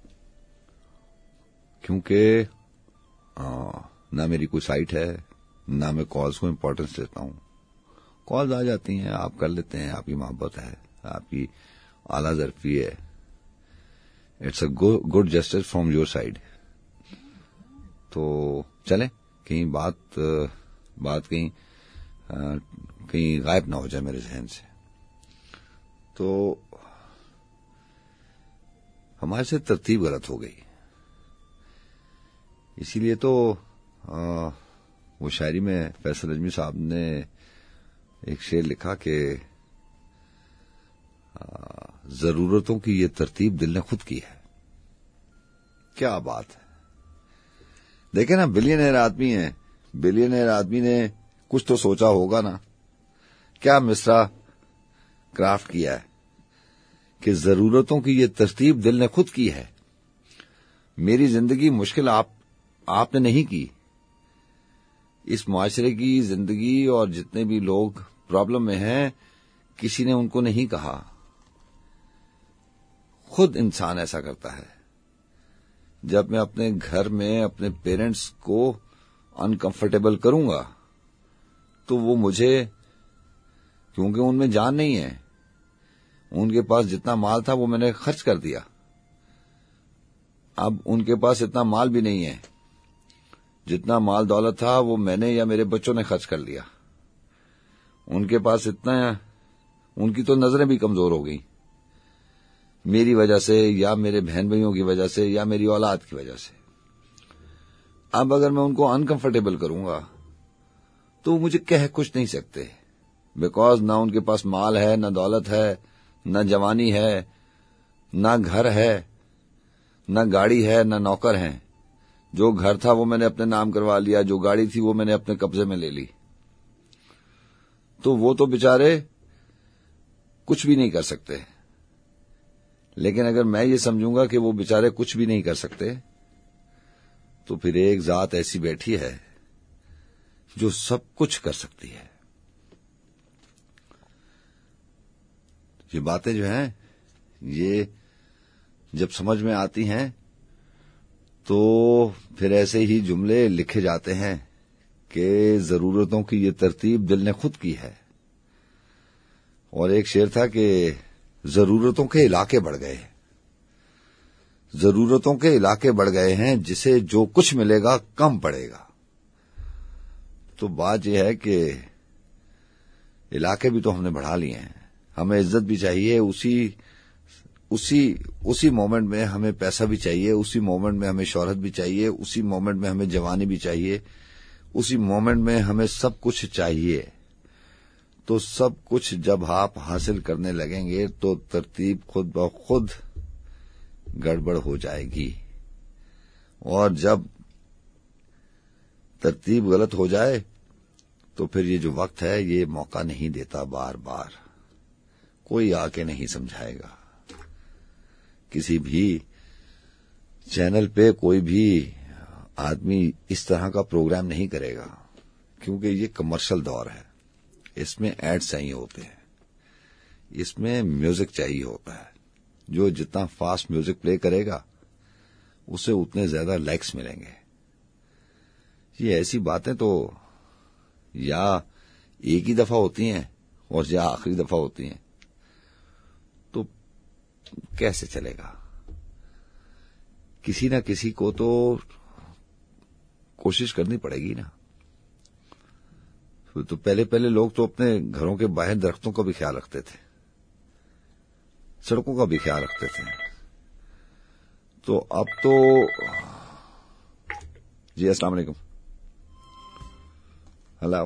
کیونکہ آ, نہ میری کوئی سائٹ ہے، نہ میں کالز کو امپورٹنس دیتا ہوں. کالز آ جاتی ہیں، آپ کر لیتے ہیں، آپ کی محبت ہے، آپ کی اعلیٰ ظرفی ہے. It's a good justice from your side. تو چلیں کہیں بات بات کہیں کہیں غائب نہ ہو جائے میرے ذہن سے. تو ہمارے سے ترتیب غلط ہو گئی، اسی لیے تو آ, وہ شاعری میں فیصل اجمی صاحب نے ایک شعر لکھا کہ ضرورتوں کی یہ ترتیب دل نے خود کی ہے. کیا بات ہے. دیکھیں نا، بلینئر آدمی ہیں، بلینئر آدمی نے کچھ تو سوچا ہوگا نا. کیا مصرع کرافٹ کیا ہے کہ ضرورتوں کی یہ ترتیب دل نے خود کی ہے. میری زندگی مشکل آپ آپ نے نہیں کی. اس معاشرے کی زندگی اور جتنے بھی لوگ پرابلم میں ہیں، کسی نے ان کو نہیں کہا، خود انسان ایسا کرتا ہے. جب میں اپنے گھر میں اپنے پیرنٹس کو انکمفرٹیبل کروں گا تو وہ مجھے، کیونکہ ان میں جان نہیں ہے، ان کے پاس جتنا مال تھا وہ میں نے خرچ کر دیا، اب ان کے پاس اتنا مال بھی نہیں ہے. جتنا مال دولت تھا وہ میں نے یا میرے بچوں نے خرچ کر لیا. ان کے پاس اتنا، ان کی تو نظریں بھی کمزور ہو گئی میری وجہ سے، یا میرے بہن بھائیوں کی وجہ سے، یا میری اولاد کی وجہ سے. اب اگر میں ان کو انکمفرٹیبل کروں گا تو وہ مجھے کہہ کچھ نہیں سکتے، بیکاز نہ ان کے پاس مال ہے، نہ دولت ہے، نہ جوانی ہے، نہ گھر ہے، نہ گاڑی ہے، نہ نوکر ہیں. جو گھر تھا وہ میں نے اپنے نام کروا لیا، جو گاڑی تھی وہ میں نے اپنے قبضے میں لے لی. تو وہ تو بےچارے کچھ بھی نہیں کر سکتے. لیکن اگر میں یہ سمجھوں گا کہ وہ بےچارے کچھ بھی نہیں کر سکتے تو پھر ایک ذات ایسی بیٹھی ہے جو سب کچھ کر سکتی ہے. یہ باتیں جو ہیں یہ جب سمجھ میں آتی ہیں تو پھر ایسے ہی جملے لکھے جاتے ہیں کہ ضرورتوں کی یہ ترتیب دل نے خود کی ہے. اور ایک شعر تھا کہ ضرورتوں کے علاقے بڑھ گئے، ضرورتوں کے علاقے بڑھ گئے ہیں، جسے جو کچھ ملے گا کم پڑے گا. تو بات یہ ہے کہ علاقے بھی تو ہم نے بڑھا لیے ہیں. ہمیں عزت بھی چاہیے، اسی اسی اسی مومنٹ میں ہمیں پیسہ بھی چاہیے، اسی مومنٹ میں ہمیں شہرت بھی چاہیے، اسی مومنٹ میں ہمیں جوانی بھی چاہیے، اسی مومنٹ میں ہمیں سب کچھ چاہیے. تو سب کچھ جب آپ حاصل کرنے لگیں گے تو ترتیب خود بخود گڑبڑ ہو جائے گی. اور جب ترتیب غلط ہو جائے تو پھر یہ جو وقت ہے یہ موقع نہیں دیتا، بار بار کوئی آ کے نہیں سمجھائے گا. کسی بھی چینل پہ کوئی بھی آدمی اس طرح کا پروگرام نہیں کرے گا، کیونکہ یہ کمرشل دور ہے، اس میں ایڈ چاہیے ہوتے ہیں، اس میں میوزک چاہیے ہوتا ہے. جو جتنا فاسٹ میوزک پلے کرے گا اسے اتنے زیادہ لائکس ملیں گے. یہ ایسی باتیں تو یا ایک ہی دفعہ ہوتی ہیں اور یا آخری دفعہ ہوتی ہیں، تو کیسے چلے گا؟ کسی نہ کسی کو تو کوشش کرنی پڑے گی نا. تو پہلے پہلے لوگ تو اپنے گھروں کے باہر درختوں کا بھی خیال رکھتے تھے، سڑکوں کا بھی خیال رکھتے تھے. تو اب تو جی السلام علیکم. ہلو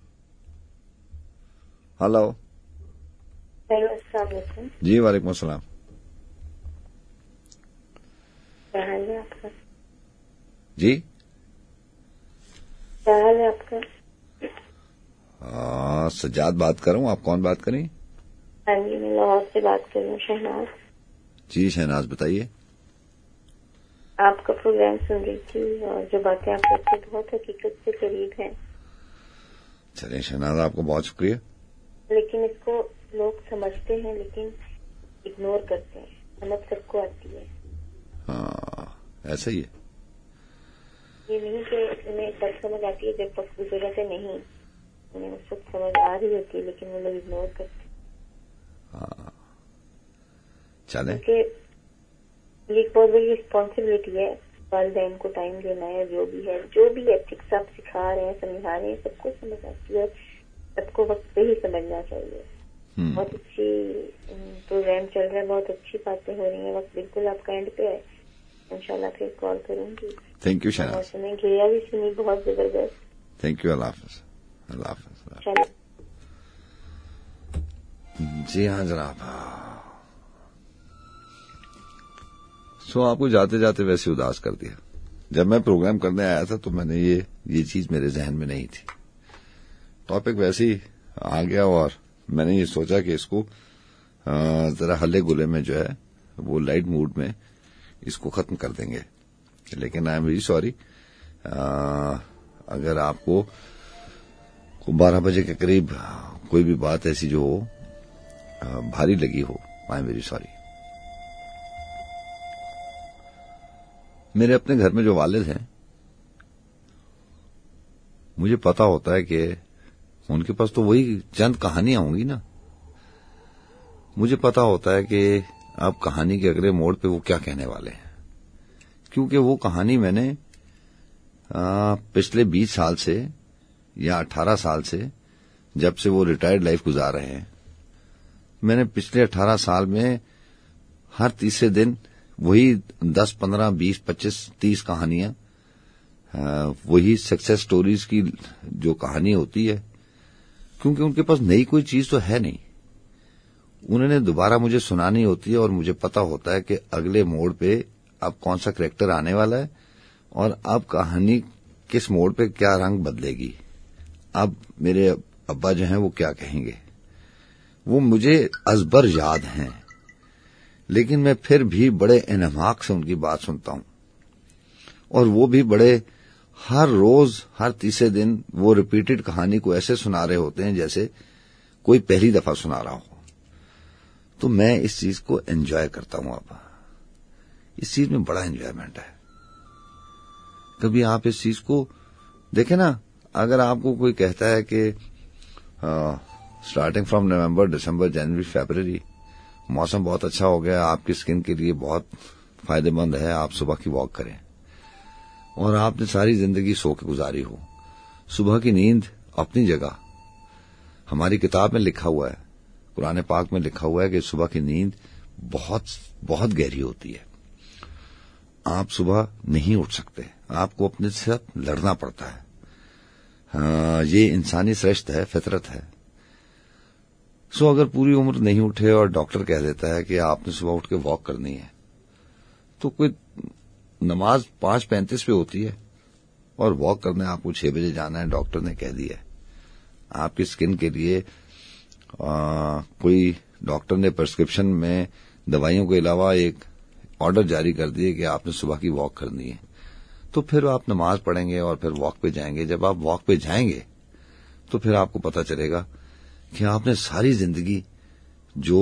ہلو ہیلو السلام علیکم. جی وعلیکم السلام. کیا حال ہے آپ کا؟ جی کیا حال ہے آپ کا؟ آ, سجاد بات کر رہا ہوں. آپ کون بات کریں؟ ہاں جی میں لاہور سے بات کر رہی ہوں، شہناز. جی شہناز بتائیے. آپ کا پروگرام سن رہی تھی اور جو باتیں آپ کرتے بہت حقیقت سے قریب ہیں. چلیں شہناز آپ کو بہت شکریہ. لیکن اس کو لوگ سمجھتے ہیں لیکن اگنور کرتے ہیں. سمجھ سب کو آتی ہے. ہاں ایسا ہی ہے. یہ نہیں کہ انہیں تب سمجھ آتی ہے جب وقت گزرے سے نہیں، انہیں اس وقت سمجھ آ رہی ہوتی ہے لیکن وہ لوگ اگنور کرتے ہیں. ہاں چلیں. کیونکہ یہ ایک بہت بڑی رسپانسبلٹی ہے، والدین کو ٹائم دینا ہے. جو بھی ہے جو بھی ایتھکس آپ سکھا رہے ہیں سمجھا رہے ہیں سب کو سمجھ آتی ہے، سب کو وقت پہ ہی سمجھنا چاہیے. بہت اچھی پروگرام چل رہا ہے، بہت اچھی باتیں ہو رہی ہیں. وقت بالکل آپ کا اینڈ پہ ہے. انشاءاللہ پھر کال کروں گی. Thank you Shahnaz. میں گریا بھی سنی بہت زبردست. Thank you. اللہ حافظ. اللہ حافظ. چلو. جی ہاں جناب. سو آپ کو جاتے جاتے ویسے اداس کر دیا. جب میں پروگرام کرنے آیا تھا تو میں نے یہ یہ چیز میرے ذہن میں نہیں تھی. ٹاپک ویسے ہی آ گیا اور میں نے یہ سوچا کہ اس کو ذرا ہلے گلے میں جو ہے وہ لائٹ موڈ میں اس کو ختم کر دیں گے. لیکن آئی ایم ویری سوری اگر آپ کو بارہ بجے کے قریب کوئی بھی بات ایسی جو ہو بھاری لگی ہو. I am very sorry. میرے اپنے گھر میں جو والد ہیں مجھے پتا ہوتا ہے کہ ان کے پاس تو وہی چند کہانیاں ہوں گی نا. مجھے پتا ہوتا ہے کہ آپ کہانی کے اگلے موڑ پہ وہ کیا کہنے والے ہیں، کیونکہ وہ کہانی میں نے پچھلے بیس سال سے یا اٹھارہ سال سے جب سے وہ ریٹائرڈ لائف گزار رہے ہیں، میں نے پچھلے اٹھارہ سال میں ہر تیسرے دن وہی دس پندرہ بیس پچیس تیس کہانیاں، وہی سکسیس سٹوریز کی جو کہانی ہوتی ہے، کیونکہ ان کے پاس نئی کوئی چیز تو ہے نہیں. انہوں نے دوبارہ مجھے سنانی ہوتی ہے اور مجھے پتا ہوتا ہے کہ اگلے موڑ پہ اب کون سا کریکٹر آنے والا ہے اور اب کہانی کس موڑ پہ کیا رنگ بدلے گی. اب میرے ابا جو ہیں وہ کیا کہیں گے، وہ مجھے ازبر یاد ہیں، لیکن میں پھر بھی بڑے انہماک سے ان کی بات سنتا ہوں. اور وہ بھی بڑے ہر روز ہر تیسرے دن وہ ریپیٹڈ کہانی کو ایسے سنا رہے ہوتے ہیں جیسے کوئی پہلی دفعہ سنا رہا ہو. تو میں اس چیز کو انجوائے کرتا ہوں. اب اس چیز میں بڑا انجوائمنٹ ہے. کبھی آپ اس چیز کو دیکھیں نا، اگر آپ کو کوئی کہتا ہے کہ starting from November December January February موسم بہت اچھا ہو گیا، آپ کی اسکن کے لیے بہت فائدہ مند ہے، آپ صبح کی واک کریں، اور آپ نے ساری زندگی سو کے گزاری ہو. صبح کی نیند اپنی جگہ، ہماری کتاب میں لکھا ہوا ہے، قرآن پاک میں لکھا ہوا ہے کہ صبح کی نیند بہت بہت گہری ہوتی ہے. آپ صبح نہیں اٹھ سکتے، آپ کو اپنے ساتھ لڑنا پڑتا ہے. ہاں یہ انسانی سرشت ہے، فطرت ہے. سو اگر پوری عمر نہیں اٹھے اور ڈاکٹر کہہ دیتا ہے کہ آپ نے صبح اٹھ کے واک کرنی ہے، تو کوئی نماز پانچ پینتیس پہ ہوتی ہے اور واک کرنے آپ کو چھ بجے جانا ہے، ڈاکٹر نے کہہ دیا ہے. آپ کی اسکن کے لیے آ, کوئی ڈاکٹر نے پرسکرپشن میں دوائیوں کے علاوہ ایک آرڈر جاری کر دیے کہ آپ نے صبح کی واک کرنی ہے، تو پھر آپ نماز پڑھیں گے اور پھر واک پہ جائیں گے. جب آپ واک پہ جائیں گے تو پھر آپ کو پتا چلے گا کہ آپ نے ساری زندگی جو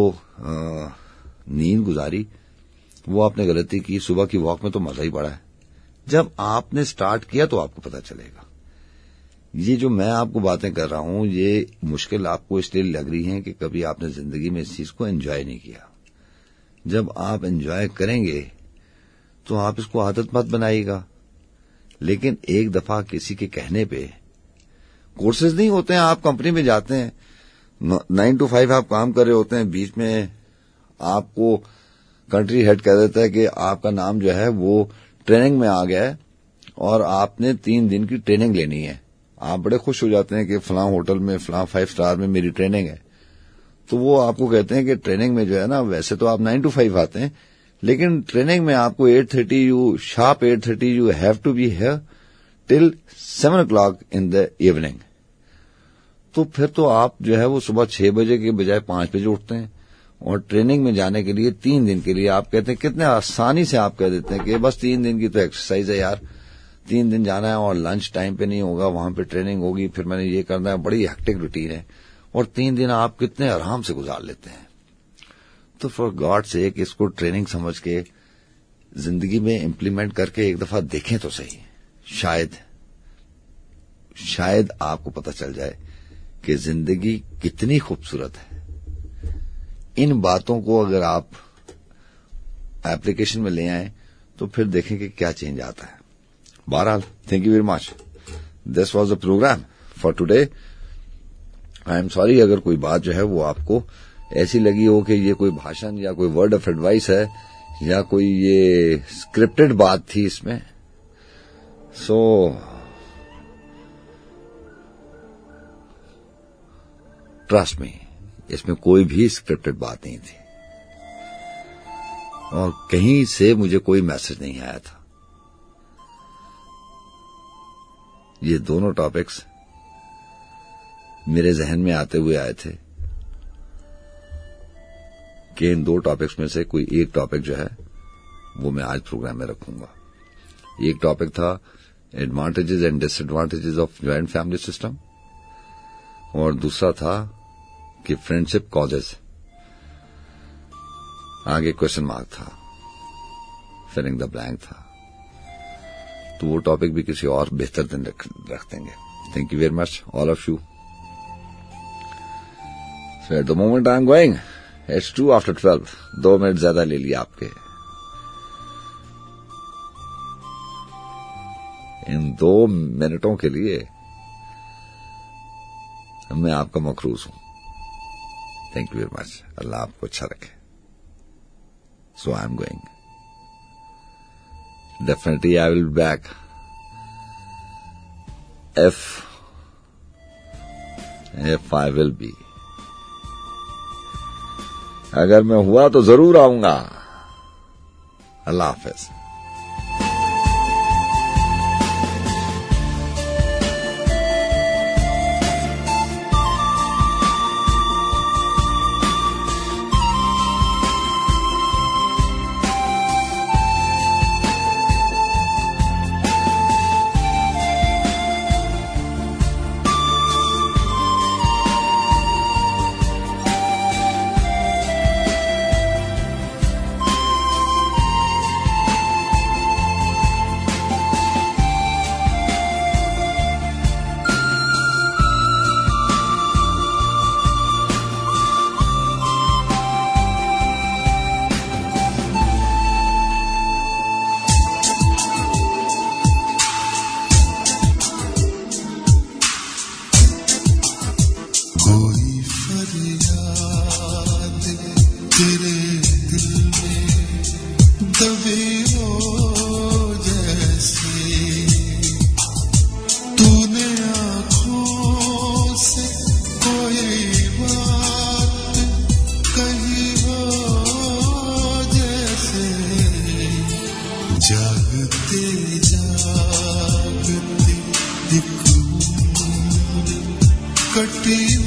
نیند گزاری وہ آپ نے غلطی کی. صبح کی واک میں تو مزہ ہی بڑا ہے. جب آپ نے سٹارٹ کیا تو آپ کو پتا چلے گا. یہ جو میں آپ کو باتیں کر رہا ہوں یہ مشکل آپ کو اس لیے لگ رہی ہیں کہ کبھی آپ نے زندگی میں اس چیز کو انجوائے نہیں کیا. جب آپ انجوائے کریں گے تو آپ اس کو عادت مت بنائیے گا. لیکن ایک دفعہ کسی کے کہنے پہ کورسز نہیں ہوتے ہیں، آپ کمپنی میں جاتے ہیں، نائن ٹو فائیو آپ کام کر رہے ہوتے ہیں، بیچ میں آپ کو کنٹری ہیڈ کہہ دیتا ہے کہ آپ کا نام جو ہے وہ ٹریننگ میں آ گیا ہے اور آپ نے تین دن کی ٹریننگ لینی ہے. آپ بڑے خوش ہو جاتے ہیں کہ فلاں ہوٹل میں فلاں فائیو سٹار میں میری ٹریننگ ہے. تو وہ آپ کو کہتے ہیں کہ ٹریننگ میں جو ہے نا ویسے تو آپ نائن ٹو فائیو آتے ہیں لیکن ٹریننگ میں آپ کو eight thirty you sharp eight thirty you have to be here till seven o'clock in the evening. تو پھر تو آپ جو ہے وہ صبح چھ بجے کے بجائے پانچ بجے اٹھتے ہیں اور ٹریننگ میں جانے کے لیے تین دن کے لیے آپ کہتے ہیں، کتنے آسانی سے آپ کہہ دیتے ہیں کہ بس تین دن کی تو ایکسرسائز ہے یار، تین دن جانا ہے اور لنچ ٹائم پہ نہیں ہوگا، وہاں پہ ٹریننگ ہوگی، پھر میں نے یہ کرنا ہے. بڑی ہیکٹک روٹین ہے اور تین دن آپ کتنے آرام سے گزار لیتے ہیں. تو فار گاڈ سیک اس کو ٹریننگ سمجھ کے زندگی میں امپلیمنٹ کر کے ایک دفعہ دیکھیں تو صحیح. شاید شاید آپ کو پتہ چل جائے کہ زندگی کتنی خوبصورت ہے. ان باتوں کو اگر آپ ایپلیکیشن میں لے آئیں تو پھر دیکھیں کہ کیا چینج آتا ہے. بہرحال thank you very much. This was the programme for today. I am sorry اگر کوئی بات جو ہے وہ آپ کو ایسی لگی ہو کہ یہ کوئی بھاشن یا کوئی ورڈ آف ایڈوائس ہے یا کوئی یہ اسکرپٹڈ بات تھی اس میں. سو ٹرسٹ می اس میں کوئی بھی اسکرپٹڈ بات نہیں تھی اور کہیں سے مجھے کوئی میسج نہیں آیا تھا. یہ دونوں ٹاپکس میرے ذہن میں آتے ہوئے آئے تھے کہ ان دو ٹاپکس میں سے کوئی ایک ٹاپک جو ہے وہ میں آج پروگرام میں رکھوں گا. ایک ٹاپک تھا advantages and disadvantages of joint family system اور دوسرا تھا کہ فرینڈشپ کازز. آگے کوشچن مارک تھا، فلنگ دا بلینک تھا. تو وہ ٹاپک بھی کسی اور بہتر دن رکھ دیں گے. Thank you very much all of you. So at the moment I am going it's two after twelve. دو منٹ زیادہ لے لیا آپ کے. ان دو منٹوں کے لیے میں آپ کا مخروص ہوں. Thank you very much. اللہ آپ کو اچھا رکھے. So I am going. Definitely I will be back if if I will be. اگر میں ہوا تو ضرور آؤں گا. اللہ حافظ. کٹی